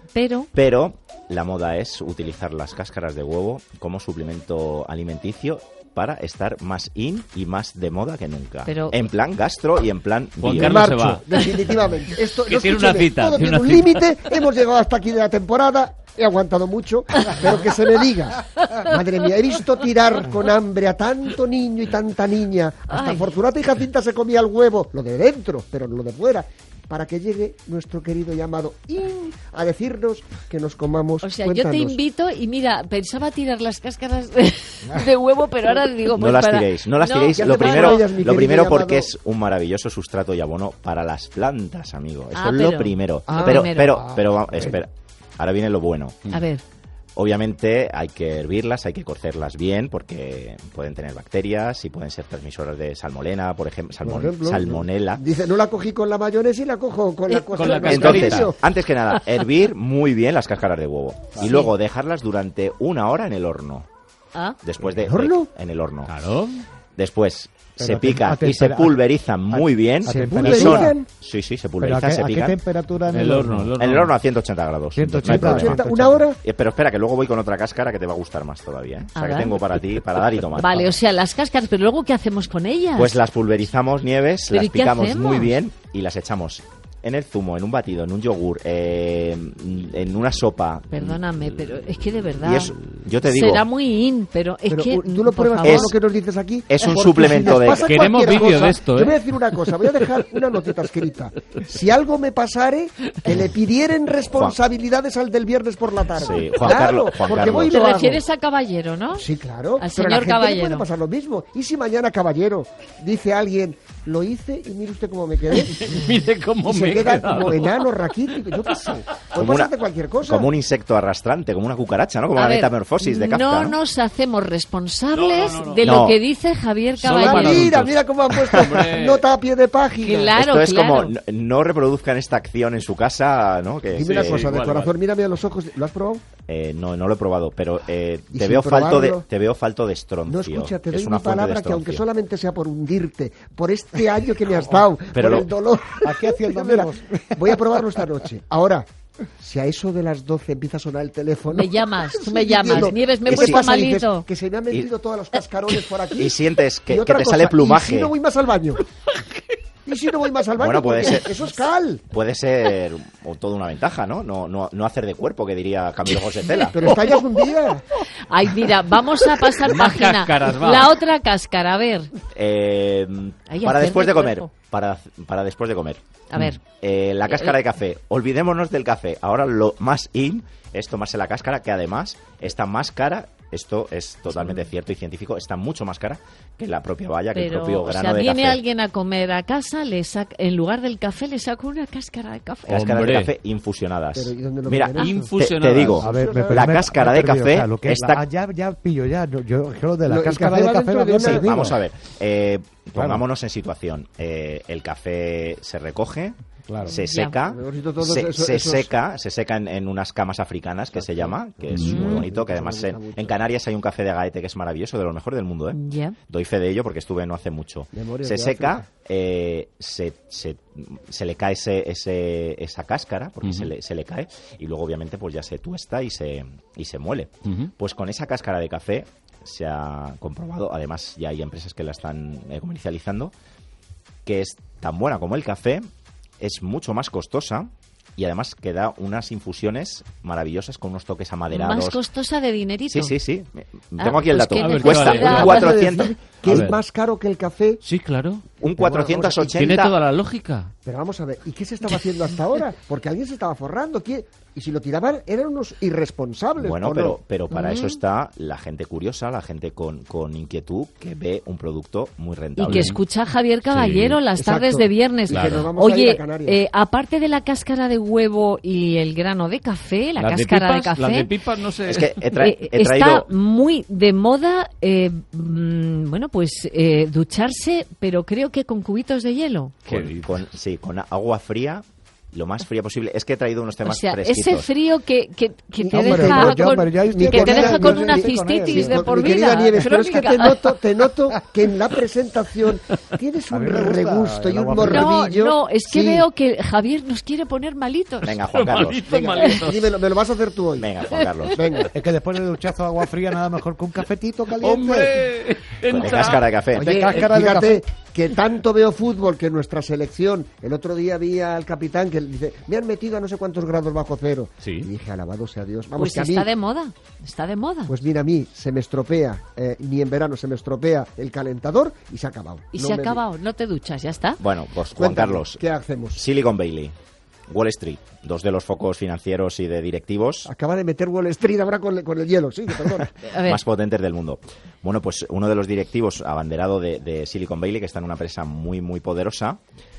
Pero la moda es utilizar las cáscaras de huevo como suplemento alimenticio para estar más in y más de moda que nunca. En plan gastro y en plan Juan bio. Carlos se va. Definitivamente. Esto, que tiene una cita. Todo tiene un límite. Hemos llegado hasta aquí de la temporada. He aguantado mucho, pero que se me diga. Madre mía, he visto tirar con hambre a tanto niño y tanta niña. Hasta Fortunata y Jacinta se comía el huevo. Lo de dentro, pero no lo de fuera. Para que llegue nuestro querido llamado a decirnos que nos comamos. O sea, yo te invito y mira, pensaba tirar las cáscaras de huevo, pero ahora digo... No las tiréis. Lo primero porque es un maravilloso sustrato y abono para las plantas, amigo. Eso es lo primero. Pero espera, ahora viene lo bueno. A ver. Obviamente hay que hervirlas, hay que cocerlas bien porque pueden tener bacterias y pueden ser transmisoras de salmonela, por ejemplo, salmonela. Dice, no la cogí con la mayonesa y la cojo con la cosa. Entonces, antes que nada, hervir muy bien las cáscaras de huevo y luego dejarlas durante 1 hora en el horno. Después de... ¿En el horno? Claro. Después... Se pica y se pulverizan muy bien. ¿Se pulverizan? Sí, se pulverizan, se pican. ¿A qué temperatura en el horno? En el horno a 180 grados. 180, ¿1 hora? Pero espera, que luego voy con otra cáscara que te va a gustar más todavía. O sea, que tengo para ti, para dar y tomar. Vale, o sea, las cáscaras, pero luego ¿qué hacemos con ellas? Pues las pulverizamos, Nieves, las picamos muy bien y las echamos en el zumo, en un batido, en un yogur, en una sopa. Perdóname, pero es que de verdad. Y eso, yo te digo. Será muy in, pero es que. Tú lo pruebas todo lo que nos dices aquí. Es un suplemento de. Queremos vídeo de esto, Te voy a decir una cosa, voy a dejar una notita escrita. Si algo me pasare, que le pidieran responsabilidades al del viernes por la tarde. Sí, Juan Carlos. Te refieres a Caballero, ¿no? Sí, claro. Al señor Caballero. Puede pasar lo mismo. Y si mañana Caballero dice alguien, lo hice y mire usted cómo me quedé. Mire cómo me queda como enano, raquítico, yo qué sé. Puede pasar de cualquier cosa. Como un insecto arrastrante, como una cucaracha, ¿no? Como la metamorfosis de Kafka. No nos hacemos responsables de lo que dice Javier Caballero. Mira cómo han puesto nota a pie de página. Claro, esto es como, no reproduzcan esta acción en su casa, ¿no? Que dime una cosa, de corazón, mírame a los ojos. ¿Lo has probado? No lo he probado, pero te veo falto de estroncio. No, escucha, te doy mi palabra que aunque solamente sea por hundirte, por este año que me has dado, por el dolor. Aquí haciendo menos. Voy a probarlo esta noche. Ahora, si a eso de las 12 empieza a sonar el teléfono... Me llamas, tú me llamas. Nieves, me he puesto malito. Dices, que se me han metido todos los cascarones por aquí. Y sientes que te sale plumaje. ¿Y si no voy más al baño? Bueno, puede ser. Eso es cal. Puede ser toda una ventaja, ¿no? No hacer de cuerpo, que diría Camilo José Tela. Pero estallas un día. Ay, mira, vamos a pasar página. Cáscaras, la otra cáscara, a ver. Para después de comer. Para después de comer. A ver. La cáscara de café. Olvidémonos del café. Ahora lo más in es tomarse la cáscara, que además está más cara. Esto es totalmente cierto y científico. Está mucho más cara que la propia valla, que el propio grano de café. Viene alguien a comer a casa, en lugar del café le saco una cáscara de café. Cáscaras de café infusionadas. Mira, te digo, a ver, la cáscara de café está... Ya pillo ya. Yo lo de la cáscara de café... Sí, vamos a ver. Pongámonos en situación. El café se recoge, Claro. Se seca, se seca en unas camas africanas, que se llama, que es muy bonito, que además en Canarias hay un café de Gaete que es maravilloso, de lo mejor del mundo, ¿eh? Doy fe de ello porque estuve no hace mucho. Se seca, se le cae esa cáscara, porque se le cae, y luego obviamente pues ya se tuesta y se muele. Pues con esa cáscara de café se ha comprobado, además ya hay empresas que la están comercializando, que es tan buena como el café, es mucho más costosa y además que da unas infusiones maravillosas con unos toques amaderados. ¿Más costosa de dinerito? Sí. Tengo aquí el dato. Cuesta un 400... ¿Que es más caro que el café? Sí, claro. Un 480... Tiene toda la lógica. Pero vamos a ver, ¿y qué se estaba haciendo hasta ahora? Porque alguien se estaba forrando. Y si lo tiraban, eran unos irresponsables. Bueno, no? pero para eso está la gente curiosa, la gente con inquietud, que ve un producto muy rentable. Y que escucha a Javier Caballero las tardes de viernes. Claro. Oye, aparte de la cáscara de huevo y el grano de café, la cáscara de café... Las de pipas, no sé... Es que he traído... Está muy de moda, ducharse, pero creo que con cubitos de hielo. Con agua fría, lo más fría posible. Es que he traído unos temas fresquitos. Ese frío que te deja con una cistitis de por vida. Querida Nieves, pero es que te noto que en la presentación tienes un regusto y un morbillo. No, es que veo que Javier nos quiere poner malitos. Venga, Juan Carlos. Dímelo, me lo vas a hacer tú hoy. Venga, Juan Carlos. Venga. Es que después de duchazo de agua fría, nada mejor que un cafetito caliente. ¡Hombre! De cáscara de café. Oye, fíjate que tanto veo fútbol que nuestra selección, el otro día vi al capitán que dice, me han metido a no sé cuántos grados bajo cero. Sí. Y dije, alabado sea Dios. Vamos, pues está de moda, está de moda. Pues mira, a mí se me estropea, ni en verano se me estropea el calentador y se ha acabado. No te duchas, ya está. Bueno, pues Juan Carlos, ¿qué hacemos? Silicon Valley, Wall Street, dos de los focos financieros y de directivos. Acaba de meter Wall Street ahora con el hielo, sí, perdón. Más potentes del mundo. Bueno, pues uno de los directivos abanderado de Silicon Valley, que está en una empresa muy, muy poderosa,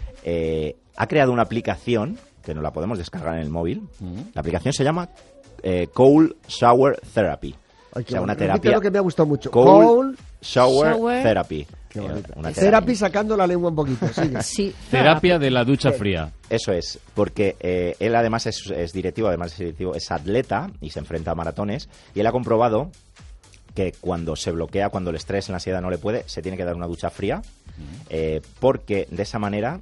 ha creado una aplicación que nos la podemos descargar en el móvil. La aplicación se llama Cold Shower Therapy. Ay, o sea, una terapia. Es lo que me ha gustado mucho. Cold Shower Therapy. Therapy sacando la lengua un poquito. Sí. Terapia de la ducha fría. Eso es, porque él además es directivo, además de directivo, es atleta y se enfrenta a maratones. Y él ha comprobado que cuando se bloquea, cuando el estrés, la ansiedad no le puede, se tiene que dar una ducha fría, porque de esa manera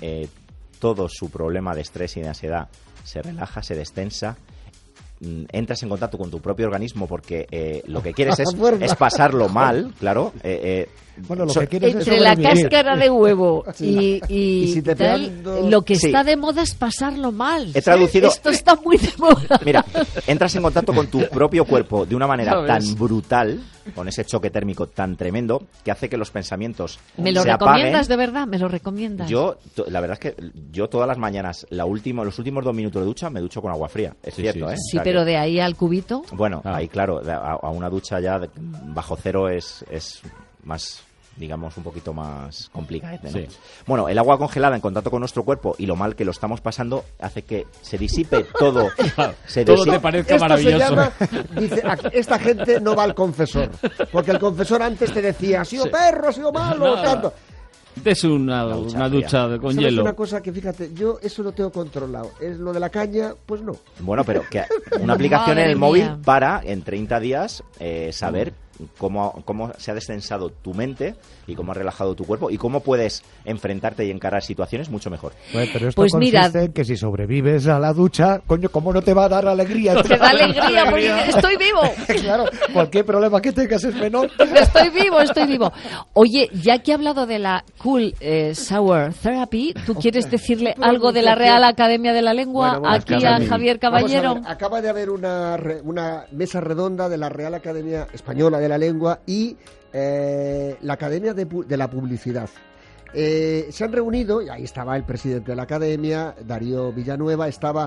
todo su problema de estrés y de ansiedad se relaja, se destensa. Entras en contacto con tu propio organismo porque lo que quieres es pasarlo mal, claro. Bueno, lo que quieres entre es la cáscara de huevo y si te tal, lo que está de moda es pasarlo mal. He traducido... Esto está muy de moda. Mira, entras en contacto con tu propio cuerpo de una manera tan brutal, con ese choque térmico tan tremendo, que hace que los pensamientos ¿Me lo se recomiendas apaguen. de verdad? ¿Me lo recomiendas? La verdad es que yo todas las mañanas, los últimos 2 minutos de ducha, me ducho con agua fría. Es cierto, ¿eh? Sí, pero de ahí al cubito. Bueno, ahí claro, a una ducha ya bajo cero es más, digamos, un poquito más complicada, ¿no? Sí. Bueno, el agua congelada en contacto con nuestro cuerpo y lo mal que lo estamos pasando hace que se disipe todo. Todo te parezca maravilloso. Se llama, dice, esta gente no va al confesor, porque el confesor antes te decía, ha sido perro, ha sido malo, tanto. Es una ducha con hielo. Es una cosa que, fíjate, yo eso lo tengo controlado. Es lo de la caña, pues no. Bueno, pero que una aplicación en el móvil para, en 30 días, saber cómo se ha descensado tu mente y cómo ha relajado tu cuerpo y cómo puedes enfrentarte y encarar situaciones mucho mejor. Bueno, pero esto consiste en que si sobrevives a la ducha, coño, ¿cómo no te va a dar alegría? Te da alegría porque estoy vivo. Claro, cualquier problema que tengas es menor. Estoy vivo. Oye, ya que he hablado de la Cool Shower Therapy, ¿tú quieres decirle algo de la Real Academia de la Lengua aquí a Javier Caballero? Acaba de haber una mesa redonda de la Real Academia Española de la Lengua y la Academia de la Publicidad. Se han reunido, y ahí estaba el presidente de la Academia, Darío Villanueva, estaba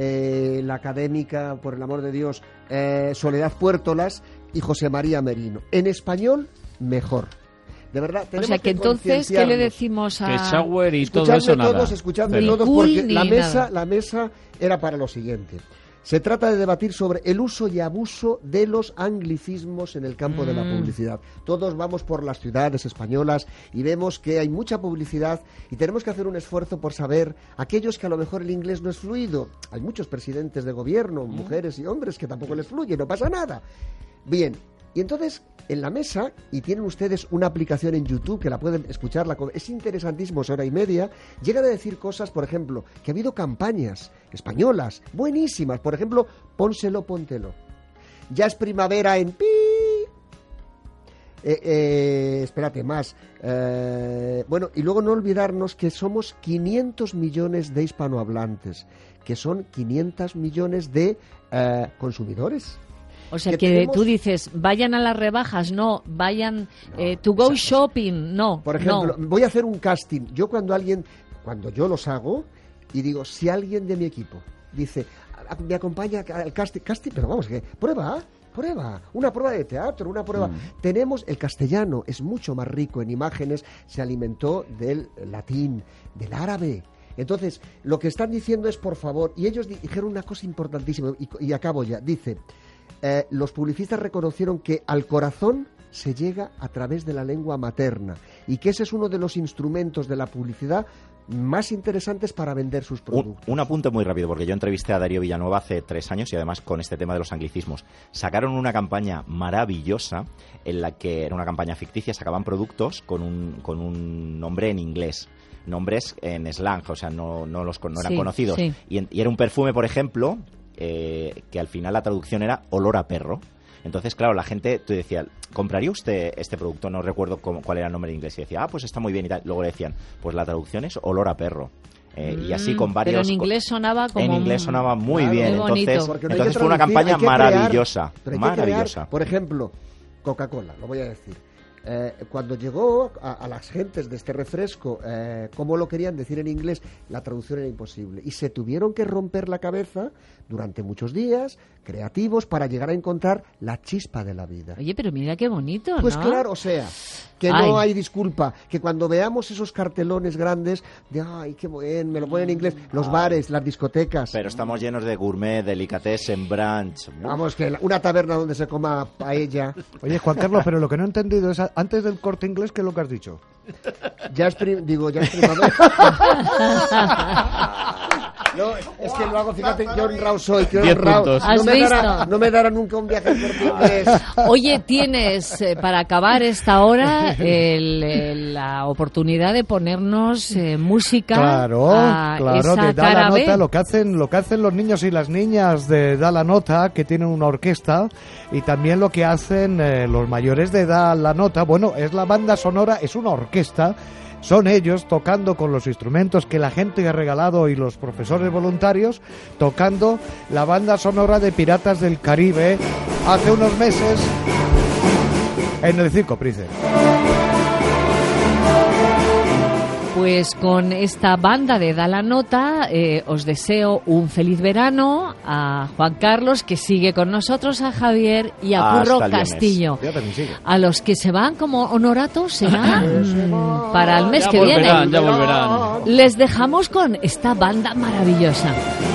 la académica, por el amor de Dios, Soledad Puertolas y José María Merino. En español, mejor. De verdad, tenemos que entonces, ¿qué le decimos a...? Que shower y todo eso nada. Escuchadme todos, porque la mesa era para lo siguiente. Se trata de debatir sobre el uso y abuso de los anglicismos en el campo de la publicidad. Todos vamos por las ciudades españolas y vemos que hay mucha publicidad y tenemos que hacer un esfuerzo por saber aquellos que a lo mejor el inglés no es fluido. Hay muchos presidentes de gobierno, mujeres y hombres, que tampoco les fluye, no pasa nada. Bien, y entonces en la mesa, y tienen ustedes una aplicación en YouTube que la pueden escuchar, es interesantísimo, es hora y media, llegan a decir cosas, por ejemplo, que ha habido campañas españolas buenísimas, por ejemplo, Pónselo, póntelo. Ya es primavera en pi. Espérate, más. Bueno, y luego no olvidarnos que somos 500 millones de hispanohablantes, que son 500 millones de consumidores. O sea, que tú dices, vayan a las rebajas, no, vayan to go shopping, no. Por ejemplo, voy a hacer un casting. Yo cuando yo los hago, y digo, si alguien de mi equipo dice, me acompaña al casting, pero vamos, que prueba, una prueba de teatro, una prueba. Tenemos, el castellano es mucho más rico en imágenes, se alimentó del latín, del árabe. Entonces, lo que están diciendo es, por favor, y ellos dijeron una cosa importantísima, y acabo ya, dice... los publicistas reconocieron que al corazón se llega a través de la lengua materna y que ese es uno de los instrumentos de la publicidad más interesantes para vender sus productos. Un apunte muy rápido, porque yo entrevisté a Darío Villanueva hace 3 años y además con este tema de los anglicismos. Sacaron una campaña maravillosa en la que era una campaña ficticia, sacaban productos con un nombre en inglés. Nombres en slang, o sea, no eran conocidos. Sí. Y era un perfume, por ejemplo... que al final la traducción era olor a perro. Entonces, claro, la gente, tú decías, ¿compraría usted este producto? No recuerdo cuál era el nombre en inglés. Y decía, pues está muy bien y tal. Luego le decían, pues la traducción es olor a perro. Y así con varios... Pero en inglés sonaba como... En inglés sonaba muy bien. Entonces fue una campaña maravillosa. Maravillosa. Por ejemplo, Coca-Cola, lo voy a decir. Cuando llegó a las gentes de este refresco, cómo lo querían decir en inglés, la traducción era imposible y se tuvieron que romper la cabeza durante muchos días creativos para llegar a encontrar la chispa de la vida. Oye, pero mira qué bonito, ¿no? Pues claro, o sea, que no hay disculpa, que cuando veamos esos cartelones grandes de ay, qué bueno, me lo ponen en inglés, los bares, las discotecas. Pero estamos llenos de gourmet, delicatessen, brunch. Vamos, que una taberna donde se coma paella. Oye, Juan Carlos, pero lo que no he entendido es antes del Corte Inglés, ¿qué es lo que has dicho? Ya es primavera. No, es que lo hago, fíjate, yo honrado soy, que honrado. No me dará nunca un viaje al Corte Inglés. Oye, tienes para acabar esta hora la oportunidad de ponernos música. Claro, de Da la Nota, lo que hacen los niños y las niñas de Da la Nota, que tienen una orquesta, y también lo que hacen los mayores de Da la Nota. Bueno, es la banda sonora, es una orquesta. Son ellos tocando con los instrumentos que la gente ha regalado y los profesores voluntarios, tocando la banda sonora de Piratas del Caribe hace unos meses en el Circo Price. Pues con esta banda de Da la Nota os deseo un feliz verano, a Juan Carlos, que sigue con nosotros, a Javier y a Curro Castillo. A los que se van como honoratos será para el mes que viene. Ya volverán. Les dejamos con esta banda maravillosa.